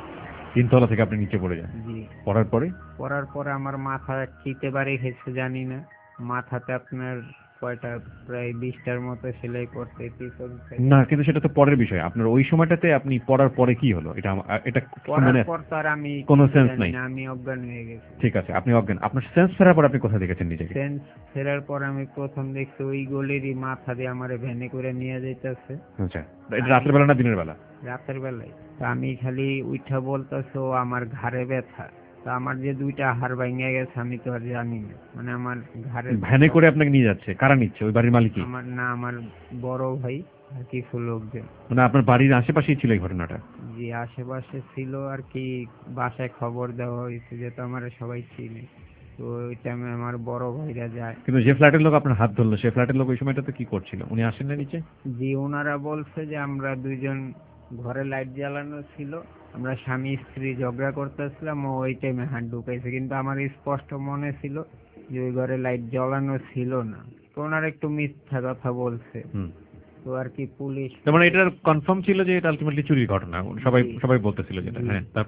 তিনতলা থেকে আপনি নিচে পড়ে যান, জি, পড়ার পরে? পড়ার পরে আমার মাথা কিতে বাড়ি খেয়েছে জানি না, মাথাতে আপনার কয়টা প্রায় বিশটার মতো সেলাই করতে পিছন থেকে। না, কিন্তু সেটা তো পরের বিষয়। আপনার ওই সময়টাতে আপনি পড়ার পরে কি হলো এটা আমা- এটা পড়ার মানে পর তো আর আমি কোনো কিছু সেন্স জানি নাই। না, আমি অজ্ঞান হয়ে গেছি। ঠিক আছে, আপনি অজ্ঞান। আপনার সেন্স ফেরার পর আপনি কোথায় দেখেছেন নিজেকে? সেন্স ফেরার পর আমি প্রথম দেখছি ওই গলিরই মাথা দিয়ে আমারে ভ্যানে করে নিয়ে যাইতেছে। আচ্ছা, এটা রাতের বেলা না দিনের বেলা? রাতের বেলায়। তো আমি খালি উঠা বলতেছে ও আমার ঘাড়ে ব্যথা। তো আমার যে দুইটা হাড় ভেঙে গেছে আমি তো আর জানি না, মানে আমার ঘাড়ে ভ্যানে করে আপনাকে নিয়ে যাচ্ছে? কারা নিচ্ছে? ওই বাড়ির মালিকই? আমার না, আমার বড় ভাই আর কিছু লোকজন। মানে আপনার বাড়ির আশেপাশেই ছিল এই ঘটনাটা? যে আশেপাশে ছিল আর কি, বাসায় খবর দেওয়া হয়েছে যেহেতু আমার সবাই চিনে। তো ওই টাইমে আমার বড় ভাইরা যায়। কিন্তু যে ফ্ল্যাটের লোক আপনার হাত ধরলো, সে ফ্ল্যাটের লোক ওই সময়টাতে কি করছিল? উনি আসেন না নিচে? জি, ওনারা বলছে যে আমরা দুইজন ঘরে লাইট জ্বালানো ছিল, আমরা স্বামী স্ত্রী ঝগড়া করতেছিলাম, ও ওই টাইমে হাত ঢুকাইছে। কিন্তু আমার স্পষ্ট মনে ছিল যে ওই ঘরে লাইট জ্বালানো ছিল না। তো ওনারা একটু মিথ্যা কথা বলছে। হুম। তো আর কি পুলিশ, তার মানে এটা কনফার্ম ছিল যে এটা আলটিমেটলি চুরির ঘটনা, সবাই জি। সবাই বলতেছিল যেটা। জি। হ্যাঁ, তারপর?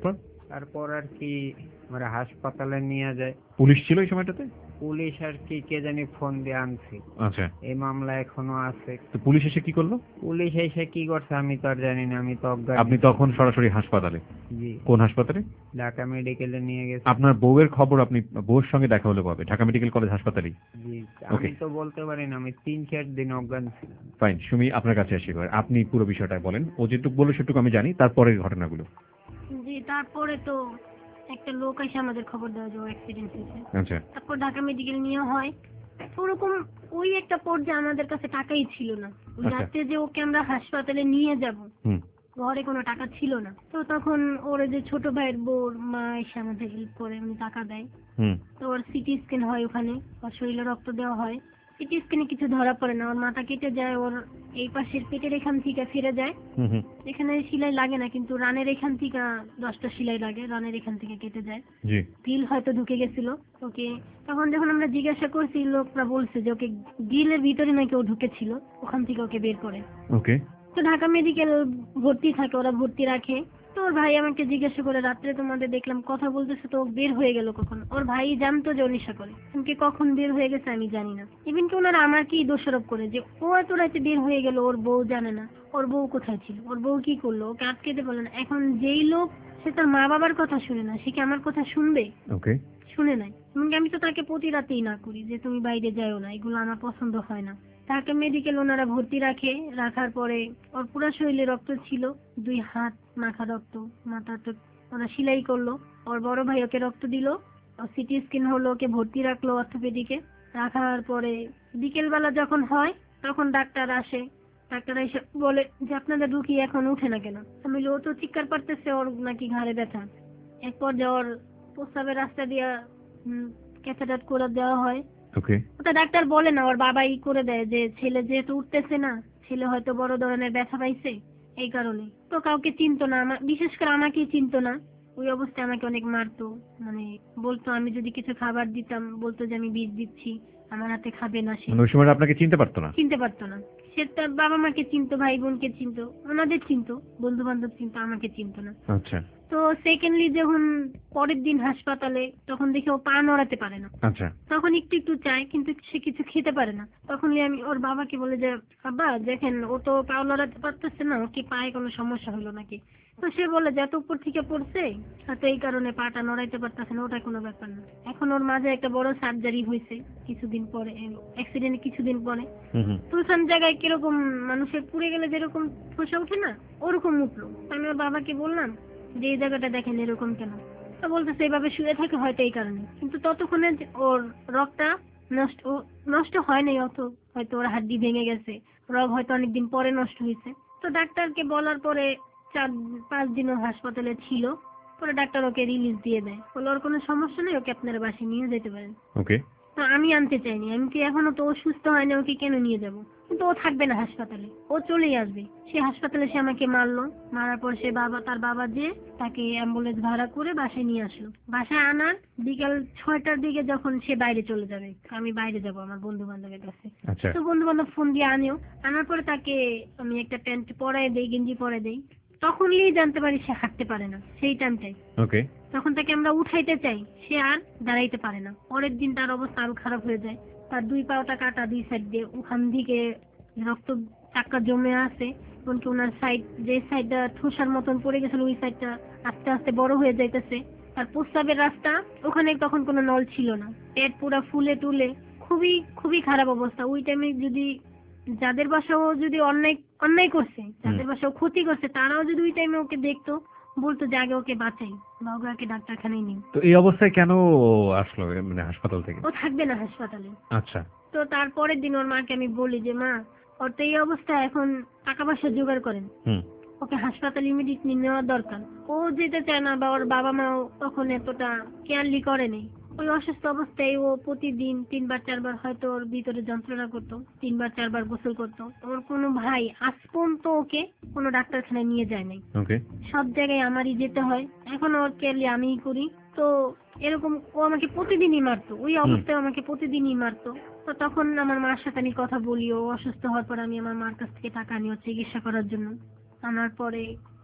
তারপর আর কি মানে হাসপাতালে নিয়ে যায়। পুলিশ ছিল এই সময়টাতে? পুলিশ আর কি কে জানি ফোন দিয়ে আনছি। আচ্ছা, এই মামলা এখনো আছে। তো পুলিশ এসে কি করলো? পুলিশ এসে কি করছে আমি তো আর জানি না, আমি তো অজ্ঞান। আপনি তখন সরাসরি হাসপাতালে? জি, কোন হাসপাতালে? ঢাকা মেডিকেলে নিয়ে গেছে। আপনার বউয়ের খবর আপনি বউয়ের সঙ্গে দেখা হলে পাবে ঢাকা মেডিকেল কলেজ হাসপাতালে? জি, Okay. আমি তো বলতে পারি না, আমি তিন চার দিন অজ্ঞান ছিলাম। ফাইন, সুমি আপনার কাছে আসি এবার। আপনি পুরো বিষয়টা বলেন। ও যেটুকু বলে সেটুকু আমি জানি, তারপরের ঘটনাগুলো। জি, তারপরে তো একটা লোক এসে আমাদের খবর দেওয়া যে অ্যাক্সিডেন্ট হয়েছে। আচ্ছা, তারপর ঢাকা মেডিকেল নিয়ে হয়। ওরকম ওই একটা পর্যায়ে আমাদের কাছে টাকাই ছিল না। ওই আচ্ছা। রাতে যে ওকে আমরা হাসপাতালে নিয়ে যাব, হুম, ঘরে কোনো টাকা ছিল না। তো তখন ওর যে ছোট ভাইয়ের বউর মা এসে আমাদের হেল্প করে, উনি টাকা দেয়। হুম, তো ওর সিটি স্ক্যান হয় ওখানে, ওর শরীরে রক্ত দেওয়া হয়। সিটি স্ক্যানে কিছু ধরা পড়ে না, ওর মাথা কেটে যায়, ওর এই পাশের পেটের এখান থেকে ফিরে যায়। হুম, হুম, এখানে সেলাই লাগে না, কিন্তু রানের এখান থেকে দশটা সেলাই লাগে, রানের এখান থেকে কেটে যায়। জি, গিল হয়তো ঢুকে গেছিল ওকে। তখন যখন আমরা জিজ্ঞাসা করছি, লোকরা বলছে যে ওকে গিলের ভিতরে নাকি ও ঢুকেছিল, ওখান থেকে ওকে বের করে। ওকে, তো ঢাকা মেডিকেল ভর্তি থাকে, ওরা ভর্তি রাখে। তো ওর ভাই আমাকে জিজ্ঞাসা করে, রাত্রে তোমাদের দেখলাম কথা বলতেছে, তো ও বের হয়ে গেল কখন? ওর ভাই জানতো যে ও নেশা করে, কিন্তু কখন বের হয়ে গেছে আমি জানি না। ইভেন কি ওনারা আমাকেই দোষারোপ করে যে ও এত রাতে বের হয়ে গেল, ওর বউ জানে না। ওর বউ কোথায় ছিল? ওর বউ কি করলো? ওকে আটকেতে পারলো না। এখন যেই লোক, সে তার মা বাবার কথা শুনে না, সে কি আমার কথা শুনবে? ওকে, শুনে নাই। এমনকি আমি তো তাকে প্রতি রাতেই না করি যে তুমি বাইরে যাও না, এগুলো আমার পছন্দ হয় না। তাকে মেডিকেল ওনারা ভর্তি রাখে। রাখার পরে ওর পুরো শরীরে রক্ত ছিল, দুই হাত মাখা রক্ত, মাথা তো ওরা সেলাই করলো। ওর বড় ভাই ওকে রক্ত দিল, সিটি স্ক্যান হলো, ওকে ভর্তি রাখলো অর্থোপেডিকে। রাখার পরে বিকেলবেলা যখন হয়, তখন ডাক্তার আসে। ডাক্তার এসে বলে যে আপনাদের রুগী এখন উঠে না কেন? আমি বলি, ও তো চিৎকার পারতেছে, ওর নাকি ঘাড়ে ব্যথা। এরপর যে ওর প্রস্রাবের রাস্তা দিয়ে ক্যাথেটার করে দেওয়া হয়। ওকে, ওটা ডাক্তার বলে না, ওর বাবাই করে দেয় যে ছেলে যেহেতু উঠতেছে না, ছেলে হয়তো বড় ধরনের ব্যথা পাইছে, এই কারণে। তো কাউকে চিনতো না, আমার বিশেষ করে আমাকেই চিনতো না। ওই অবস্থায় আমাকে অনেক মারতো, মানে বলতো আমি যদি কিছু খাবার দিতাম, বলতো যে আমি বিষ দিচ্ছি, আমার হাতে খাবে না। সে মানে ওই সময় আপনাকে চিনতে পারতো না? চিনতে পারতো না। সে তার বাবা মাকে চিনতো, ভাই বোনকে চিনতো, ওনাদের চিনতো, বন্ধু বান্ধব চিনতো, আমাকে চিনতো না। আচ্ছা, তো সেকেন্ডলি যখন পরের দিন হাসপাতালে, তখন দেখে ও পা নড়াতে পারে না। আচ্ছা, তখন একটু একটু চায়, কিন্তু সে কিছু খেতে পারে না। তখন আমি ওর বাবাকে বলে যে বাবা দেখেন, ও তো পা নড়াতে পারতেছে না, ও কি পায়ে কোনো সমস্যা হলো নাকি? তো সে বলে যে এত উপর থেকে পড়ছে, হয়তো এই কারণে পাটা নড়াইতে পারতেছে না, ওটা কোনো ব্যাপার না। এখন ওর মাঝে একটা বড় সার্জারি হয়েছে কিছুদিন পরে, অ্যাক্সিডেন্ট কিছুদিন পরে। হুম, হুম, তুলসান জায়গায় কিরকম মানুষের পুড়ে গেলে যেরকম খোসা ওঠে না, ওরকম উঠলো। আমি ওর বাবাকে বললাম যে এই জায়গাটা দেখেন এরকম কেন? তো বলতেছে এইভাবে শুয়ে থাকে হয়তো এই কারণে। কিন্তু ততক্ষণে যে ওর রগটা নষ্ট ও- নষ্ট হয় নাই অত, হয়তো ওর হাড্ডি ভেঙে গেছে, রগ হয়তো অনেকদিন পরে নষ্ট হয়েছে। তো ডাক্তারকে বলার পরে চার পাঁচ দিন ও হাসপাতালে ছিল। পরে ডাক্তার ওকে রিলিজ দিয়ে দেয়, বলে ওর কোনো সমস্যা নেই, ওকে আপনারা বাসায় নিয়ে যেতে পারেন। ওকে, তো আমি আনতে চাইনি, আমি কি এখনো তো ও সুস্থ হয়নি, ওকে কেন নিয়ে যাব? কিন্তু ও থাকবে না হাসপাতালে, ও চলেই আসবে। সে হাসপাতালে সে আমাকে মারলো, মারার পর সে বাবা তার বাবা যে তাকে অ্যাম্বুলেন্স ভাড়া করে বাসায় নিয়ে আসলো। বাসায় আনার বিকাল ছয়টার দিকে যখন সে বাইরে চলে যাবে, আমি বাইরে যাব আমার বন্ধু বান্ধবের কাছে। আচ্ছা, তো বন্ধু বান্ধব ফোন দিয়ে আনেও, আনার পরে তাকে আমি একটা প্যান্ট পরাই দেই, গেঞ্জি পরাই দেই। তখনই জানতে পারি সে হাঁটতে পারে না। সেই টাইমটাই ওকে, তখন তাকে আমরা উঠাইতে চাই, সে আর দাঁড়াইতে পারে না। পরের দিন তার অবস্থা আরো খারাপ হয়ে যায়। তার দুই পাওটা কাটা, দুই সাইড দিয়ে, ওখান থেকে রক্ত চাক্কা জমে আছে। এমনকি ওনার সাইড, যে সাইডটা ঠোসার মতন পড়ে গেছিল, ওই সাইডটা আস্তে আস্তে বড় হয়ে যাইতেছে। তার প্রস্রাবের রাস্তা, ওখানে তখন কোনো নল ছিল না, পেট পুরা ফুলে টুলে, খুবই খুবই খারাপ অবস্থা। ওই টাইমে যদি যাদের বাসাও যদি অন্যায় অন্যায় করছে, যাদের বাসাও ক্ষতি করছে, তারাও যদি ওই টাইমে ওকে দেখতো, বলতো যে আগে ওকে বাঁচাই বা ওকে ডাক্তারখানায় নিন। তো এই অবস্থায় কেন ও আসলো এ মানে হাসপাতাল থেকে? ও থাকবে না হাসপাতালে। আচ্ছা, তো তারপরের দিন ওর মাকে আমি বলি যে মা, ওর তো এই অবস্থা, এখন টাকা পয়সা জোগাড় করেন, হুম, ওকে হাসপাতালে ইমিডিয়েটলি নেওয়া দরকার। ও যেতে চায় না, বা ওর বাবা মাও তখন এতটা কেয়ারলি করেনি। ওই অসুস্থ অবস্থায় ও প্রতিদিন তিনবার চারবার হয়তো ওর ভিতরে যন্ত্রণা করতো, তিনবার চারবার গোসল করতো। ওর কোনো ভাই আজ পর্যন্ত ওকে কোনো ডাক্তারখানায় নিয়ে যায় নাই। ওকে, সব জায়গায় আমারই যেতে হয়, এখন ওর কেয়ারলি আমিই করি। তো এরকম ও আমাকে প্রতিদিনই মারতো, ওই অবস্থায় আমাকে প্রতিদিনই মারতো। তো তখন আমার মার সাথে আমি কথা বলি, ও অসুস্থ হওয়ার পর আমি আমার মার কাছ থেকে টাকা আনি ওর চিকিৎসা করার জন্য। আনার পরে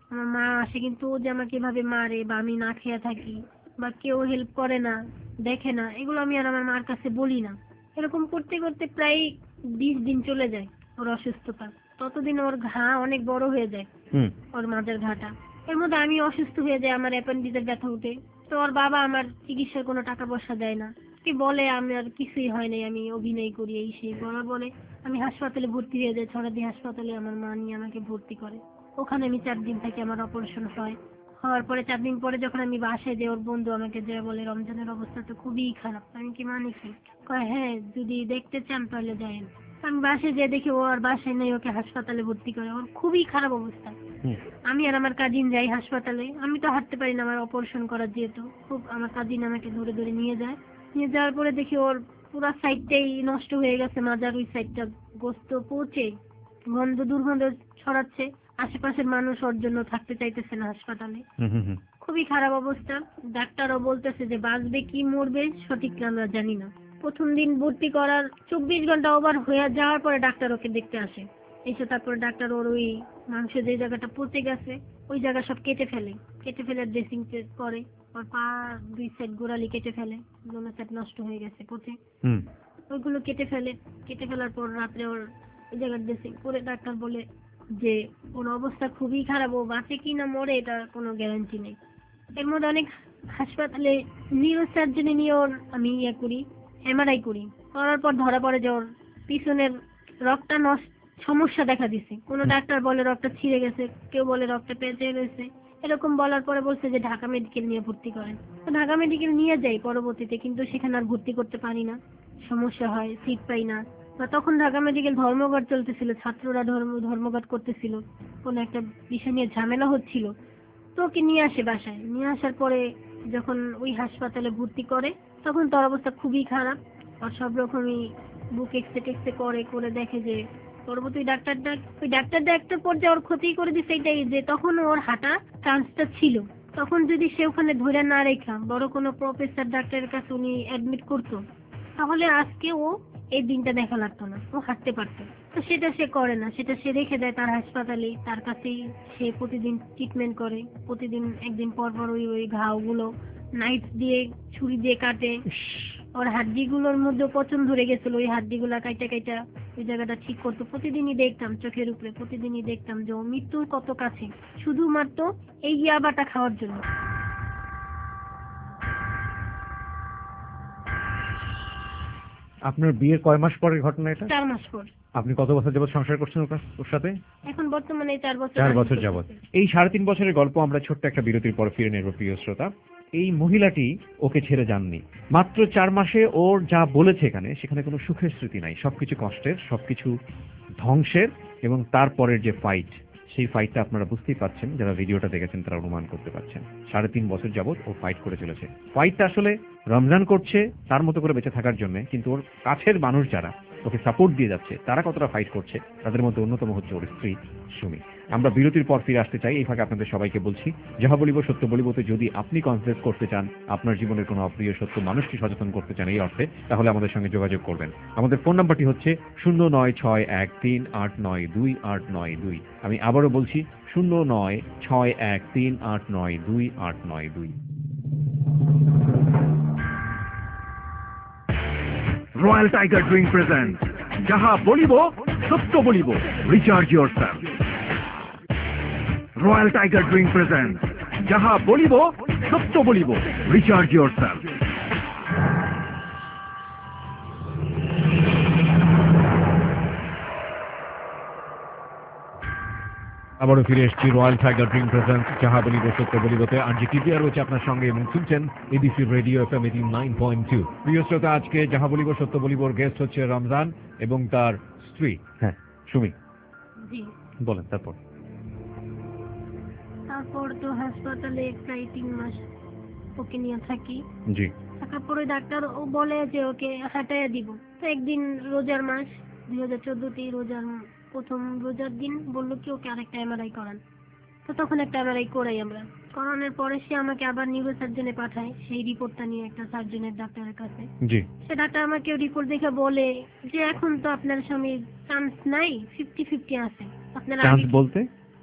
আমার মা আসে, কিন্তু ও যে আমাকে এভাবে মারে বা আমি না খেয়ে থাকি বা কেউ হেল্প করে না, দেখে না, এগুলো আমি আর আমার মার কাছে বলি না। এরকম করতে করতে প্রায় বিশ দিন চলে যায় ওর অসুস্থতা। ততদিন ওর ঘা অনেক বড় হয়ে যায়, হুম ওর মাজার ঘাটা। এর মধ্যে আমি অসুস্থ হয়ে যাই, আমার অ্যাপেন্ডিক্সের ব্যথা উঠে। তো ওর বাবা আমার চিকিৎসার কোনো টাকা পয়সা দেয় না, কি বলে আমার কিছুই হয় নাই, আমি অভিনয় করি এই সেই বলা বলে। আমি হাসপাতালে ভর্তি হয়ে যাই, ছড়াদি হাসপাতালে আমার মা নিয়ে আমাকে ভর্তি করে। ওখানে আমি চার দিন থাকি, আমার অপারেশন হয়। হওয়ার পরে চার দিন পরে যখন আমি বাসায় যাই, ওর বন্ধু আমাকে যে বলে রমজানের অবস্থা তো খুবই খারাপ। আমি কি মানে কি? কয় হ্যাঁ, যদি দেখতে চান তাহলে যায়েন। আমি বাসায় যেয়ে দেখি ও আর বাসায় নেই, ওকে হাসপাতালে ভর্তি করে। ওর খুবই খারাপ অবস্থা। হুম আমি আর আমার কাজিন যাই হাসপাতালে। আমি তো হাঁটতে পারি না, আমার অপারেশন করার যেহেতু, খুব আমার কাজিন আমাকে ধরে ধরে নিয়ে যায়। নিয়ে যাওয়ার পরে দেখি ওর পুরো সাইডটাই নষ্ট হয়ে গেছে, মাজার ওই সাইডটা গোস্ত পচে গন্ধ দুর্গন্ধ ছড়াচ্ছে। আশেপাশের মানুষ ওর জন্য থাকতে চাইতেছে না হাসপাতালে। হুম হুম হুম। খুবই খারাপ অবস্থা। ডাক্তারও বলতেছে যে বাঁচবে কি মরবে সঠিক আমরা জানি না। প্রথম দিন ভর্তি করার চব্বিশ ঘন্টা ওভার হয়ে যাওয়ার পরে ডাক্তার ওকে দেখতে আসে। এসে তারপরে ডাক্তার ওর ওই মাংসের যে জায়গাটা পচে গেছে ওই জায়গা সব কেটে ফেলে। কেটে ফেলে ড্রেসিং করে। ওর পা দুই সাইড গোড়ালি কেটে ফেলে, দোনো সাইড নষ্ট হয়ে গেছে পচে। হুম ওইগুলো কেটে ফেলে। কেটে ফেলার পর রাত্রে ওর ওই জায়গার ড্রেসিং করে ডাক্তার বলে যে ওর অবস্থা খুবই খারাপ, ও বাঁচে কি না মরে এটা কোনো গ্যারান্টি নেই। এর মধ্যে অনেক হাসপাতালে নিউরোসার্জারি নিয়ে ওর আমি ইয়ে করি, এমআরআই করি। করার পর ধরা পড়ে যে ওর পিছনের রক্তটা নষ্ট সমস্যা দেখা দিছে। কোনো ডাক্তার বলে রক্তটা ছিঁড়ে গেছে, কেউ বলে রক্তটা পেঁচে রয়েছে। এরকম বলার পরে বলছে যে ঢাকা মেডিকেল নিয়ে ভর্তি করেন। তো ঢাকা মেডিকেল নিয়ে যাই পরবর্তীতে, কিন্তু সেখানে আর ভর্তি করতে পারি না, সমস্যা হয়, সিট পাই না। বা তখন ঢাকা মেডিকেল ধর্মঘট চলতেছিল, ছাত্ররা ধর্ম ধর্মঘট করতেছিল, কোনো একটা বিষয় নিয়ে ঝামেলা হচ্ছিল। তো ওকে নিয়ে আসে বাসায়। নিয়ে আসার পরে যখন ওই হাসপাতালে ভর্তি করে তখন তোর অবস্থা খুবই খারাপ। আর সব রকমই বুক এক্সরে টেক্সরে করে করে দেখে যে পরবর্তী ডাক্তারটা ওই ডাক্তারটা একটা পর্যায়ে ওর ক্ষতি করে দিচ্ছে, এটাই যে তখন ওর হাঁটা চান্সটা ছিল। তখন যদি সে ওখানে ধরে না রেখা বড় কোনো প্রফেসর ডাক্তারের কাছে উনি অ্যাডমিট করতো, তাহলে আজকে ও এই দিনটা দেখা লাগতো না, ও হাঁটতে পারতো। তো সেটা সে করে না, সেটা সে রেখে দেয় তার হাসপাতালে, তার কাছেই সে প্রতিদিন ট্রিটমেন্ট করে। প্রতিদিন একদিন পর পর ওই ওই ঘাওগুলো নাইফ দিয়ে ছুরি দিয়ে কাটে। ওর হাড্ডিগুলোর মধ্যে পচন ধরে গেছিল, ওই হাড্ডিগুলা কাইটা কাইটা ওই জায়গাটা ঠিক করতো। প্রতিদিনই দেখতাম চোখের উপরে, প্রতিদিনই দেখতাম যে ও মৃত্যুর কত কাছে, শুধুমাত্র এই ইয়াবাটা খাওয়ার জন্য। আপনার বিয়ের কয় মাস পরের ঘটনা এটা? চার মাস পর। আপনি কত বছর যাবত সংসার করছেন ওর কাছ- ওর সাথে? এখন বর্তমানে চার বছর চার আমি বছর করতেছি। যাবত। এই সাড়ে তিন বছরের গল্প আমরা ছোট্ট একটা বিরতির পর ফিরে নেব প্রিয় শ্রোতা। এই মহিলাটি ওকে ছেড়ে যাননি। মাত্র চার মাসে ওর যা বলেছে এখানে, সেখানে কোনো সুখের স্মৃতি নাই, সবকিছু কষ্টের, সবকিছু ধ্বংসের। এবং তারপরের যে ফাইট, সেই ফাইটটা আপনারা বুঝতেই পাচ্ছেন, যারা ভিডিওটা দেখেছেন তারা অনুমান করতে পারছেন। সাড়ে তিন বছর যাবত ও ফাইট করে চলেছে। ফাইটটা আসলে রমজান করছে তার মতো করে বেঁচে থাকার জন্য, কিন্তু ওর কাছের মানুষ যারা ওকে সাপোর্ট দিয়ে যাচ্ছে তারা কতটা ফাইট করছে, তাদের মধ্যে অন্যতম হচ্ছে ওর স্ত্রী সুমি। আমরা বিরতির পর ফিরে আসতে চাই। এই ফাঁকে আপনাদের সবাইকে বলছি, যাহা বলিব সত্য বলিবতে যদি আপনি কনসেপ্ট করতে চান, আপনার জীবনের কোনো অপ্রিয় সত্য মানুষকে সচেতন করতে চান এই অর্থে, তাহলে আমাদের সঙ্গে যোগাযোগ করবেন। আমাদের ফোন নাম্বারটি হচ্ছে শূন্য নয় ছয় এক তিন আট নয় দুই আট নয় দুই। আমি আবারও বলছি শূন্য নয় ছয় এক তিন আট নয় দুই আট নয় দুই। রয়্যাল টাইগার ড্রিঙ্ক প্রেজেন্ট যাহা বলিব সত্য বলিব, recharge yourself. Royal Tiger drink present যাহা বলিব সত্য বলিব, রিচার্জ ইয়োর সেলফ। আবারও ফিরে এসেছি রয়্যাল টাইগার ড্রিঙ্ক প্রেজেন্ট যাহা বলিব সত্য বলিবতে। আরজি টিপিআর রয়েছে আপনার সঙ্গে এবং শুনছেন ABC radio FM eighty nine point two. প্রিয় শ্রোতা, আজকে যাহা বলিব সত্য বলিবর গেস্ট হচ্ছে রমজান এবং তার স্ত্রী। হ্যাঁ সুমি, জি। বলেন তারপর। তারপর তো হাসপাতালে প্রায় তিন মাস ওকে নিয়ে থাকি। জি। থাকার পরে ডাক্তার ও বলে যে ওকে হাঁটাইয়া দিব। তো একদিন রোজার মাস দুই হাজার চোদ্দতে রোজার প্রথম রোজার দিন বললো কি ওকে আরেকটা এমআরআই করান। তো তখন একটা এমআরআই করাই আমরা। করানোর পরে সে আমাকে আবার নিউরোসার্জনে পাঠায়, সেই রিপোর্টটা নিয়ে একটা সার্জনের ডাক্তারের কাছে। জি। সে ডাক্তার আমাকে রিপোর্ট দেখে বলে যে এখন তো আপনার স্বামীর চান্স নাই, ফিফটি ফিফটি আছে। আপনারা চান্স আগে- বলতে?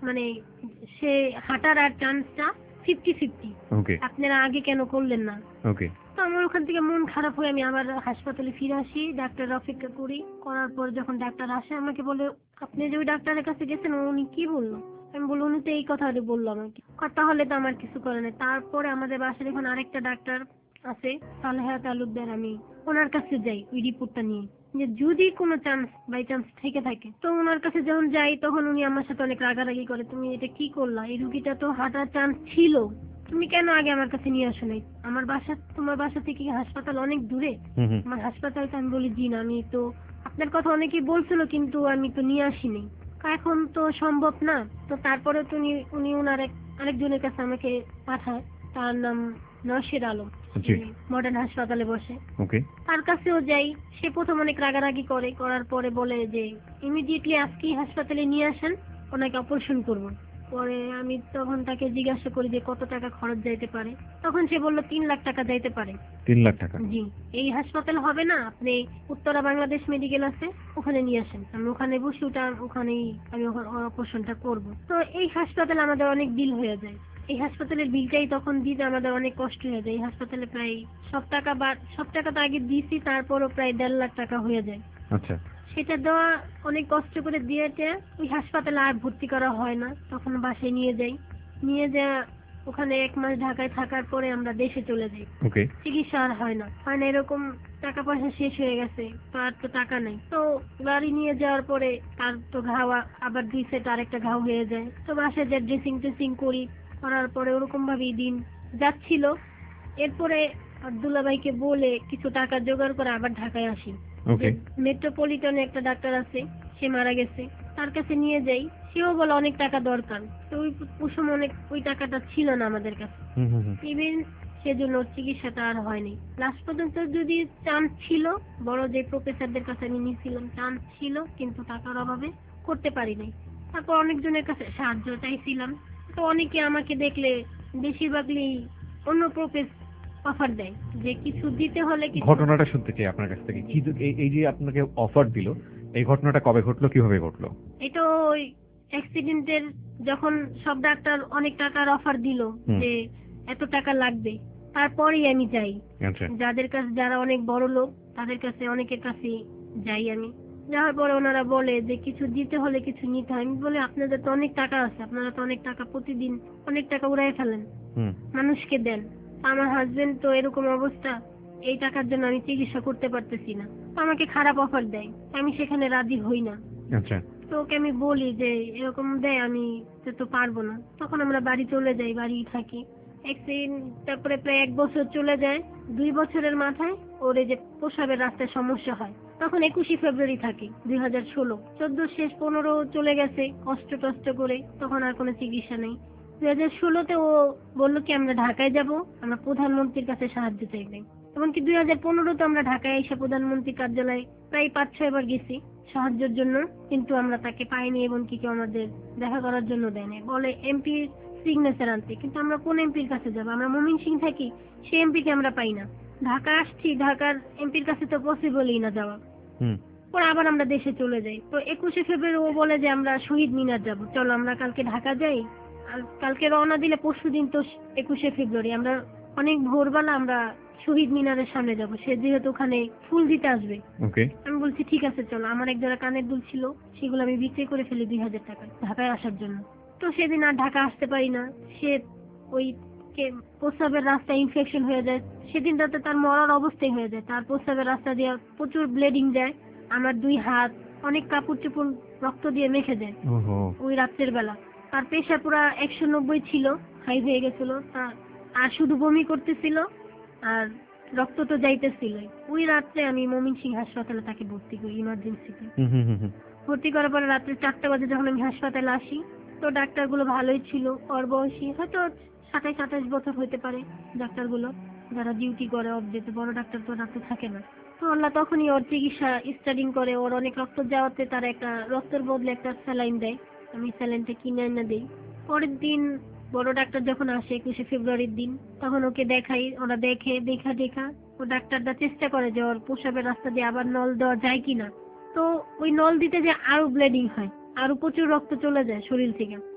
মানে সে হাঁটার আর চান্সটা ফিফটি ফিফটি, ওকে আপনারা আগে কেন করলেন না? ওকে তো আমার ওখান থেকে মন খারাপ হয়ে আমি আবার হাসপাতালে ফিরে আসি, ডাক্তার অপেক্ষা করি। করার পর যখন ডাক্তার আসে আমাকে বলে, আপনি যে ওই ডাক্তারের কাছে গেছেন উনি কি বললো? আমি বললাম উনি তো এই কথাটি বললো আমাকে। কয়, তাহলে তো আমার কিছু করে নাই। তারপরে আমাদের বাসার এখন আরেকটা ডাক্তার আছে সালেহা তালুকদার, আমি ওনার কাছে যাই ওই রিপোর্টটা নিয়ে, যে যদি কোনো চান্স বাই চান্স থেকে থাকে। তো ওনার কাছে যখন যাই তখন উনি আমার সাথে অনেক রাগারাগি করে, তুমি এটা কি করলা? এই রুগীটা তো হাঁটার চান্স ছিল, তুমি কেন আগে আমার কাছে নিয়ে আসো নাই? আমার বাসা তোমার বাসা থেকে হাসপাতাল অনেক দূরে, হুম হুম আমার হাসপাতালটা। আমি বলি জি না, আমি তো আপনার কথা অনেকেই বলছিল কিন্তু আমি তো নিয়ে আসিনি। এখন তো সম্ভব না। তো তারপরে তো উনি উনি ওনার এক আরেকজনের কাছে আমাকে পাঠায়, তার নাম নরসির আলম, জি মডার্ন হাসপাতালে বসে। ওকে তার কাছেও যাই, সে প্রথম অনেক রাগারাগি করে, করার পরে বলে যে ইমিডিয়েটলি আজকেই হাসপাতালে নিয়ে আসেন, ওনাকে অপারেশন করবো। পরে আমি তখন তাকে জিজ্ঞাসা করি যে কত টাকা খরচ যাইতে পারে, তখন সে বললো তিন লাখ টাকা যাইতে পারে। তিন লাখ টাকা জি, এই হাসপাতাল হবে না, আপনি উত্তরা বাংলাদেশ মেডিকেল আছে ওখানে নিয়ে আসেন, আমি ওখানে বসে ওটা ওখানেই আমি অপারেশনটা করব। তো এই হাসপাতালে আমাদের অনেক বিল হয়ে যায়, এই হাসপাতালের বিলটাই তখন দিতে আমাদের অনেক কষ্ট হয়ে যায়। এই হাসপাতালে প্রায় সব টাকা বা সব টাকা তো আগে দিয়েছি, তারপরও প্রায় দেড় লাখ টাকা হয়ে যায়। আচ্ছা সেটা দেওয়া অনেক কষ্ট করে দিয়েছে। ওই হাসপাতালে আর ভর্তি করা হয় না, তখন বাসায় নিয়ে যাই, নিয়ে যা ওখানে এক মাস ঢাকায় থাকার পরে আমরা দেশে চলে যাই। ওকে চিকিৎসা আর হয় না হয় না এরকম টাকা পয়সা শেষ হয়ে গেছে, তো আর তো টাকা নেই। তো গাড়ি নিয়ে যাওয়ার পরে তার তো ঘাও আ- আবার দুই সেট আরেকটা ঘাও হয়ে যায়। তো বাসায় যা ড্রেসিং টেসিং করি, করার পরে ওরকম ভাবেই দিন যাচ্ছিল। এরপরে আব্দুল্লাহ ভাইকে বলে কিছু টাকা জোগাড় করে আবার ঢাকায় আসি। ওকে মেট্রোপলিটনে একটা ডাক্তার আছে, সে মারা গেছে, তার কাছে নিয়ে যাই। সেও বলে অনেক টাকা দরকার। তো ওই ওই সময় অনেক ওই টাকাটা ছিল না আমাদের কাছে, হুম হুম হুম ইভেন সেজন্য চিকিৎসাটা আর হয়নি। লাস্ট পর্যন্ত যদি চান্স ছিল, বড় যে প্রফেসরদের কাছে আমি নিয়েছিলাম, চান্স ছিল কিন্তু টাকার অভাবে করতে পারি নাই। তারপর অনেকজনের কাছে সাহায্য চাইছিলাম, তো অনেকে আমাকে দেখলে বেশিরভাগই অন্য প্রফেসর অফার দেয় যে কিছু দিতে হলে কিছু। ঘটনাটা শুনতে চাই আপনার কাছ থেকে। কি এই- এই যে আপনাকে অফার দিল, এই ঘটনাটা কবে ঘটলো, কিভাবে ঘটলো? এটা ওই অ্যাক্সিডেন্টের যখন সব ডাক্তার অনেক টাকার অফার দিল হুম। যে এত টাকা লাগবে, তারপরেই আমি যাই। আচ্ছা যাদের কাছে যারা অনেক বড় লোক তাদের কাছে অনেকের কাছে যাই আমি। যাওয়ার পরে ওনারা বলে যে কিছু দিতে হলে কিছু নিতে হয়। আমি বলি আপনাদের তো অনেক টাকা আছে, আপনারা তো অনেক টাকা প্রতিদিন অনেক টাকা উড়াই ফেলেন, হুম মানুষকে দেন। আমার হাজবেন্ড তো এরকম অবস্থা, এই টাকার জন্য আমি চিকিৎসা করতে পারতেছি না। তো আমাকে খারাপ অফার দেয়, আমি সেখানে রাজি হই না। আচ্ছা তো ওকে আমি বলি যে এরকম দেয়, আমি তো তো পারবো না। তখন আমরা বাড়ি চলে যাই, বাড়ি থাকি একদিন। তারপরে প্রায় এক বছর চলে যায়। দুই বছরের মাথায় ওর এই যে প্রসাবের রাস্তায় সমস্যা হয়, তখন একুশে ফেব্রুয়ারি থাকে দুই হাজার ষোলো চোদ্দ শেষ পনেরো চলে গেছে কষ্ট টষ্ট করে, তখন আর কোনো চিকিৎসা নেই। দুই হাজার ষোলোতে ও বললো কি আমরা ঢাকায় যাব, আমরা প্রধানমন্ত্রীর কাছে সাহায্য চাইবে। এমনকি দুই হাজার পনেরোতে আমরা ঢাকায় এসে প্রধানমন্ত্রী কার্যালয়ে প্রায় পাঁচ ছয় বার গেছি সাহায্যের জন্য, কিন্তু আমরা তাকে পাইনি এবং কি কেউ আমাদের দেখা করার জন্য দেয়নি। বলে এমপির সিগনেচার আনতে, কিন্তু আমরা কোন এমপির কাছে যাবো? আমরা মমিন সিং থাকি, সেই এমপিকে আমরা পাই না। ঢাকা আসছি, ঢাকার এমপির কাছে তো পসিবলই না যাওয়া। হুম পরে আবার আমরা দেশে চলে যাই। তো একুশে ফেব্রুয়ারি ও বলে যে আমরা শহীদ মিনার যাব, চলো আমরা কালকে ঢাকা যাই। আর কালকে রওনা দিলে পরশু দিন তো একুশে ফেব্রুয়ারি, আমরা অনেক ভোরবেলা আমরা শহীদ মিনারের সামনে যাব, সে যেহেতু ওখানে ফুল দিতে আসবে। ওকে আমি বলছি ঠিক আছে চলো। আমার এক জোড়া কানের দুল ছিল, সেগুলো আমি বিক্রি করে ফেলি দুই হাজার টাকা ঢাকায় আসার জন্য। তো সেদিন আর ঢাকা আসতে পারি না। সে ওই কে- প্রস্রাবের রাস্তায় ইনফেকশন হয়ে যায়, সেদিন রাতে তার মরার অবস্থায় হয়ে যায়। তার প্রস্রাবের রাস্তা দিয়ে প্রচুর ব্লিডিং যায়, আমার দুই হাত অনেক কাপড় চোপড় রক্ত দিয়ে মেখে যায় ওহো ওই রাত্রের বেলা। তার প্রেশার পুরা একশো নব্বই ছিল, হাই হয়ে গেছিল। তা- আর শুধু বমি করতেছিল আর রক্ত তো যাইতেছিল। ওই রাত্রে আমি ময়মনসিং হাসপাতালে তাকে ভর্তি করি ইমার্জেন্সিতে। হুম হুম হুম হুম ভর্তি করার পরে রাত্রে চারটা বাজে যখন আমি হাসপাতালে আসি, তো ডাক্তারগুলো ভালোই ছিল, ওর বয়সী হয়তো সাতাইশ আঠাশ বছর হইতে পারে ডাক্তারগুলো যারা ডিউটি করে। ওর যেতে বড় ডাক্তার তো রাতে থাকে না। তো আল্লাহ তখনই ওর চিকিৎসা স্টার্টিং করে। ওর অনেক রক্ত যাওয়াতে তার একটা রক্তের বদলে একটা স্যালাইন দেয়, আমি স্যালাইনটা কিনে এনে দিই। পরের দিন বড় ডাক্তার যখন আসে একুশে ফেব্রুয়ারির দিন, তখন ওকে দেখাই। ওরা দেখে দেখা দেখা ও ডাক্তারটা চেষ্টা করে যে ওর প্রসাবের রাস্তা দিয়ে আবার নল দেওয়া যায় কিনা। তো ওই নল দিতে যে আরো ব্লিডিং হয়, আরো প্রচুর রক্ত চলে যায় শরীর থেকে।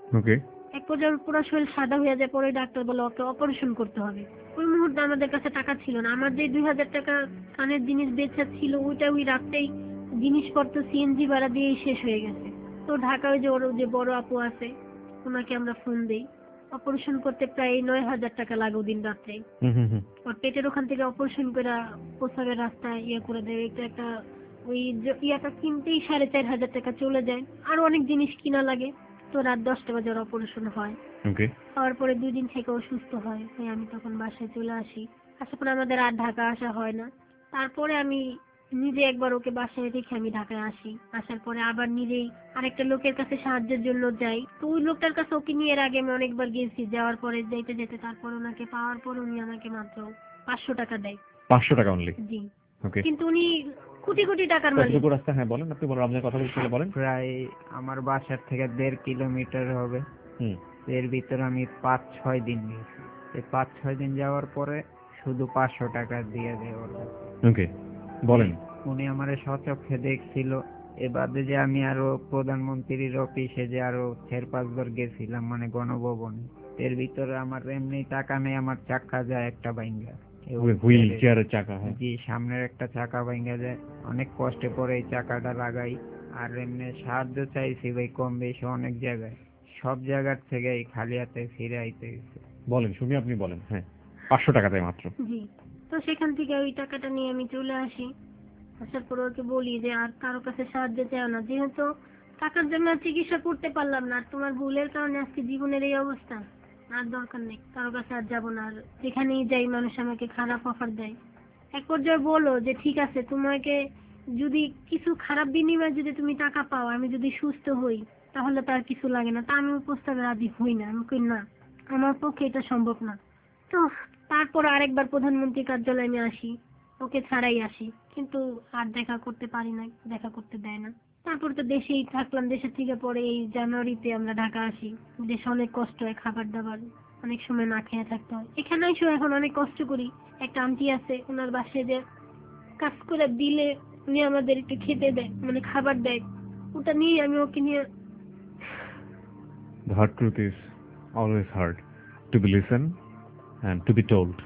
ওকে। এক পর্যায়ে ওর পুরো শরীর সাদা হয়ে যায়, পরে ডাক্তার বলে ওকে অপারেশন করতে হবে। ওই মুহূর্তে আমাদের কাছে টাকা ছিল না, আমার যে দুই হাজার টাকা কানের জিনিস বেচা ছিল ওইটা ওই রাতেই জিনিসপত্র সিএনজি ভাড়া দিয়েই শেষ হয়ে গেছে। তো ঢাকায় যে ওর যে বড় আপু আছে ওনাকে আমরা ফোন দিই, অপারেশন করতে প্রায় নয় হাজার টাকা লাগে দিন রাত্রে। হুম হুম হুম। ওর পেটের ওখান থেকে অপারেশন করে প্রসাবের রাস্তায় ইয়ে করে দেয়, এটা একটা ওই যে- ইয়াটা কিনতেই সাড়ে চার হাজার টাকা চলে যায়, আর অনেক জিনিস কিনা লাগে। তো রাত দশটা বাজে ওর অপারেশন হয়। ওকে। হওয়ার পরে দুই দিন থেকে অসুস্থ হয়, হয়ে আমি তখন বাসায় চলে আসি। আসার পরে আমাদের আর ঢাকা আসা হয় না। তারপরে আমি নিজে একবার ওকে বাসায় রেখে আমি ঢাকায় আসি। আসার পরে আবার নিজেই আরেকটা লোকের কাছে সাহায্যের জন্য যাই। তো ওই লোকটার কাছে ওকে নিয়ে এর আগে আমি অনেকবার গেছি, যাওয়ার পরে যেতে যেতে তারপর ওনাকে পাওয়ার পর উনি আমাকে মাত্র পাঁচশো টাকা দেয়। পাঁচশো টাকা অনলি? জি। ওকে। কিন্তু উনি কোটি কোটি টাকার মালিক। কতটুকু রাস্তা? হ্যাঁ বলেন, আপনি বলেন, রমজানের কথা বলতে বলেন। প্রায় আমার বাসার থেকে দেড় কিলোমিটার হবে। হুম। এর ভিতরে আমি পাঁচ ছয় দিন গেছি। এই পাঁচ ছয় দিন যাওয়ার পরে শুধু পাঁচশো টাকা দিয়ে দেয় ওর কাছে। ওকে, বলেন। উনি আমার সচক্ষে দেখছিল। এ বাদে যে আমি আরো প্রধানমন্ত্রীর অফিসে যে আরো চার পাঁচবার গেছিলাম, মানে গণভবনে। এর ভিতরে আমার এমনি টাকা নেই, আমার চাকা যায় একটা বাইঙ্গা। হুইল চেয়ারের চাকা? হ্যাঁ। জি, সামনের একটা চাকা ভাঙা যায়, অনেক কষ্টে পরে এই চাকাটা লাগাই। আর এমনি সাহায্য চাইছি ভাই কম বেশি অনেক জায়গায়, সব জায়গার থেকে এই খালি হাতে ফিরে আইতে গেছে। বলেন শুনি, আপনি বলেন। হ্যাঁ, পাঁচশো টাকা দেয় মাত্র? জি। তো সেখান থেকে ওই টাকাটা নিয়ে আমি চলে আসি। আসার পর ওকে বলি যে আর কারো কাছে সাহায্য চাও না, যেহেতু টাকার জন্য আর চিকিৎসা করতে পারলাম না, আর তোমার ভুলের কারণে আজকে জীবনের এই অবস্থা, আর দরকার নেই, কারো কাছে আর যাবো না। আর যেখানেই যাই মানুষ আমাকে খারাপ অফার দেয়। এক পর্যায়ে বলো যে ঠিক আছে, তোমাকে যদি কিছু খারাপ বিনিময়ে যদি তুমি টাকা পাও, আমি যদি সুস্থ হই তাহলে তো আর কিছু লাগে না। তা আমি ওই প্রস্তাবে রাজি হই না, আমি কই না, আমার পক্ষে এটা সম্ভব না। তো তারপর আরেকবার প্রধানমন্ত্রী কার্যালয়ে আমি আসি, ওকে ছাড়াই আসি, কিন্তু আর দেখা করতে পারি না, দেখা করতে দেয় না। তারপর তো দেশেই থাকলাম, দেশের থেকে পরে এই জানুয়ারিতে আমরা ঢাকা আসি। দেশে অনেক কষ্ট হয়, খাবার দাবার অনেক সময় না খেয়ে থাকতে হয়। এখানে এসে এখন অনেক কষ্ট করি। একটা আন্টি আছে, ওনার বাসায় যে কাজ করে দিলে উনি আমাদের একটু খেতে দেয়, মানে খাবার দেয়, ওটা নিয়ে আমি ওকে নিয়ে। The hard truth is always hard to be listened and to be told.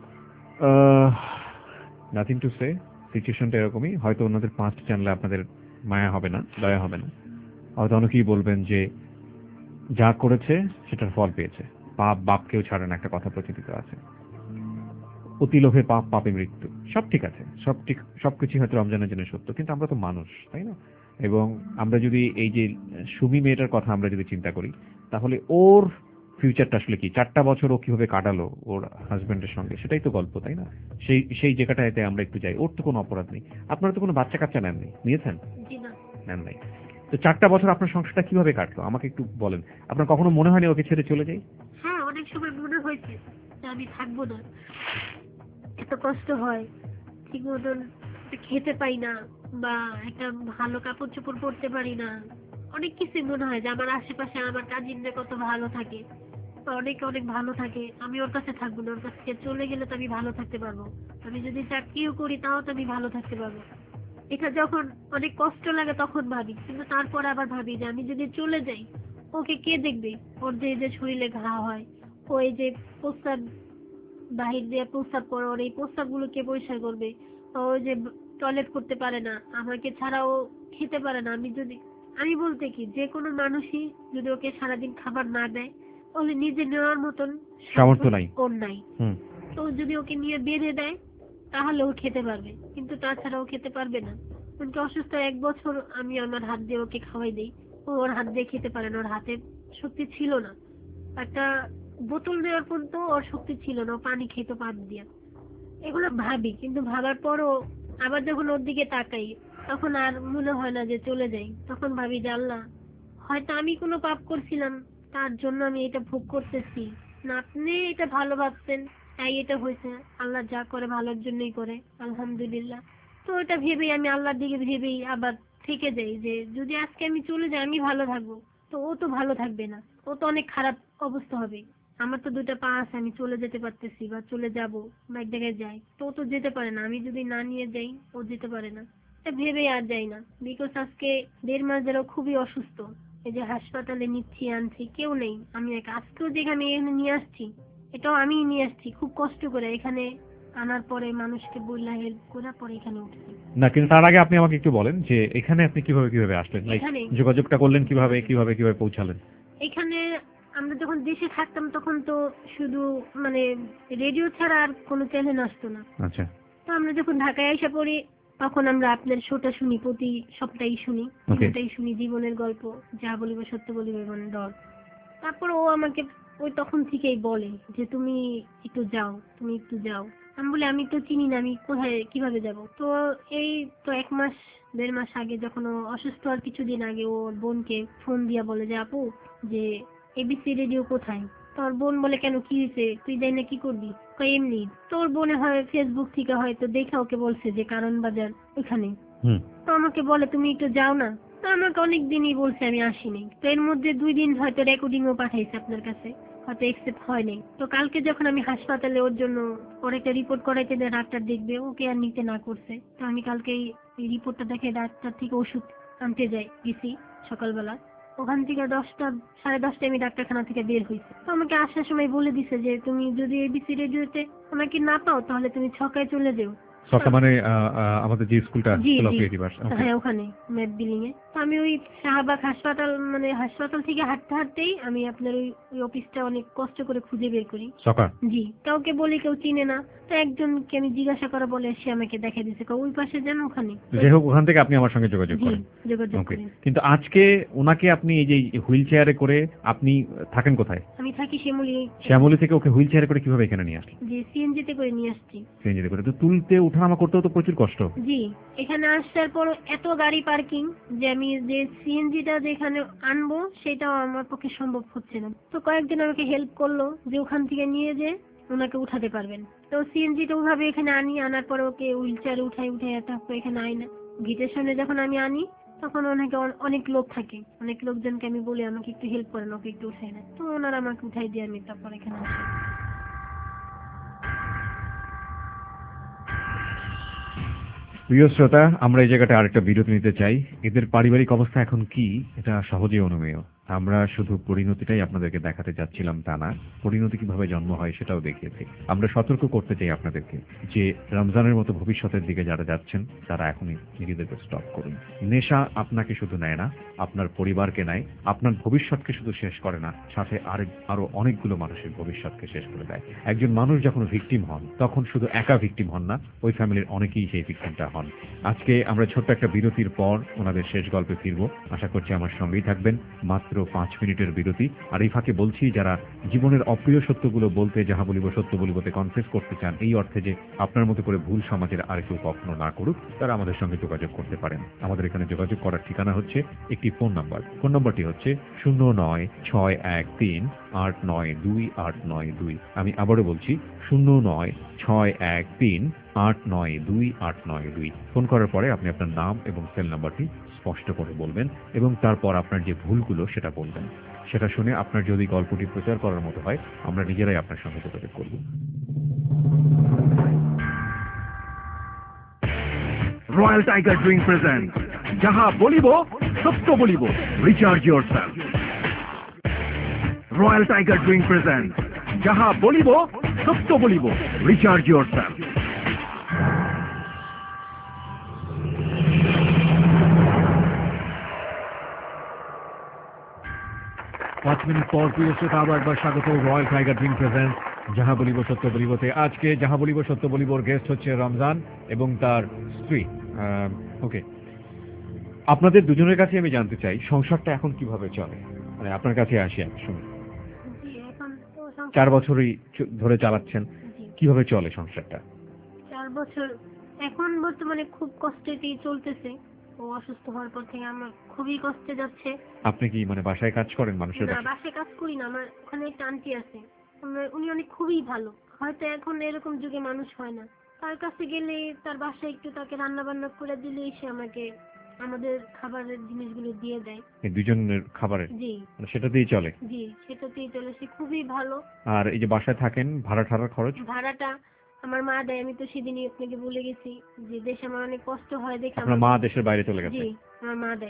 Uh, nothing to say. সিচুয়েশনটা এরকমই। হয়তো ওনাদের পাঁচটা চ্যানেলে আপনাদের মায়া হবে না, দয়া হবে না। হয়তো অনেকেই বলবেন যে যা করেছে সেটার ফল পেয়েছে। পাপ বাপকেও ছাড়ে না, একটা কথা প্রচলিত আছে। অতি লোভে পাপ, পাপে মৃত্যু। সব ঠিক আছে, সব ঠিক, সবকিছু হয়তো রমজানের জন্য সত্য, কিন্তু আমরা তো মানুষ, তাই না? এবং আমরা যদি এই যে সুমি মেয়েটার কথা আমরা যদি চিন্তা করি, তাহলে ওর ফিউচারটা আসলে কি, চারটা বছর ও কিভাবে কাটালো ওর হাজবেন্ডের সঙ্গে, সেটাই তো গল্প, তাই না? সেই সেই জায়গাটাতে আমরা একটু যাই। ওর তো কোনো অপরাধ নেই। আপনারা তো কোনো বাচ্চা কাচ্চা নেননি, নিয়েছেন? জি না। নেন নাই। তো চারটা বছর আপনার সংসারটা কিভাবে কাটলো আমাকে একটু বলেন। আপনার কখনো মনে হয়নি ওকে ছেড়ে চলে যাই? হ্যাঁ, অনেক সময় মনে হয়েছে যে আমি থাকবো না, এত কষ্ট হয়, ঠিক মতন খেতে পাই না, বা একটা ভালো কাপড় চোপড় পরতে পারি না। অনেক কিছুই মনে হয় যে আমার আশেপাশে আমার কাজিনরা কত ভালো থাকে, বা অনেকে অনেক ভালো থাকে, আমি ওর কাছে থাকবো না। ওর কাছে চলে গেলে তো আমি ভালো থাকতে পারবো, আমি যদি চাকরিও করি তাও তো আমি ভালো থাকতে পারবো। এটা যখন অনেক কষ্ট লাগে তখন ভাবি, কিন্তু তারপর আবার ভাবি যে আমি যদি চলে যাই ওকে কে দেখবে? ওর যে যে শরীরে ঘা হয়, ওই যে প্রস্তাব বাহির দিয়ে প্রস্তাব করে, ওর এই প্রস্তাব গুলো কে পরিষ্কার করবে? ও যে টয়লেট করতে পারে না, আমাকে ছাড়াও খেতে পারে না। আমি যদি আমি বলতে কি, যে কোনো মানুষই যদি ওকে সারাদিন খাবার না দেয়, তাহলে নিজে নেওয়ার মতন সামর্থ্য নাই ওর নাই। হুম। তো যদি ওকে নিয়ে বেঁধে দেয় তাহলে ও খেতে পারবে, কিন্তু তাছাড়া ও খেতে পারবে না। এমনকি অসুস্থ এক বছর আমি আমার হাত দিয়ে ওকে খাওয়াই দিই, ও ওর হাত দিয়ে খেতে পারে না, ওর হাতে শক্তি ছিল না। একটা বোতল দেওয়ার পর্যন্ত ওর শক্তি ছিল না, ও পানি খেতে পাত দিয়া। এগুলো ভাবি, কিন্তু ভাবার পরও আবার যখন ওর দিকে তাকাই তখন আর মনে হয় না যে চলে যাই। তখন ভাবি যে আল্লাহ, হয়তো আমি কোনো পাপ করছিলাম, তার জন্য আমি এটা ভোগ করতেছি না, আপনি এটা ভালো ভাবছেন তাই এটা হয়েছে। আল্লাহ যা করে ভালোর জন্যই করে, আলহামদুলিল্লাহ। তো ওটা ভেবেই আমি আল্লাহর দিকে ভেবেই আবার থেকে যাই যে যদি আজকে আমি চলে যাই আমি ভালো থাকবো, তো ও তো ভালো থাকবে না, ও তো অনেক খারাপ অবস্থা হবে। আমার তো দুইটা পা আছে, আমি চলে যেতে পারতেছি বা চলে যাব বা এক জায়গায় যাই, তো ও তো যেতে পারে না। আমি যদি না নিয়ে যাই ও যেতে পারে না, এটা ভেবেই আর যাই না। বিকজ আজকে দেড় মাস ধরে ও খুবই অসুস্থ, এই যে হাসপাতালে নিচ্ছি আনছি কেউ নেই, আমি একা। আজকেও যেখানে এখানে নিয়ে আসছি এটাও আমি নিয়ে আসছি খুব কষ্ট করে, এখানে আনার পরে মানুষকে বললা হেল্প করে পরে এখানে উঠছি। না কিন্তু তার আগে আপনি আমাকে একটু বলেন যে এখানে আপনি কিভাবে কিভাবে আসলেন, লাইক এখানে যোগাযোগটা করলেন কিভাবে, কিভাবে কিভাবে পৌঁছালেন? এখানে আমরা যখন দেশে থাকতাম তখন তো শুধু মানে রেডিও ছাড়া আর কোনো চ্যানেল আসতো না। আচ্ছা। তো আমরা যখন ঢাকায় এসে পড়ি তখন আমরা আপনার শোটা শুনি, প্রতি সপ্তাহেই শুনি, Okay. তিনটাই শুনি, জীবনের গল্প, যা বলিব সত্য বলিব এবং ডর। তারপর ও আমাকে ওই তখন থেকেই বলে যে তুমি একটু যাও, তুমি একটু যাও। আমি বলি আমি তো চিনি না, আমি কোথায় কিভাবে যাব। তো এই তো এক মাস দেড় মাস আগে যখন ও অসুস্থ হওয়ার কিছুদিন আগে ওর বোনকে ফোন দিয়া বলে যে আপু যে এবিসি রেডিও কোথায়। তোর বোন বলে কেন কি হয়েছে, তুই যাই না কি করবি? কই এমনি। তোর বোনে হয় ফেসবুক থেকে হয়তো দেখে ওকে বলছে যে কারণ বাজার ওখানে। হুম। তো আমাকে বলে তুমি একটু যাও না। তো আমাকে অনেক দিনই বলছে, আমি আসিনি। তো এর মধ্যে দুই দিন হয়তো রেকর্ডিংও পাঠাইছে আপনার কাছে, হয়তো একসেপ্ট হয়নি। তো কালকে যখন আমি হাসপাতালে ওর জন্য ওর একটা রিপোর্ট করাইতে দেয়, ডাক্তার দেখবে, ওকে আর নিতে না করছে। তো আমি কালকে এই রিপোর্টটা দেখে ডাক্তার থেকে ওষুধ আনতে যাই গেছি সকালবেলা। ওখান থেকে দশটা সাড়ে দশটায় আমি ডাক্তারখানা থেকে বের হয়েছি। তো আমাকে আসার সময় বলে দিছে যে তুমি যদি এবিসি রেডিওতে আমাকে না পাও তাহলে তুমি ছকায় চলে যাও। সবটা মানে আহ, আহ, আমাদের যে স্কুলটা G school of G creative arts. Okay. হ্যাঁ ওখানে ম্যাপ বিল্ডিং এ। তো আমি ওই শাহবাগ হাসপাতাল মানে হাসপাতাল থেকে হাঁটতে হাঁটতেই আমি আপনার ওই ওই অফিসটা অনেক কষ্ট করে খুঁজে বের করি। সকাল। জি কাউকে বলি কেউ চিনে না। তো একজনকে আমি জিজ্ঞাসা করা বলে সে আমাকে দেখা দিয়েছে, ওই পাশে যান ওখানে। যাই হোক ওখান থেকে আপনি আমার সঙ্গে যোগাযোগ জি করেন। যোগাযোগ ওকে। করেন। কিন্তু আজকে ওনাকে আপনি এই যে হুইল চেয়ারে করে আপনি থাকেন কোথায়? আমি থাকি শ্যামলী। শ্যামলী থেকে ওকে হুইল চেয়ারে করে কিভাবে এখানে নিয়ে আসলেন? জি সিএনজি তে করে নিয়ে আসছি। সিএনজিতে করে তো তুলতে ওঠানামা করতেও তো প্রচুর কষ্ট। জি এখানে আসার পর এত গাড়ি পার্কিং যে আমি যে সিএনজিটা যেখানে আনবো সেটাও আমার পক্ষে সম্ভব হচ্ছে না। তো কয়েকজন আমাকে হেল্প করলো যে ওখান থেকে নিয়ে যে ওনাকে উঠাতে পারবেন। তো সিএনজিটা ওইভাবে এখানে আনি, আনার পরে ওকে হুইল চেয়ারে উঠাই উঠাই তারপর এখানে আই না। গেটের সামনে যখন আমি আনি তখন ওনাকে অন- অনেক লোক থাকে, অনেক লোকজনকে আমি বলি আমাকে একটু হেল্প করেন, ওকে একটু উঠাই না। তো ওনারা আমাকে উঠাই দিয়ে আমি তারপর এখানে আসি। প্রিয় শ্রোতা, আমরা এই জায়গাটা আরেকটা বিরতি নিতে চাই। এদের পারিবারিক অবস্থা এখন কি এটা সহজেই অনুমেয়। আমরা শুধু পরিণতিটাই আপনাদেরকে দেখাতে চাচ্ছিলাম তা না, পরিণতি কিভাবে জন্ম হয় সেটাও দেখিয়েছি। আমরা সতর্ক করতে চাই আপনাদেরকে যে রমজানের মতো ভবিষ্যতের দিকে যারা যাচ্ছেন তারা এখনই নিজেদেরকে স্টপ করুন। নেশা আপনাকে শুধু নেয় না, আপনার পরিবারকে নেয়, আপনার ভবিষ্যৎকে শুধু শেষ করে না, সাথে আরেক আরো অনেকগুলো মানুষের ভবিষ্যৎকে শেষ করে দেয়। একজন মানুষ যখন ভিকটিম হন তখন শুধু একা ভিকটিম হন না, ওই ফ্যামিলির অনেকেই সেই ভিকটিমটা হন। আজকে আমরা ছোট্ট একটা বিরতির পর ওনাদের শেষ গল্পে ফিরবো। আশা করছি আমার সঙ্গেই থাকবেন। মাত্র পাঁচ মিনিটের বিরতি। আর এই ফাঁকে বলছি যারা জীবনের অপ্রিয় সত্যগুলো বলতে, যাহা বলিব সত্য বলিবতে কনফেস করতে চান, এই অর্থে যে আপনার মতো করে ভুল সমাজের আর কেউ কখনো না করুক, তারা আমাদের সঙ্গে যোগাযোগ করতে পারেন। আমাদের এখানে যোগাযোগ করার ঠিকানা হচ্ছে একটি ফোন নাম্বার। ফোন নাম্বারটি হচ্ছে শূন্য নয় ছয় এক তিন আট নয় দুই আট নয় দুই। আমি আবারও বলছি শূন্য নয় ছয় এক তিন আট নয় দুই আট নয় দুই। ফোন করার পরে আপনি আপনার নাম এবং সেল নাম্বারটি স্পষ্ট করে বলবেন এবং তারপর আপনার যে ভুলগুলো সেটা বলবেন। সেটা শুনে আপনার যদি গল্পটি প্রচার করার মতো হয় আমরা নিজেরাই আপনার সঙ্গে যোগাযোগ করব। রয়্যাল টাইগার ড্রিঙ্ক প্রেজেন্ট যাহা বলিব সত্য বলিব, recharge yourself. Royal Tiger drink present যাহা বলিব সত্য বলিব, রিচার্জ ইয়োর সেলফ। পাঁচ মিনিট পর প্রিয় শ্রোতা আবার একবার স্বাগত রয়্যাল টাইগার ড্রিঙ্ক প্রেজেন্ট যাহা বলিব সত্য বলিবতে। আজকে যাহা বলিব সত্য বলিবর গেস্ট হচ্ছে রমজান এবং তার স্ত্রী। ওকে, আপনাদের দুজনের কাছে আমি জানতে চাই সংসারটা এখন কিভাবে চলে, মানে আপনার কাছে আসি আমি শুনি। জি এখন তো সংসার- চার বছরই চ- ধরে চালাচ্ছেন, জি কিভাবে চলে সংসারটা? চার বছর এখন বর্তমানে খুব কষ্টেতেই চলতেছে। ও অসুস্থ হওয়ার পর থেকে আমার খুবই কষ্টে যাচ্ছে। আপনি কি মানে বাসায় কাজ করেন মানুষের না বাসায়? বাসায় কাজ করি না, আমার ওখানে একটা আন্টি আছে, উনি- উনি অনেক খুবই ভালো। হয়তো এখন এরকম যুগে মানুষ হয় না, তার কাছে গেলে তার বাসায় একটু তাকে রান্না বান্না করে দিলেই সে আমাকে আমাদের খাবারের জিনিসগুলো দিয়ে দেয়। এই দুজনের খাবারের জি মানে সেটা দিয়েই চলে? জি সেটাতেই চলে, সে খুবই ভালো। আর এই যে বাসায় থাকেন ভাড়া ঠাড়ার খরচ? ভাড়াটা আমার মা দেয়, আমি তো সেদিনই আপনাকে বলে গেছি যে দেশে আমার অনেক কষ্ট হয় দেখে আপনার আমার- মা দেশের বাইরে চলে গেছে? জি আমার মা দেয়।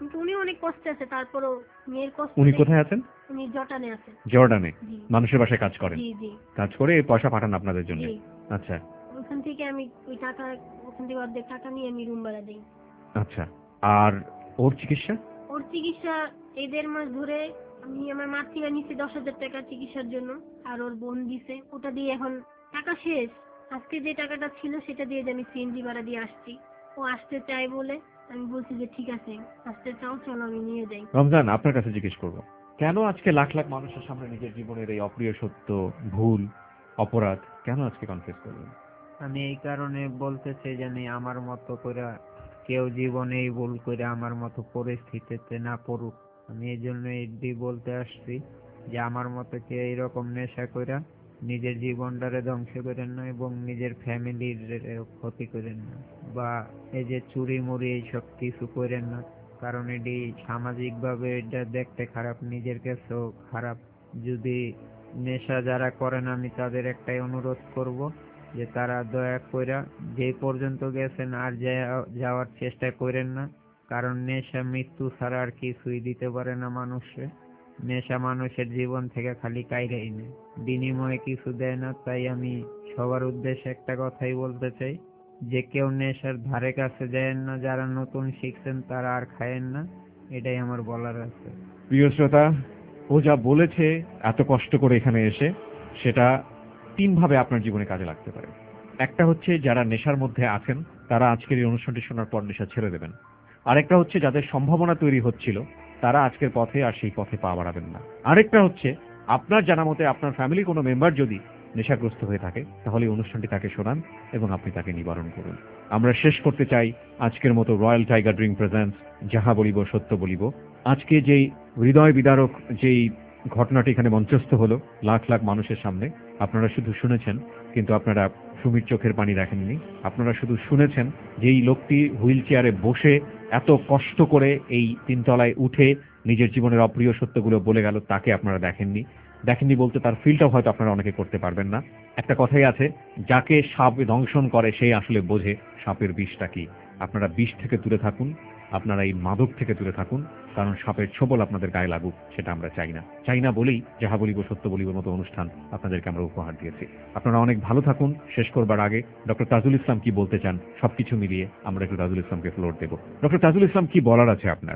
কিন্তু উনি অনেক কষ্টে আছে, তারপরও মেয়ের কষ্ট। উনি কোথায় আছেন? উনি জটানে আছেন। জর্ডানে জি মানুষের বাসায় কাজ করেন? জি জি কাজ করে এই পয়সা পাঠান আপনাদের জন্য? জি। আচ্ছা ওখান থেকে আমি ওই টাকা, ওখান থেকে অর্ধেক টাকা নিয়ে আমি রুম ভাড়া দিই। আচ্ছা। আর ওর চিকিৎসা? ওর চিকিৎসা এই দেড় মাস ধরে আমি আমার মার থেকে নিচ্ছি দশ হাজার টাকা চিকিৎসার জন্য, আর ওর বোন দিছে, ওটা দিয়ে এখন টাকা শেষ। আজকে যে টাকাটা ছিল সেটা দিয়ে যে আমি সিএনজি ভাড়া দিয়ে আসছি। ও আসতে চাই বলে আমি বলছি যে ঠিক আছে, আসতে চাও, চলো আমি নিয়ে যাই। রমজান, আপনার কাছে জিজ্ঞেস করব, কেন আজকে লাখ লাখ মানুষের সামনে নিজের জীবনের এই অপ্রিয় সত্য, ভুল, অপরাধ কেন আজকে কনফেস করবেন? আমি এই কারণে বলতে চাই জানি আমার মতো করে কেউ জীবনে এই ভুল করে আমার মতো পরিস্থিতিতে না পড়ুক। আমি এই জন্য এটি বলতে আসছি যে আমার মতো কেউ এইরকম নেশা করে নিজের জীবনটারে ধ্বংস করেন না এবং নিজের ফ্যামিলির ক্ষতি করেন না, বা এই যে চুরি মুড়ি এইসব কিছু করেন না, কারণ এটি সামাজিকভাবে এটা দেখতে খারাপ, নিজের কাছেও খারাপ। যদি নেশা যারা করেন আমি তাদের একটাই অনুরোধ করব যে তারা দয়া কইরা যে পর্যন্ত গেছেন আর যা- যাওয়ার চেষ্টা করেন না, কারণ নেশা মৃত্যু ছাড়া আর কিছুই দিতে পারে না মানুষে। নেশা মানুষের জীবন থেকে খালি কাইরাই নেয়, বিনিময়ে কিছু দেয় না। তাই আমি সবার উদ্দেশ্যে একটা কথাই বলতে চাই যে কেউ নেশার ধারে কাছে যায়েন না, যারা নতুন শিখছেন তারা আর খায়েন না, এটাই আমার বলার আছে। প্রিয় শ্রোতা, ও যা বলেছে এত কষ্ট করে এখানে এসে, সেটা তিন ভাবে আপনার জীবনে কাজে লাগতে পারে। একটা হচ্ছে যারা নেশার মধ্যে আছেন তারা আজকের এই অনুষ্ঠানটি শোনার পর নেশা ছেড়ে দেবেন। আরেকটা হচ্ছে যাদের সম্ভাবনা তৈরি হচ্ছিল তারা আজকের পথে আর সেই পথে পা বাড়াবেন না। আরেকটা হচ্ছে আপনার জানা মতে আপনার ফ্যামিলি কোনো মেম্বার যদি নেশাগ্রস্ত হয়ে থাকে তাহলে এই অনুষ্ঠানটি তাকে শোনান এবং আপনি তাকে নিবারণ করুন। আমরা শেষ করতে চাই আজকের মতো রয়্যাল টাইগার ড্রিঙ্ক প্রেজেন্টস যাহা বলিব সত্য বলিব। আজকে যেই হৃদয় বিদারক যেই ঘটনাটি এখানে মঞ্চস্থ হলো লাখ লাখ মানুষের সামনে, আপনারা শুধু শুনেছেন কিন্তু আপনারা সুমির চোখের পানি দেখেননি। আপনারা শুধু শুনেছেন যে এই লোকটি হুইল চেয়ারে বসে এত কষ্ট করে এই তিনতলায় উঠে নিজের জীবনের অপ্রিয় সত্যগুলো বলে গেল, তাকে আপনারা দেখেননি। দেখেননি বলতে তার ফিলটাও হয়তো আপনারা অনেকে করতে পারবেন না। একটা কথাই আছে, যাকে সাপ দংশন করে সেই আসলে বোঝে সাপের বিষটা কি। আপনারা বিষ থেকে দূরে থাকুন, আপনারা এই মাদক থেকে দূরে থাকুন, কারণ সাপের ছোবল আপনাদের গায়ে লাগুক সেটা আমরা চাই না। চাই না বলেই যাহা বলিব সত্য বলিবর মতো অনুষ্ঠান আপনাদেরকে আমরা উপহার দিয়েছি। আপনারা অনেক ভালো থাকুন। শেষ করবার আগে ডক্টর তাজুল ইসলাম কি বলতে চান সবকিছু মিলিয়ে আমরা একটু তাজুল ইসলামকে ফ্লোর দেব। ডক্টর তাজুল ইসলাম কি বলার আছে আপনার?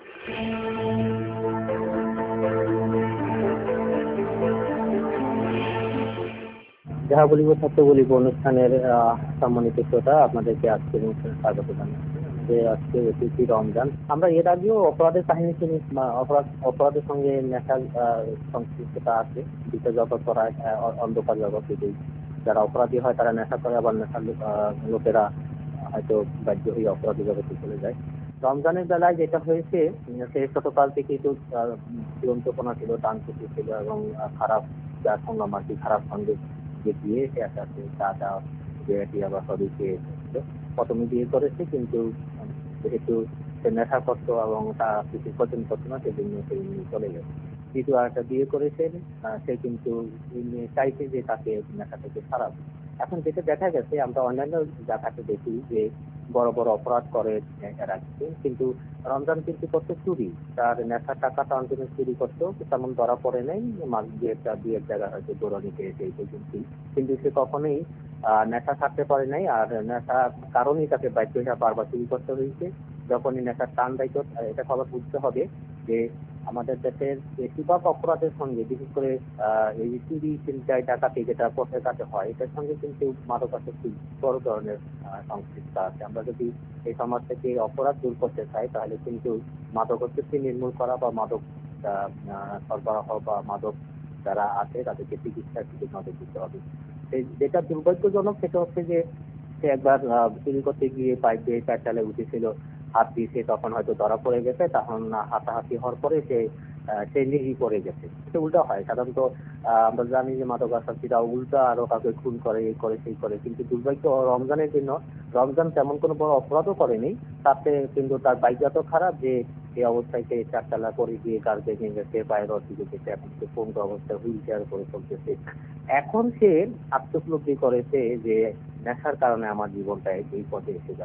যাহা বলিব সত্য বলিব অনুষ্ঠানের আহ, সম্মানিত শ্রোতা, আপনাদেরকে আজকের অনুষ্ঠানে স্বাগত জানাচ্ছি। যে আজকে অতিথি রমজান। আমরা এর আগেও অপরাধের কাহিনী শুনি, বা অপরাধ অপরাধের সঙ্গে নেশার আহ, সংশ্লিষ্টতা আছে। বিশেষ জগৎ করা অন্ধকার জগৎ, যদি যারা অপরাধী হয় তারা নেশা করে, আবার নেশার লোক- আহ, লোকেরা হয়তো বাধ্য হয়ে অপরাধী জগতে চলে যায়। রমজানের বেলায় যেটা হয়েছে, উম, সেই ছোটকাল থেকে একটু দুরন্তপনা ছিল, ডানকুটি ছিল এবং আহ, খারাপ যার সঙ্গে আর কি খারাপ সঙ্গে যে বিয়ে সে একটা আছে দাদা বিয়েটি আবার সবই খেয়ে এসেছিল। প্রথমে বিয়ে করেছে, কিন্তু উম, যেহেতু সে নেশা করতো এবং তা কিছু পছন্দ করতো না, সেজন্য সে নিয়ে চলে গেছে। দ্বিতীয় আরেকটা বিয়ে করেছেন, আহ, সে কিন্তু এই মেয়ে চাইছে যে তাকে নেশা থেকে ছাড়াবে। এখন যেটা দেখা গেছে, আমরা অন্যান্য জায়গাতে দেখি যে বড় বড় অপরাধ করে এরা, কিন্তু রমজান কিন্তু করতো চুরি। তার নেশার টাকাটা অন্তত চুরি করতো, তেমন ধরা পড়ে নাই। মাস বিয়েটা বিয়ের জায়গা হয়তো দৌড়ানি পেয়েছে এই পর্যন্তই, কিন্তু সে কখনোই আহ নেশা থাকতে পারে নাই। আর নেশার কারণেই তাকে বাধ্য হয়ে বারবার চুরি করতে হয়েছে। যখনই নেশার টান দায়িত্ব, এটা সবার বুঝতে হবে যে আমাদের দেশের বেশিরভাগ অপরাধের সঙ্গে, বিশেষ করে আহ এই চুরি চিন্তায় ডাকাতি যেটা পথের কাছে হয়, এটার সঙ্গে কিন্তু মাদকাসক্তি বড় ধরনের আহ, সংশ্লিষ্ট আছে। আমরা যদি এই সমাজ থেকে অপরাধ দূর করতে চাই, তাহলে কিন্তু মাদকাসক্তি নির্মূল করা বা মাদক আহ, আহ, সরবরাহ বা মাদক যারা আছে তাদেরকে চিকিৎসার দিকে নজর দিতে হবে। এই যেটা দুর্ভাগ্যজনক সেটা হচ্ছে যে সে একবার আহ, চুরি করতে গিয়ে বাইক দিয়ে চার চালে উঠেছিল, হাত দিয়েছে, তখন হয়তো ধরা পড়ে গেছে, তখন হাতাহাতি হওয়ার পরে সে আহ, সে নিজেই পড়ে গেছে। এটা উল্টা হয় সাধারণত। আহ, আমরা জানি যে মাদকাসক্তিরা উল্টা আরো কাউকে খুন করে, এই করে সেই করে, কিন্তু দুর্ভাগ্য রমজানের জন্য রমজান তেমন কোনো বড় অপরাধও করেনি, তাতে কিন্তু তার বাইক এত খারাপ যে এই অবস্থায় সে চারতলা করে গিয়ে গাছ ভেঙে গেছে, পায়ের রড দিকে গেছে, এখন সে কোন অবস্থায় হুইল চেয়ার করে চলতেছে। এখন সে আত্মোপলব্ধি করেছে যে নেশার কারণে আমার জীবনটা এই পথে এসে গেল।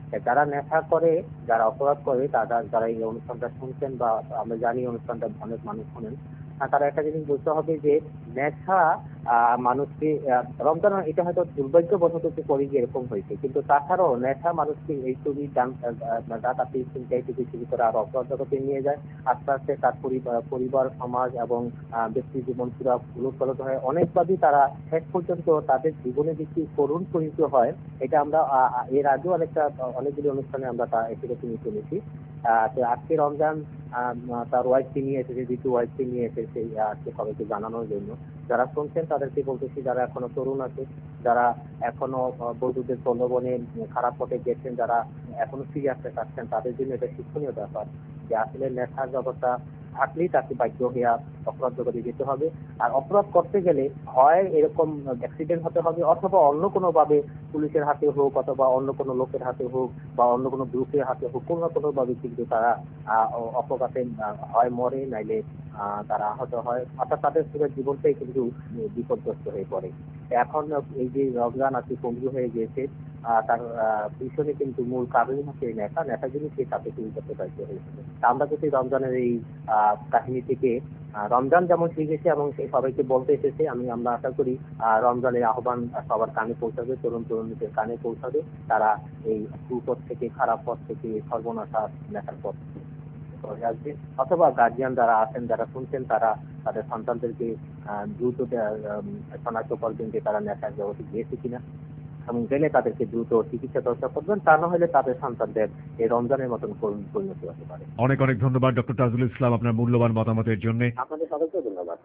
যারা নেশা করে, যারা অপরাধ করে, তারা যারা এই অনুষ্ঠানটা শুনছেন বা আমরা জানি অনুষ্ঠানটা অনেক মানুষ শোনেন, তারা একটা জিনিস বুঝতে হবে যে নেশা মানুষকে, রমজান এটা হয়তো দুর্ভাগ্যবশত করে গিয়ে এরকম হয়েছে, কিন্তু তাছাড়াও নেশা মানুষকে এই চুরি ডাকাতি চিন্তাই থেকে শুরু করে আর অপরাধ জগতে নিয়ে যায়। আস্তে আস্তে তার পরিবার, সমাজ এবং ব্যক্তি জীবন পুরো উলটপালট হয়। অনেকভাবেই তারা শেষ পর্যন্ত তাদের জীবনে যে কি করুণ পরিণত হয়, এটা আমরা এর আগেও অনেকটা অনেকগুলি অনুষ্ঠানে আমরা তা এসে নিয়ে চলেছি। আজকে রমজান তার ওয়াইফকে নিয়ে এসেছে, দ্বিতীয় ওয়াইফকে নিয়ে এসেছে আজকে সবাইকে জানানোর জন্য। যারা শুনছেন তাদেরকে বলতেছি, যারা এখনো তরুণ আছে, যারা এখনো বন্ধুদের প্রলোভনে খারাপ পথে গেছেন, যারা এখনো ফিরে আসতে চাচ্ছেন, তাদের জন্য এটা শিক্ষণীয় ব্যাপার যে আসলে নেশার জগৎটা থাকলেই তাকে বাধ্য হইয়া অপরাধ জগতে যেতে হবে। আর অপরাধ করতে গেলে হয় এরকম অ্যাক্সিডেন্ট হতে হবে, অথবা অন্য কোনো ভাবে পুলিশের হাতে হোক, অথবা অন্য কোনো লোকের হাতে হোক, বা অন্য কোনো গ্রুপের হাতে হোক, কোনো না কোনো ভাবে কিন্তু তারা অপঘাতে হয় মরে, নাইলে তারা আহত হয়, অর্থাৎ তাদের পুরো জীবনটাই কিন্তু বিপর্যস্ত হয়ে পড়ে। এখন এই যে রমজান আজকে পঙ্গু হয়ে গিয়েছে, তার পিছনে কিন্তু মূল কারণই হচ্ছে নেশা। নেশা জিনিসকে তাকে শুরু করতে বাধ্য হয়েছিল। আমরা যদি রমজানের এই কাহিনী থেকে রমজান যেমন শিখেছে এবং সেই সবাইকে বলতে এসেছে, আমি আমরা আশা করি রমজানের আহ্বান সবার কানে পৌঁছাবে, তরুণ তরুণীদের কানে পৌঁছাবে। তারা এই কুপথ থেকে, খারাপ পথ থেকে, সর্বনাশা নেশার পথ চলে আসবে। অথবা গার্জিয়ান যারা আছেন, যারা শুনছেন, তারা তাদের সন্তানদেরকে দ্রুত শনাক্ত করবেন যে তারা নেশার জগতে গিয়েছে কিনা, এবং গেলে তাদেরকে দ্রুত চিকিৎসা চর্চা করবেন। তা না হলে তাদের সন্তানদের এই রমজানের মতন পরিণতি হতে পারে। অনেক অনেক ধন্যবাদ ডক্টর তাজুল ইসলাম আপনার মূল্যবান মতামতের জন্য। আপনাদের সবাইকে ধন্যবাদ।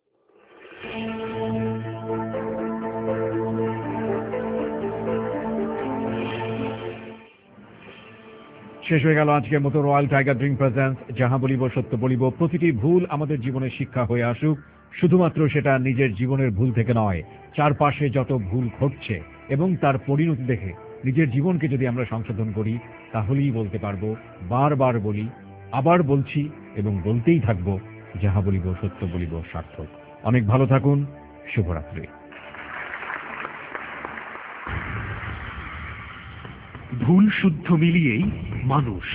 শেষ হয়ে গেল আজকের মতো রয়্যাল টাইগার ড্রিঙ্ক প্রেজেন্স যাহা বলিব সত্য বলিব। প্রতিটি ভুল আমাদের জীবনের শিক্ষা হয়ে আসুক, শুধুমাত্র সেটা নিজের জীবনের ভুল থেকে নয়, চারপাশে যত ভুল ঘটছে এবং তার পরিণতি দেখে নিজের জীবনকে যদি আমরা সংশোধন করি, তাহলেই বলতে পারবো, বারবার বলি, আবার বলছি এবং বলতেই থাকবো, যাহা বলিব সত্য বলিব সার্থক। অনেক ভালো থাকুন, শুভরাত্রি। ভুল শুদ্ধ মিলিয়েই মানুষ।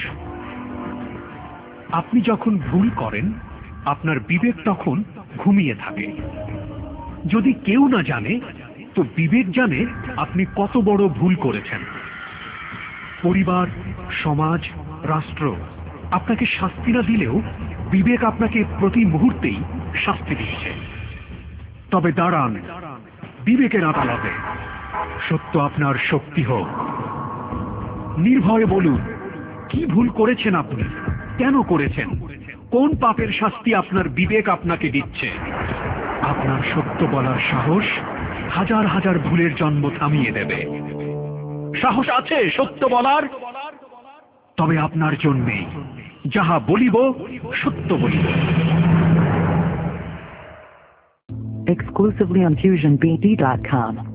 আপনি যখন ভুল করেন, আপনার বিবেক তখন ঘুমিয়ে থাকে। যদি কেউ না জানে, তো বিবেক জানে আপনি কত বড় ভুল করেছেন। পরিবার, সমাজ, রাষ্ট্র আপনাকে শাস্তি না দিলেও বিবেক আপনাকে প্রতি মুহূর্তেই শাস্তি দিচ্ছে। তবে দাঁড়ান বিবেকের আদালতে, সত্য আপনার শক্তি হোক। নির্ভয়ে বলুন, কি ভুল করেছেন আপনি, কেন করেছেন, কোন পাপের শাস্তি আপনার বিবেক আপনাকে দিচ্ছে। আপনার সত্য বলার সাহস হাজার হাজার ভুলের জন্ম থামিয়ে দেবে। সাহস আছে সত্য বলার? তবে আপনার জন্যেই যাহা বলিব সত্য বলিব। Exclusively on fusion b d dot com.